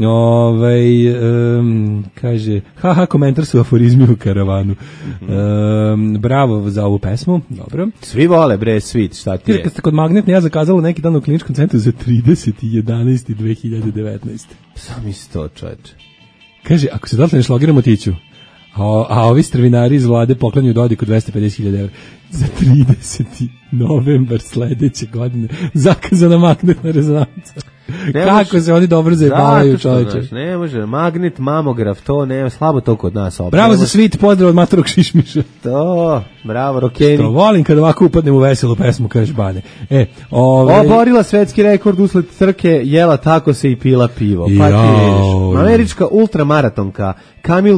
Kaže, komentar su aforizmi u karavanu. Bravo za ovu pesmu, dobro. Svi vole, bre, Sweet, šta ti je? Kad ste kod Magnetne, ja zakazala neki dan u kliničkom centru za 30.11.2019. Sam isto, čoveče. Kaže, ako se dotle ne šlogiramo, tiću. A ovi strvinari iz vlade poklanjuju Dodiku 250.000 evra. Za 30. novembar sledeće godine zakazana magnetna rezonanca. Kako se oni dobro zajebavaju, čoveče. Ne može, magnet, mamograf, to ne, slabo to kod nas. Bravo za svit, pozdrav od matorog Šišmiša. To, bravo, Rokeni. To volim kad ovako upadnem u veselu pesmu, kažeš Bane. Oborila svetski rekord usled trke, jela tako se i pila pivo. Pa ti vidiš. Američka ultramaratonka Camille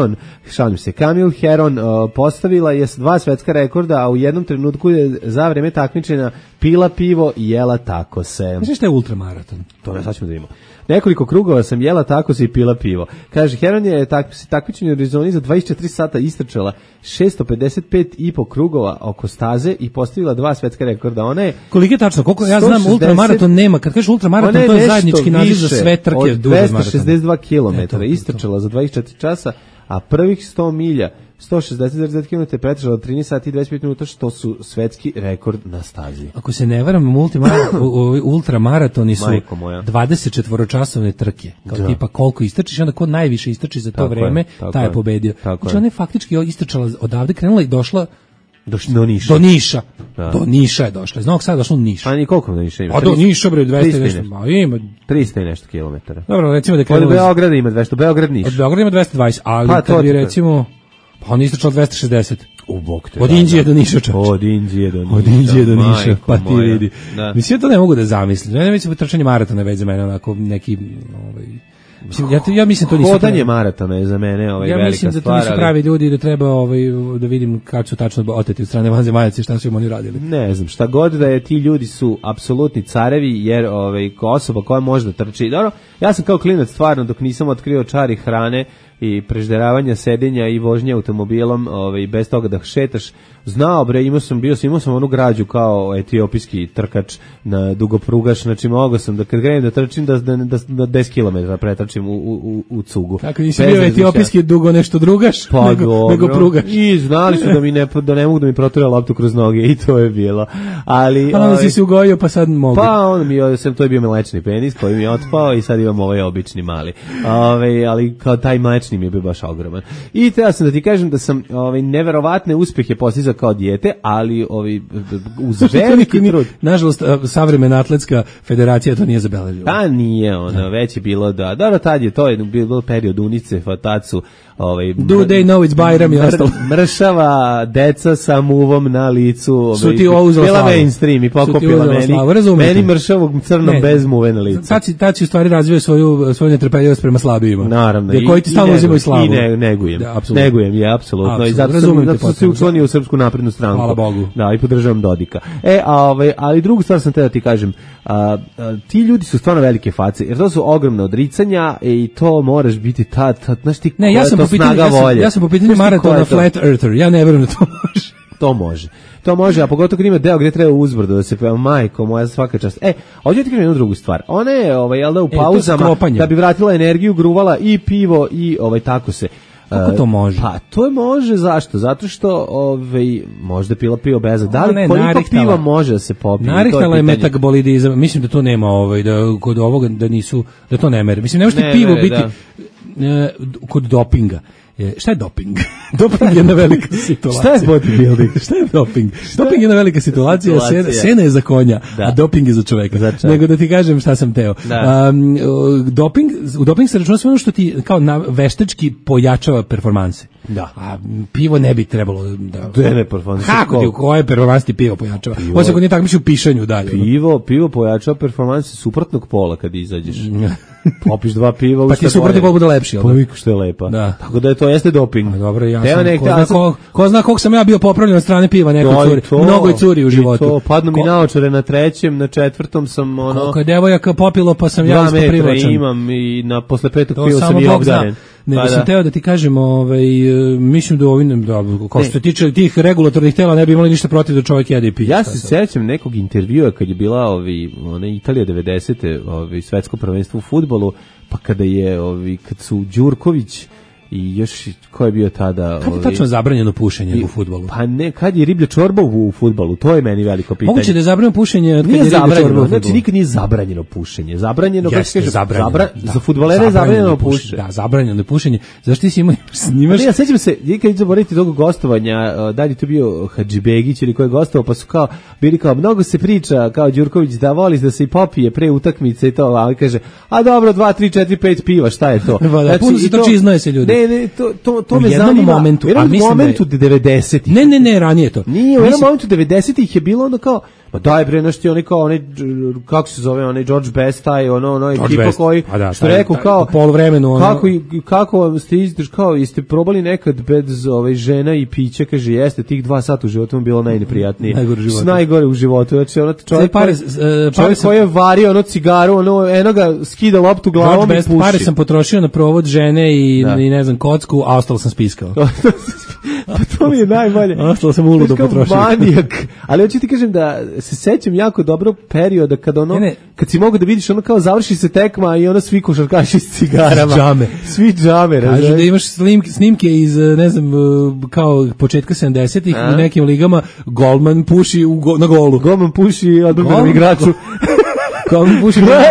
Herron postavila je 2 svetska rekorda, a u jednom trenutku je za vreme takmičenja pila pivo i jela tako se. Znaš šta je ultramaraton? To ne sad ćemo da vidimo. Nekoliko krugova sam jela tako se i pila pivo. Kaže, Herron je takmičenje u Arizoni za 24 sata istrčala 655,5 krugova oko staze i postavila 2 svetska rekorda. Ona je... Koliko je tačno? Koliko ja znam, ultramaraton nema. Kad kažeš ultramaraton, to je zajednički naziv za sve trke. Od 262 km istrčala za 24 časa, a prvih 100 milja 160,9 km pretrčala 13 sati i 25 minuta, što su svetski rekord na stazi. Ako se ne varam, ultramaratoni su 24-časovne trke. Kao tipa koliko istrčiš, onda ko najviše istrči za to vreme, taj je pobedio. Znači ona je faktički istrčala odavde, krenula i došla do Niša. Do Niša je došla. Iz Novog Sada došla u Niš. A koliko do Niša ima? A do Niša, bre, 200 nešto. Ima 300 i nešto kilometara. Dobro, recimo da krenula... Od Beograda ima 200, Beograd Niš. Od Beograda ima 220, ali kad bi recimo... Pa on istrčao 260. Od Indije do Niša, čovječ. Od Indije do Niša, pa ti vidi. Mislim, ja to ne mogu da zamislim. Ne mislim, trčanje maratona već za mene onako neki... Ja mislim to nisu hodanje maratona je za mene velika stvar. Ja mislim da to nisu pravi ljudi, da treba da vidim kako su tačno oteti od strane vanzemaljaca i šta su im oni radili. Ne znam, šta god da je, ti ljudi su apsolutni carevi, jer osoba koja može da trči. Dobro, ja sam kao klinac stvarno, dok nisam otkrio čari hrane i prežderavanja, sedenja i vožnje automobilom, bez toga da šetaš, znao bre, imao sam onu građu kao etiopijski trkač na dugoprugaš, znači mogao sam da kad krenem da trčim da 10 km pretrčim u cugu. Tako nisi bio etiopijski dugo nešto drugaš, pa nego prugaš. I znali su da ne mogu da mi proture loptu kroz noge i to je bilo. Ali onda si se ugojio pa sad mogu. Pa to je bio mlečni penis koji mi je otpao i sad imam ovaj obični mali. Ali kao taj mlečni mi je bio baš ogroman. I treba sam da ti kažem da sam neverovatne uspehe postizao kao dijete, ali uz veliki trud. Nažalost, savremena atletska federacija to nije zabeležila. Pa nije, već je bilo da tad je to bilo period UNICEF, tacu Do they know it's Bajram i ostalo. Mršava deca sa muvom na licu. Su ti ovo uzela slavu. Bila mainstream i pokupila meni mršavog crnom bez muve na licu. Tad si u stvari razvio svoju netrpeljivost prema slabijima. Naravno. Koji ti stalno uzimaju slavu. I negujem je, apsolutno. I zato sam se učlanio u Srpsku naprednu stranku. Hvala Bogu. Da, i podržavam Dodika. Ali drugu stvar sam te da ti kažem, ti ljudi su stvarno velike face, jer to su ogromne odricanja i to moraš biti znaš ti koja je to snaga volje. Ja sam po pitanju maratona flat earther, ja ne verujem da to može. To može, a pogotovo kad ima deo gdje treba uzbrdo da se peva, majko moja, svaka čast. Ovdje ti kažem jednu drugu stvar. Ona je u pauzama da bi vratila energiju, gruvala i pivo i tako se. Kako to može? Pa to može, zašto? Zato što možda pila pivo bez. Da li koliko piva može da se popije? Narihtala je metabolizam. Mislim da to nema da kod ovoga da to ne mere. Mislim ne može pivo biti kod dopinga. Šta je doping? Doping je jedna velika situacija. Šta je bodybuilding? Šta je doping? Doping je jedna velika situacija. Sena je za konja, a doping je za čoveka. Nego da ti kažem šta sam teo. U doping se računa sve ono što ti kao veštački pojačava performanse. Da. A pivo ne bi trebalo da ne performanse. Kako ti u koje performanse ti pivo pojačava? Osim ako nije takmiči u pišanju dalje. Pivo pojačava performanse suprotnog pola kad izađeš. Popiš 2 piva, pa ti suprotni pol bude lepši. Pa što je lepa. Da. Tako da to jeste doping. Dobro, ja sam. Ko zna koliko sam ja bio popravljen od strane piva nekoj curi. Mnogo je curi u životu. To padnu mi naočare na 3., na 4. sam Koliko je devojaka popilo pa sam ja isto privlačan. 2 metra imam i posle 5. piva sam i obdaren. Nego sam teo da ti kažem, mislim da kao što se tiče tih regulatornih tela ne bi imali ništa protiv da čovjek jede i pije. Ja se sećam nekog intervjua kad je bila Italija 90. Svetsko prvenstvo u fudbalu, pa kada je kad su Đurković I još ko je bio tada? Kad je tačno zabranjeno pušenje u fudbalu? Pa ne, kad je riblja čorba u fudbalu, to je meni veliko pitanje. Moguće da je zabranjeno pušenje kad nije je riblja čorba u fudbalu. Znači nikad nije zabranjeno pušenje. Zabranjeno, kako kažeš, za fudbalere je zabranjeno pušenje. Da, zabranjeno pušenje. Zašto ti si snimaš? Ja sećam se, kad zaboraviti tog gostovanja, da li to bio Hadžibegić ili ko je gostovao, pa su bili kao, mnogo se priča, kao Đurković, da voli da se i popije pre utakmice i to, a on kaže, a dobro, 2, 3, 4, 5 piva, šta je to? Znači, puno se to čiznoje se ljudi. Ne, to me zanima. Momentu, u jednom momentu 90-ih. Ne, ranije to. Nije, u jednom momentu 90-ih je bilo ono kao, ma daj bre, nešto je onaj kako se zove, onaj George Best, taj ono ekipa koji, što rekao kao, poluvremenu, kako ste kao, jeste probali nekad bez žena i pića, kaže, jeste, tih 2 sata u životu mu bilo najneprijatnije. Najgore u životu. Znači, čovjek koji je vario cigaru, eno ga skida loptu glavom i puši. Pare sam potrošio na provod žene i ne znam, kocku, a ostalo sam spiskao. Pa to mi je najbolje. Ostalo sam uludo potrošio. Manijak. Ali hoću ti kažem da se sećam jako dobro perioda kada kad si mogu da vidiš kao završi se tekma i svi košarkaši s cigarama. Svi džame. Kaže da imaš snimke iz, ne znam, kao početka 70-ih u nekim ligama, golman puši na golu. Golman puši odbrbenom igraču. Golman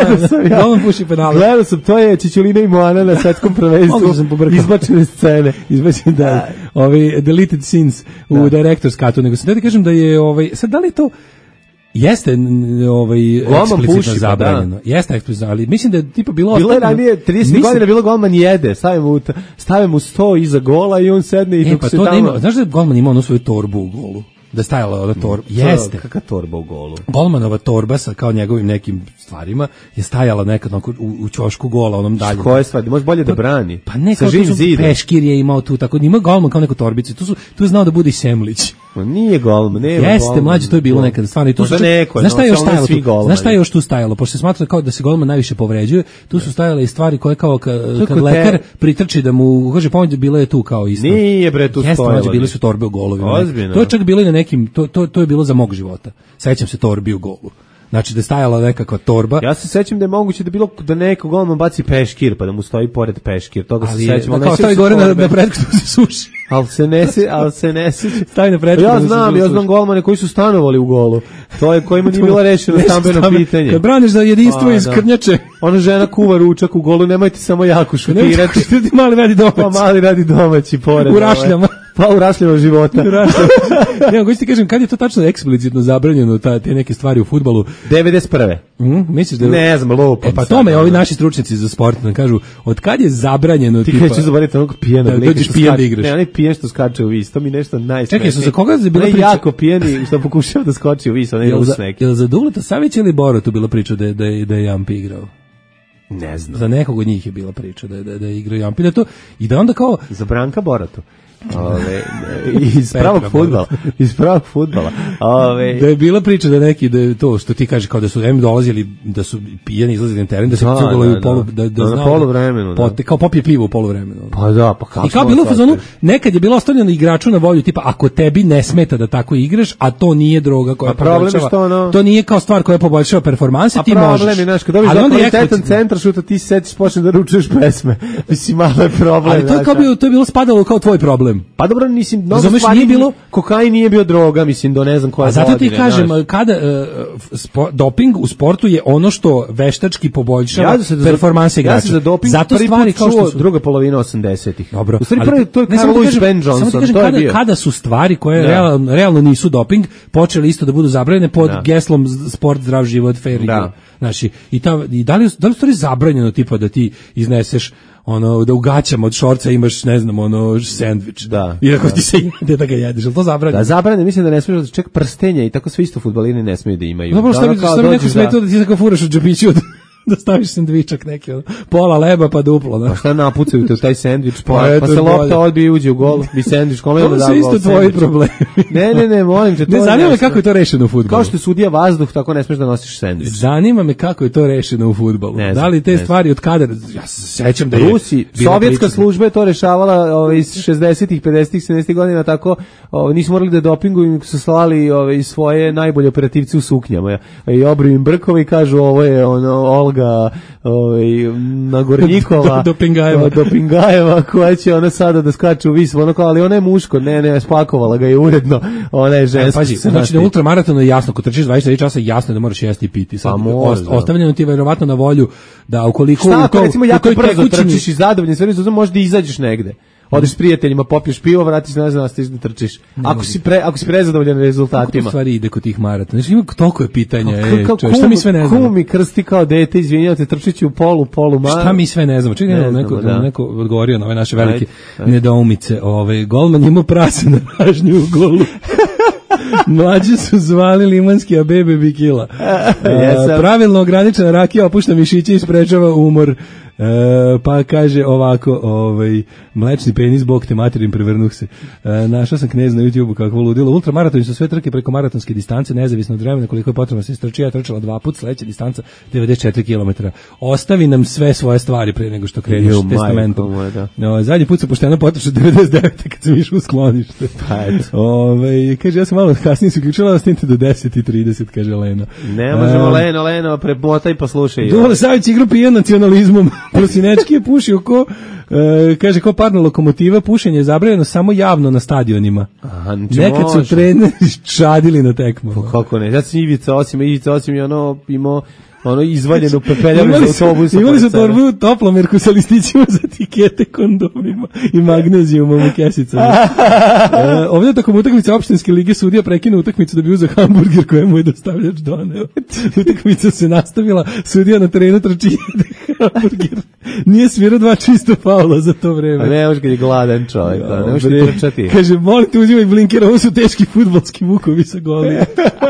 puši penale. Gledao sam, to je Čičulina i Moana na svetskom prvenstvu. Izbačene scene. Da. Deleted scenes u Director's Cutu. Nego sam da kažem da je, sad da li to jeste eksplicitno zabranjeno. Jeste eksplicitno, ali mislim da je tipa bilo je ranije 30 godina bilo golman jede, stave mu 100 iza gola i on sedne i dok se tamo. Znaš da je golman imao onu svoju torbu u golu? Da stajala ona torba. Jeste. Kakva torba u golu? Golmanova torba sa kao njegovim nekim stvarima je stajala nekad u ćošku gola, onom dalje. Koje stvari? Može bolje da brani. Pa ne, kao tu Peškir je imao tu, tako ima golman kao neku torbicu. Tu je znao da bude i Semlić. Nije golman, nema golman. Jeste, mlađe, to je bilo nekad stvarno. Znaš šta je još stajalo tu? Znaš šta je još tu stajalo? Pošto se smatra kao da se golman najviše povređuje, tu su stajale i stvari koje kao kad lekar pritrči da mu kaže pomoć, bilo je tu kao isto. Nije bre, tu stojalo. Jeste, bile su torbe u golovima. To je čak bilo i na nekim, to je bilo za mog života. Sećam se torbi u golu. Znači da je stajala nekakva torba. Ja se sećam da je moguće da bilo da neko golman baci peškir pa da mu stoji pored peškir. Toga se sećam. Ali kao stavi gore na pretku se suši. Ali se ne seća. Stavi na pretku. Ja znam golmane koji su stanovali u golu. To je kojima nije bilo rešeno stambeno pitanje. Kad braniš za jedinstvo iz Krnjače. Ona žena kuva ručak u golu, nemojte samo jako šutirati. Mali radi domaći. Pa mali radi domaći pored. U rašljama. Pa u rašljama života. Ja, hoću ti kažem, kad je to tačno eksplicitno zabranjeno, te neke stvari u fudbalu? 91. Misliš da je... Ne znam, lupam. Pa tome ovi naši stručnjaci za sport nam kažu, od kad je zabranjeno ti kreću zaboraviti onog pijenog da dođeš pijen da igraš. Ne, onaj pijen što skače u vis, to mi nešto najsmešnije. Čekaj, za koga je bila priča? Ne, jako pijeni što pokušava da skoči u vis, onaj rus neki. Jel za Duleta Savića ili Borutu bila priča da je Jampi igrao? Ne znam. Za nekog od njih je bila priča da je igrao Jampi, i da onda kao... Za Branka Boratu. Iz pravog fudbala. Da je bila priča da neki, da je to što ti kaže kao da su dolazili, da su pijani izlazili na teren, da se cugalo u polu, da znao poluvremenu, kao popije pivo u poluvremenu. Pa da, pa kako. I kao bilo u fazonu, nekad je bilo ostavljeno igraču na volju, tipa ako tebi ne smeta da tako igraš, a to nije droga koja poboljšava. To nije kao stvar koja poboljšava performanse, ti možeš. Problem je naš, kad dobiš kvalitetan centar šuta, ti se setiš počneš da ručuješ pesme. Mislim, malo je problem. Ali to je bilo spadalo kao tvoj problem. Pa dobro, mislim, mnogo stvari nije bilo, kokain nije bio droga, mislim, do ne znam koja godine. A zato ti kažem, kada doping u sportu je ono što veštački poboljšava performanse igrača. Ja sam za doping prvi put čuo druga polovina 80-ih. Dobro. U stvari prvi, to je Carl Lewis Ben Johnson, to je bio. Kada su stvari koje realno nisu doping, počeli isto da budu zabranjene pod geslom sport, zdrav život, fair igre. Znači, i da li je stvari zabranjeno tipa da ti izneseš da u gaćama od šorca imaš, ne znam, sendvič. Da. I ako ti se jede da ga jedeš, ali to zabranjeno? Da, zabranjeno, mislim da ne smiješ da ček prstenja i tako sve isto fudbalini ne smiju da imaju. Dobro, što mi neko smetao da ti tako furaš u džapiću da staviš sendvičak neki, pola leba pa duplo. Pa šta napucaju te u taj sendvič, pa se lopta odbije i uđe u gol, bi sendvič, kome da da gol. To su isto tvoji problemi. Ne, molim te. Ne zanima me kako je to rešeno u fudbalu. Kao što je sudija vazduh, tako ne smiješ da nosiš sendvič. Zanima me kako je to rešeno u fudbalu. Da li te stvari od kada, ja se sećam da je... Rusi, sovjetska služba je to rešavala iz 60-ih, 50-ih, 70-ih godina, tako nisu morali da dopinguju, su slali svoje najbolje operativci u suknjama i obriju im brkove i kažu ovo je Olga ovoga Nagornikova do Pingajeva koja će ona sada da skače u vis, ono kao, ali ona je muško, ne, spakovala ga je uredno, ona je žensko. Pazi, znači da ultramaratonu je jasno, ko trčiš 23 časa jasno da moraš jesti i piti. Sad, ostavljeno ti je verovatno na volju da ukoliko šta ako recimo jako brzo trčiš i zadovoljan sve, možda izađeš negde. Odeš s prijateljima, popiješ pivo, vratiš nazad, nastaviš da trčiš. Ako si prezadovoljan rezultatima. Kako stvari ide kod tih maratona? Znači ima toliko je pitanja. Šta mi sve ne znamo? Kumu mi krsti kao dete, izvinjavate, trčići u polu mara. Šta mi sve ne znamo? Čekaj, neko odgovorio na ove naše velike nedoumice. Golman imao prase na ražnju u golu. Mlađi su zvali limanski, a bebe bikila. Pravilno ograničena rakija opušta mišiće i sprečava umor. Pa kaže ovako, mlečni penis, bog te materin, prevrnuh se. Našao sam Knez na YouTubeu kakvo ludilo. Ultramaratoni su sve trke preko maratonske distance, nezavisno od vremena koliko je potrebno se istrči. Ja trčala 2 puta, sledeća distanca 94 km. Ostavi nam sve svoje stvari pre nego što kreneš testamentom. Zadnji put sam pošteno potrošio 99 kad sam išao u sklonište. Kaže, ja sam malo kasnije se uključila, ostanite do 10:30, kaže Lena. Ne možemo, Leno, premotaj pa slušaj. Dole Savić igru pijen nacionalizmom. Prosinečki je pušio kaže, ko parna lokomotiva, pušenje je zabranjeno samo javno na stadionima. Nekad su treneri čadili na tekmama. Kako ne? Ja sam Ivica Osim je imao izvaljenu pepeljaru za autobus. Imali su torbu toplomerku sa listićima za etikete, kondomima i magnezijumom u kesicama. Ovdje tokom utakmice opštinske lige sudija prekinuo utakmicu da bi uzeo hamburger koje mu je dostavljač doneo. Utakmica se nastavila, sudija na terenu trči hamburger. Nije svirao 2 čista faula za to vreme. A ne možeš kad je gladan čovjek, ne možeš ti trčati. Kaže, molite uzimaj blinker, ovo su teški fudbalski vukovi sa golija.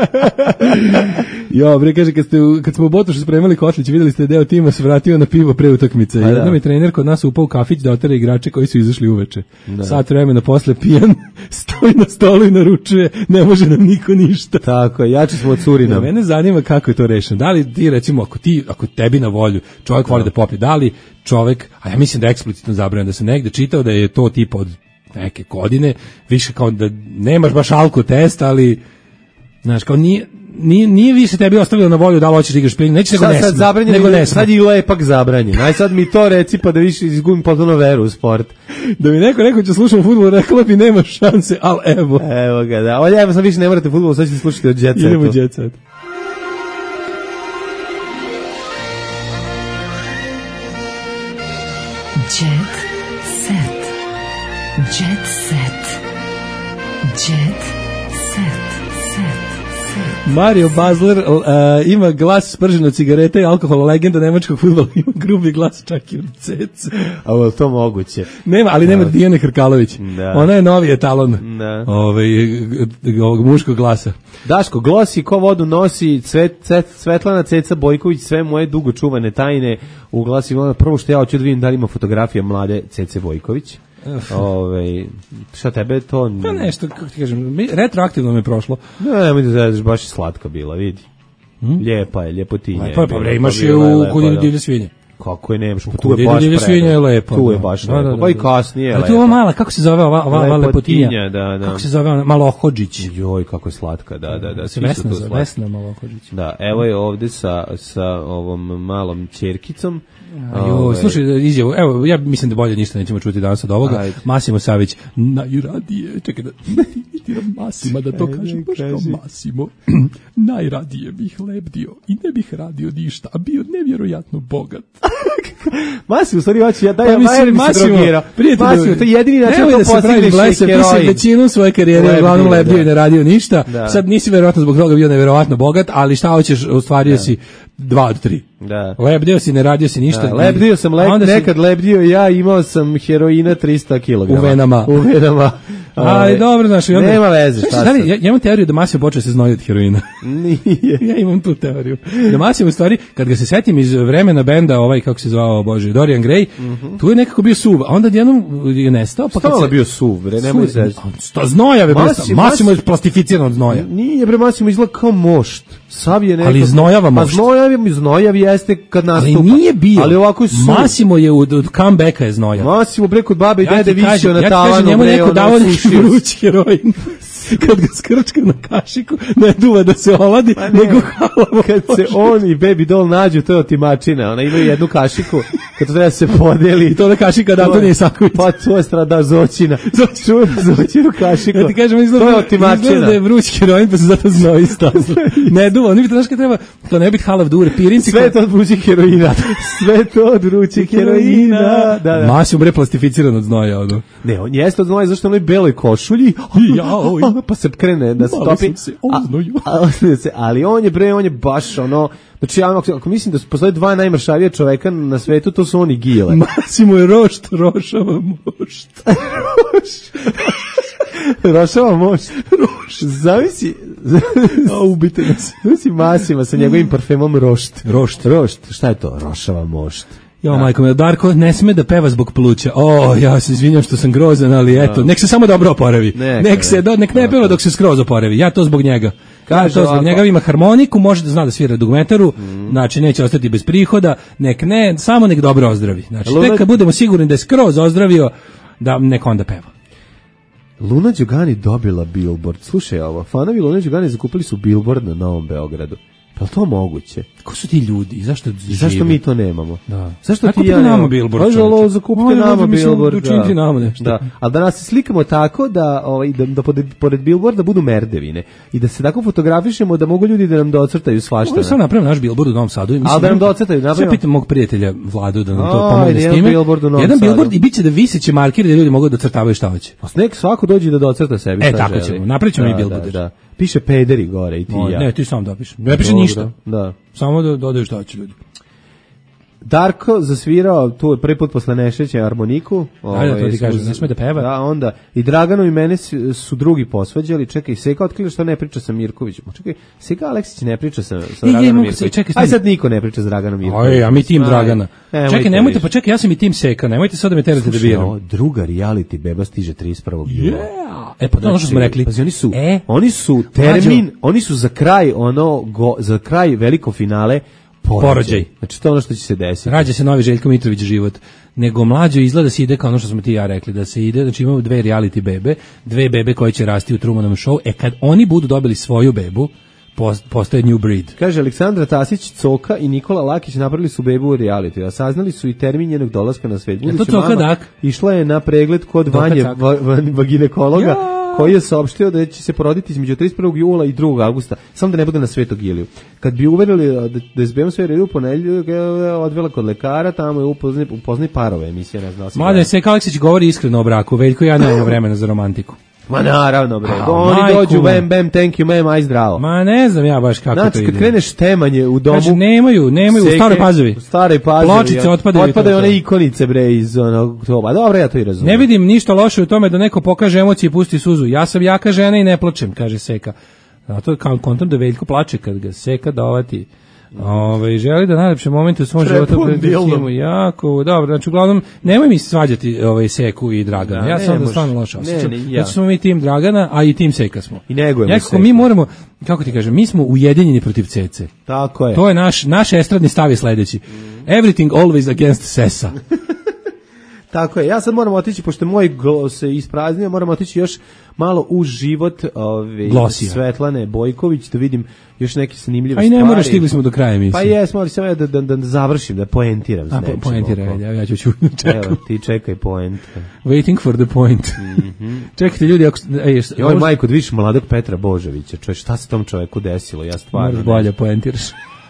Kaže, kad smo u Botošu spremali kotlić, vidjeli ste deo tima se vratio na pivo pre utakmice. Jednom je trener kod nas upao u kafić da otera igrače koji su izašli uveče. Sat vremena posle pijan, stoji na stolu i naručuje, ne može nam niko ništa. Tako je, jači smo od Surina. Mene zanima kako je to rešeno. Da li ti, recimo, ako tebi na volju čovjek voli da popije, da li čovjek, a ja mislim da je eksplicitno zabranjeno, da sam negde čitao da je to tipa od neke godine, više kao da nemaš baš alkotest, ali znaš, kao nije više tebi ostavljeno na volju da li hoćeš da igraš pilin, neće nego ne sme. Sad je lepak zabranjen. Aj sad mi to reci pa da više izgubim potpuno veru u sport. Da mi neko će slušati fudbal, rekla bi nema šanse, ali evo. Evo ga, da. Ovdje evo sam više ne morate fudbal, sad ćete slušati od Jet Setu. Idemo u Jet Set. Jet Set. Jet Set. Jet Set. Mario Basler ima glas spržen od cigareta i alkohola, legenda nemačkog fudbala, ima grubi glas čak i od cece. A je to moguće? Nema, ali nema Dijane Hrkalović. Ona je novi etalon ovog muškog glasa. Daško, glosi ko vodu nosi, Svetlana Ceca Bojković, sve moje dugo čuvane tajne u glasi. Prvo što ja hoću da vidim da li ima fotografija mlade Cece Bojković. Šta tebe to... Pa nešto, kako ti kažem, retroaktivno me prošlo. Nemoj da zadaš, baš slatko bila, vidi. Lijepa je, ljepotinja. Pa imaš je u Kuljini divlje svinje. Kako je nemaš, pa tu je baš lepo. Tu je baš lepo, pa i kasnije je lepo. Tu je ova mala, kako se zove ova lepotinja? Kako se zove Malohođić? Joj, kako je slatka, da. Vesna Malohođić. Da, evo je ovde sa ovom malom ćerkicom. Slušaj, izjavu, evo, ja mislim da bolje ništa nećemo čuti danas od ovoga. Masimo Savić, najradije, čekaj da imitiram Masima da to kažem, baš kao Masimo, najradije bih lebdio i ne bih radio ništa, a bio nevjerojatno bogat. Masimo, u stvari hoće, ja dajem vajer mi se drogirao. Masimo, to je jedini način da postigneš neki heroj. Ti si većinu svoje karijere uglavnom lebdio i ne radio ništa, sad nisi verovatno zbog toga bio nevjerovatno bogat, ali šta hoćeš, ostvario si 2 od 3. Da. Lebdio si, ne radio si ništa. Lebdio sam, nekad lebdio ja, imao sam heroina 300 kg. U venama. Ali dobro, znaš, nema veze. Ja imam teoriju da Masimo počeo se znoji od heroina. Nije. Ja imam tu teoriju. Da Masimo u stvari, kad ga se setim iz vremena benda, kako se zvao, Bože, Dorian Gray, tu je nekako bio suv, a onda jednom je nestao. Stalo je bio suv, bre, nemoj se. To znojave, Masimo je plastificiran od znoja. Nije, bre, Masimo izgleda kao mošt. Sav je nekako. Ali znojava mošt. Znojav jeste kad nastupa. Ali nije bio. Ali ovako su. Masimo je od comebacka je znojav. Masimo bre kod babe i dede visio na tavanu. Njemu neko davao neki vruć heroin. kad ga skrčka na kašiku, ne duva da se oladi, nego halava. Kad se on i Baby Doll nađu, to je otimačina. Ona imaju jednu kašiku, kad to treba se podeli. I to da kašika da Antonije Isaković. Pa tvoja strada Zoćina. Zoćinu kašiku. Ja ti kažem, to je otimačina. Izgleda da je vruć heroin, pa se zato znoji stasno. Ne duva, oni bi to znaš kad treba, to ne biti halav dur, pirinci. Sve to od vrućih heroina. Sve to od vrućih heroina. Da. Masi umre plastificiran od znoja, ono. Ne, on jeste od znoja, zašto on je beloj košulji, pa se krene da se topi. Ali on je baš ono, znači ako mislim da postoje dva najmršavija čoveka na svetu, to su oni Gile. Masimo je rošt, rošava mošt. Rošava mošt. Zavisi. Ubite nas. Zavisi Masima sa njegovim parfemom rošt. Rošt. Šta je to? Rošava mošt. Jo, majko me, Darko ne sme da peva zbog pluća. Ja se izvinjam što sam grozan, ali eto, nek se samo dobro oporavi. Nek ne peva dok se skroz oporavi. Ja to zbog njega. Kaže, zbog njega ima harmoniku, može da zna da svira dugmetaru, znači neće ostati bez prihoda, samo nek dobro ozdravi. Znači, tek kad budemo sigurni da je skroz ozdravio, da nek onda peva. Luna Đugani dobila Billboard. Slušaj ovo, fanovi Luna Đugani zakupili su Billboard na Novom Beogradu. Pa to moguće. Ko su ti ljudi? I zašto mi to nemamo? Da. Zašto ti ja nemamo Billboard? Pa zakupite nama Billboard. Učinite nama nešto. Da. Ali da nas se slikamo tako da pored Billboarda budu merdevine i da se tako fotografišemo da mogu ljudi da nam docrtaju svašta. Ovo sam napravio naš Billboard u Novom Sadu. Ali da nam docrtaju. Sve pitam mog prijatelja Vladu da nam to pomogne s time. Jedan Billboard i bit će da viseće markeri da ljudi mogu da crtavaju šta hoće. Pa nek svako dođe da docrta sebi šta želi. Tako ćemo. Napravit ćemo i Billboard. Piše pederi gore i ti ja. Ne, ti sam dopiš. Ne piše ništa. Da. Samo da dodaju šta će ljudi. Darko zasvirao tu prvi put posle Nešeća harmoniku. Ajde, to ti kažem, ne sme da peva. Da, onda i Draganu i mene su drugi posvađali. Čekaj, Seka otkrila što ne priča sa Mirkovićem. Čekaj, Seka Aleksić ne priča sa Draganom Mirkovićem. Aj sad niko ne priča sa Draganom Mirkovićem. A mi tim Dragana. Čekaj, nemojte, pa čekaj, ja sam i tim Seka. Nemojte sad da me terate da biram. Druga reality beba stiže 31. jula. Pa to ono što smo rekli. Pa oni su termin, oni su za kraj veliko finale porođaj. Znači to je ono što će se desiti. Rađa se novi Željko Mitrović život. Nego mlađo izgleda se ide kao ono što smo ti ja rekli, da se ide, znači imamo dve reality bebe, dve bebe koje će rasti u Trumanovom show, kad oni budu dobili svoju bebu, postaje new breed. Kaže, Aleksandra Tasić, Coka i Nikola Lakić napravili su bebu u reality, a saznali su i termin njenog dolaska na svet. Budući mama išla je na pregled kod Vanje ginekologa, koji je saopštio da će se poroditi između 31. jula i 2. augusta, samo da ne bude na Svetog Iliju. Kad bi uverili da je zbijemo sve redu, ponedjeljak je odvela kod lekara, tamo je upoznaj parove emisija, ne znam. Mladen Sek Aleksić govori iskreno o braku, Veljko ja nemamo vremena za romantiku. Ma naravno, bre. Oni dođu, bam, bam, thank you, ma'am, aj zdravo. Ma ne znam ja baš kako znači, to ide. Znači, kad kreneš temanje u domu... Znači, nemaju, u Staroj Pazovi. U Staroj Pazovi. Pločice otpadaju. Otpadaju one ikonice, bre, iz onog toba. Dobro, ja to i razumijem. Ne vidim ništa loše u tome da neko pokaže emocije i pusti suzu. Ja sam jaka žena i ne plačem, kaže Seka. Zato je kao kontam da Veljko plače kad ga Seka dovati. Želi da najlepše momente u svom životu predstavimo jako dobro, znači uglavnom nemoj mi svađati Seku i Dragana, ja sam da stvarno loše osjećam, znači smo mi tim Dragana, a i tim Seka smo. I negujemo Seku. Mi moramo, kako ti kažem, mi smo ujedinjeni protiv Cece. Tako je. To je naš estradni stav je sledeći. Everything always against Sesa. Tako je, ja sad moram otići, pošto moj se ispraznio, moram otići još malo u život Svetlane Bojković, da vidim još neke zanimljive stvari. A i ne moraš, stigli smo do kraja emisije. Pa jesmo, ali samo da završim, da poentiram. Poentiraj, ja ću čekam. Evo, ti čekaj poent. Waiting for the point. Čekajte ljudi, ako... Joj, majko, da vidiš mladog Petra Božovića, čovječ, šta se tom čoveku desilo, ja stvarno... Moraš bolje poentiraš.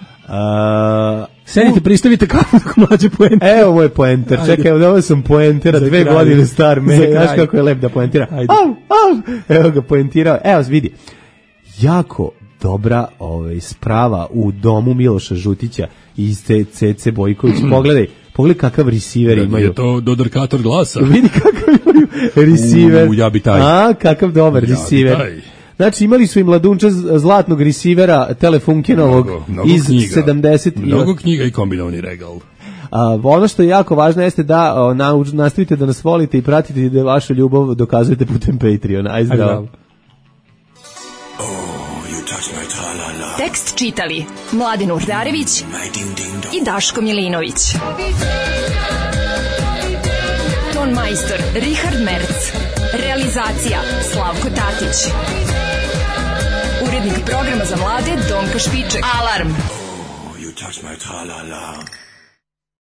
Sedite, pristavite kako mlađe poenter. Evo moj poenter, čekaj, ovo sam poentera, 2 godine star, znaš kako je lep da poentira. Evo ga poentirao, evo vidi, jako dobra sprava u domu Miloša Žutića iz CC Bojković, pogledaj kakav receiver imaju. Je to dodarkator glasa. Vidi kakav imaju receiver. Ja bi taj. Kakav dobar receiver. Znači imali su i mladunča zlatnog resivera Telefunkenovog iz 70. Mnogo knjiga i kombinovani regal. Ono što je jako važno jeste da nastavite da nas volite i pratite da vašu ljubav dokazujete putem Patreona. Aj zdravo. Tekst čitali Mladen Urdarević i Daško Milinović. Ton majstor Richard Merc. Realizacija Slavko Tatić. Urednik programa za mlade Donka Špiček. Alarm! You touch my tra-la-la.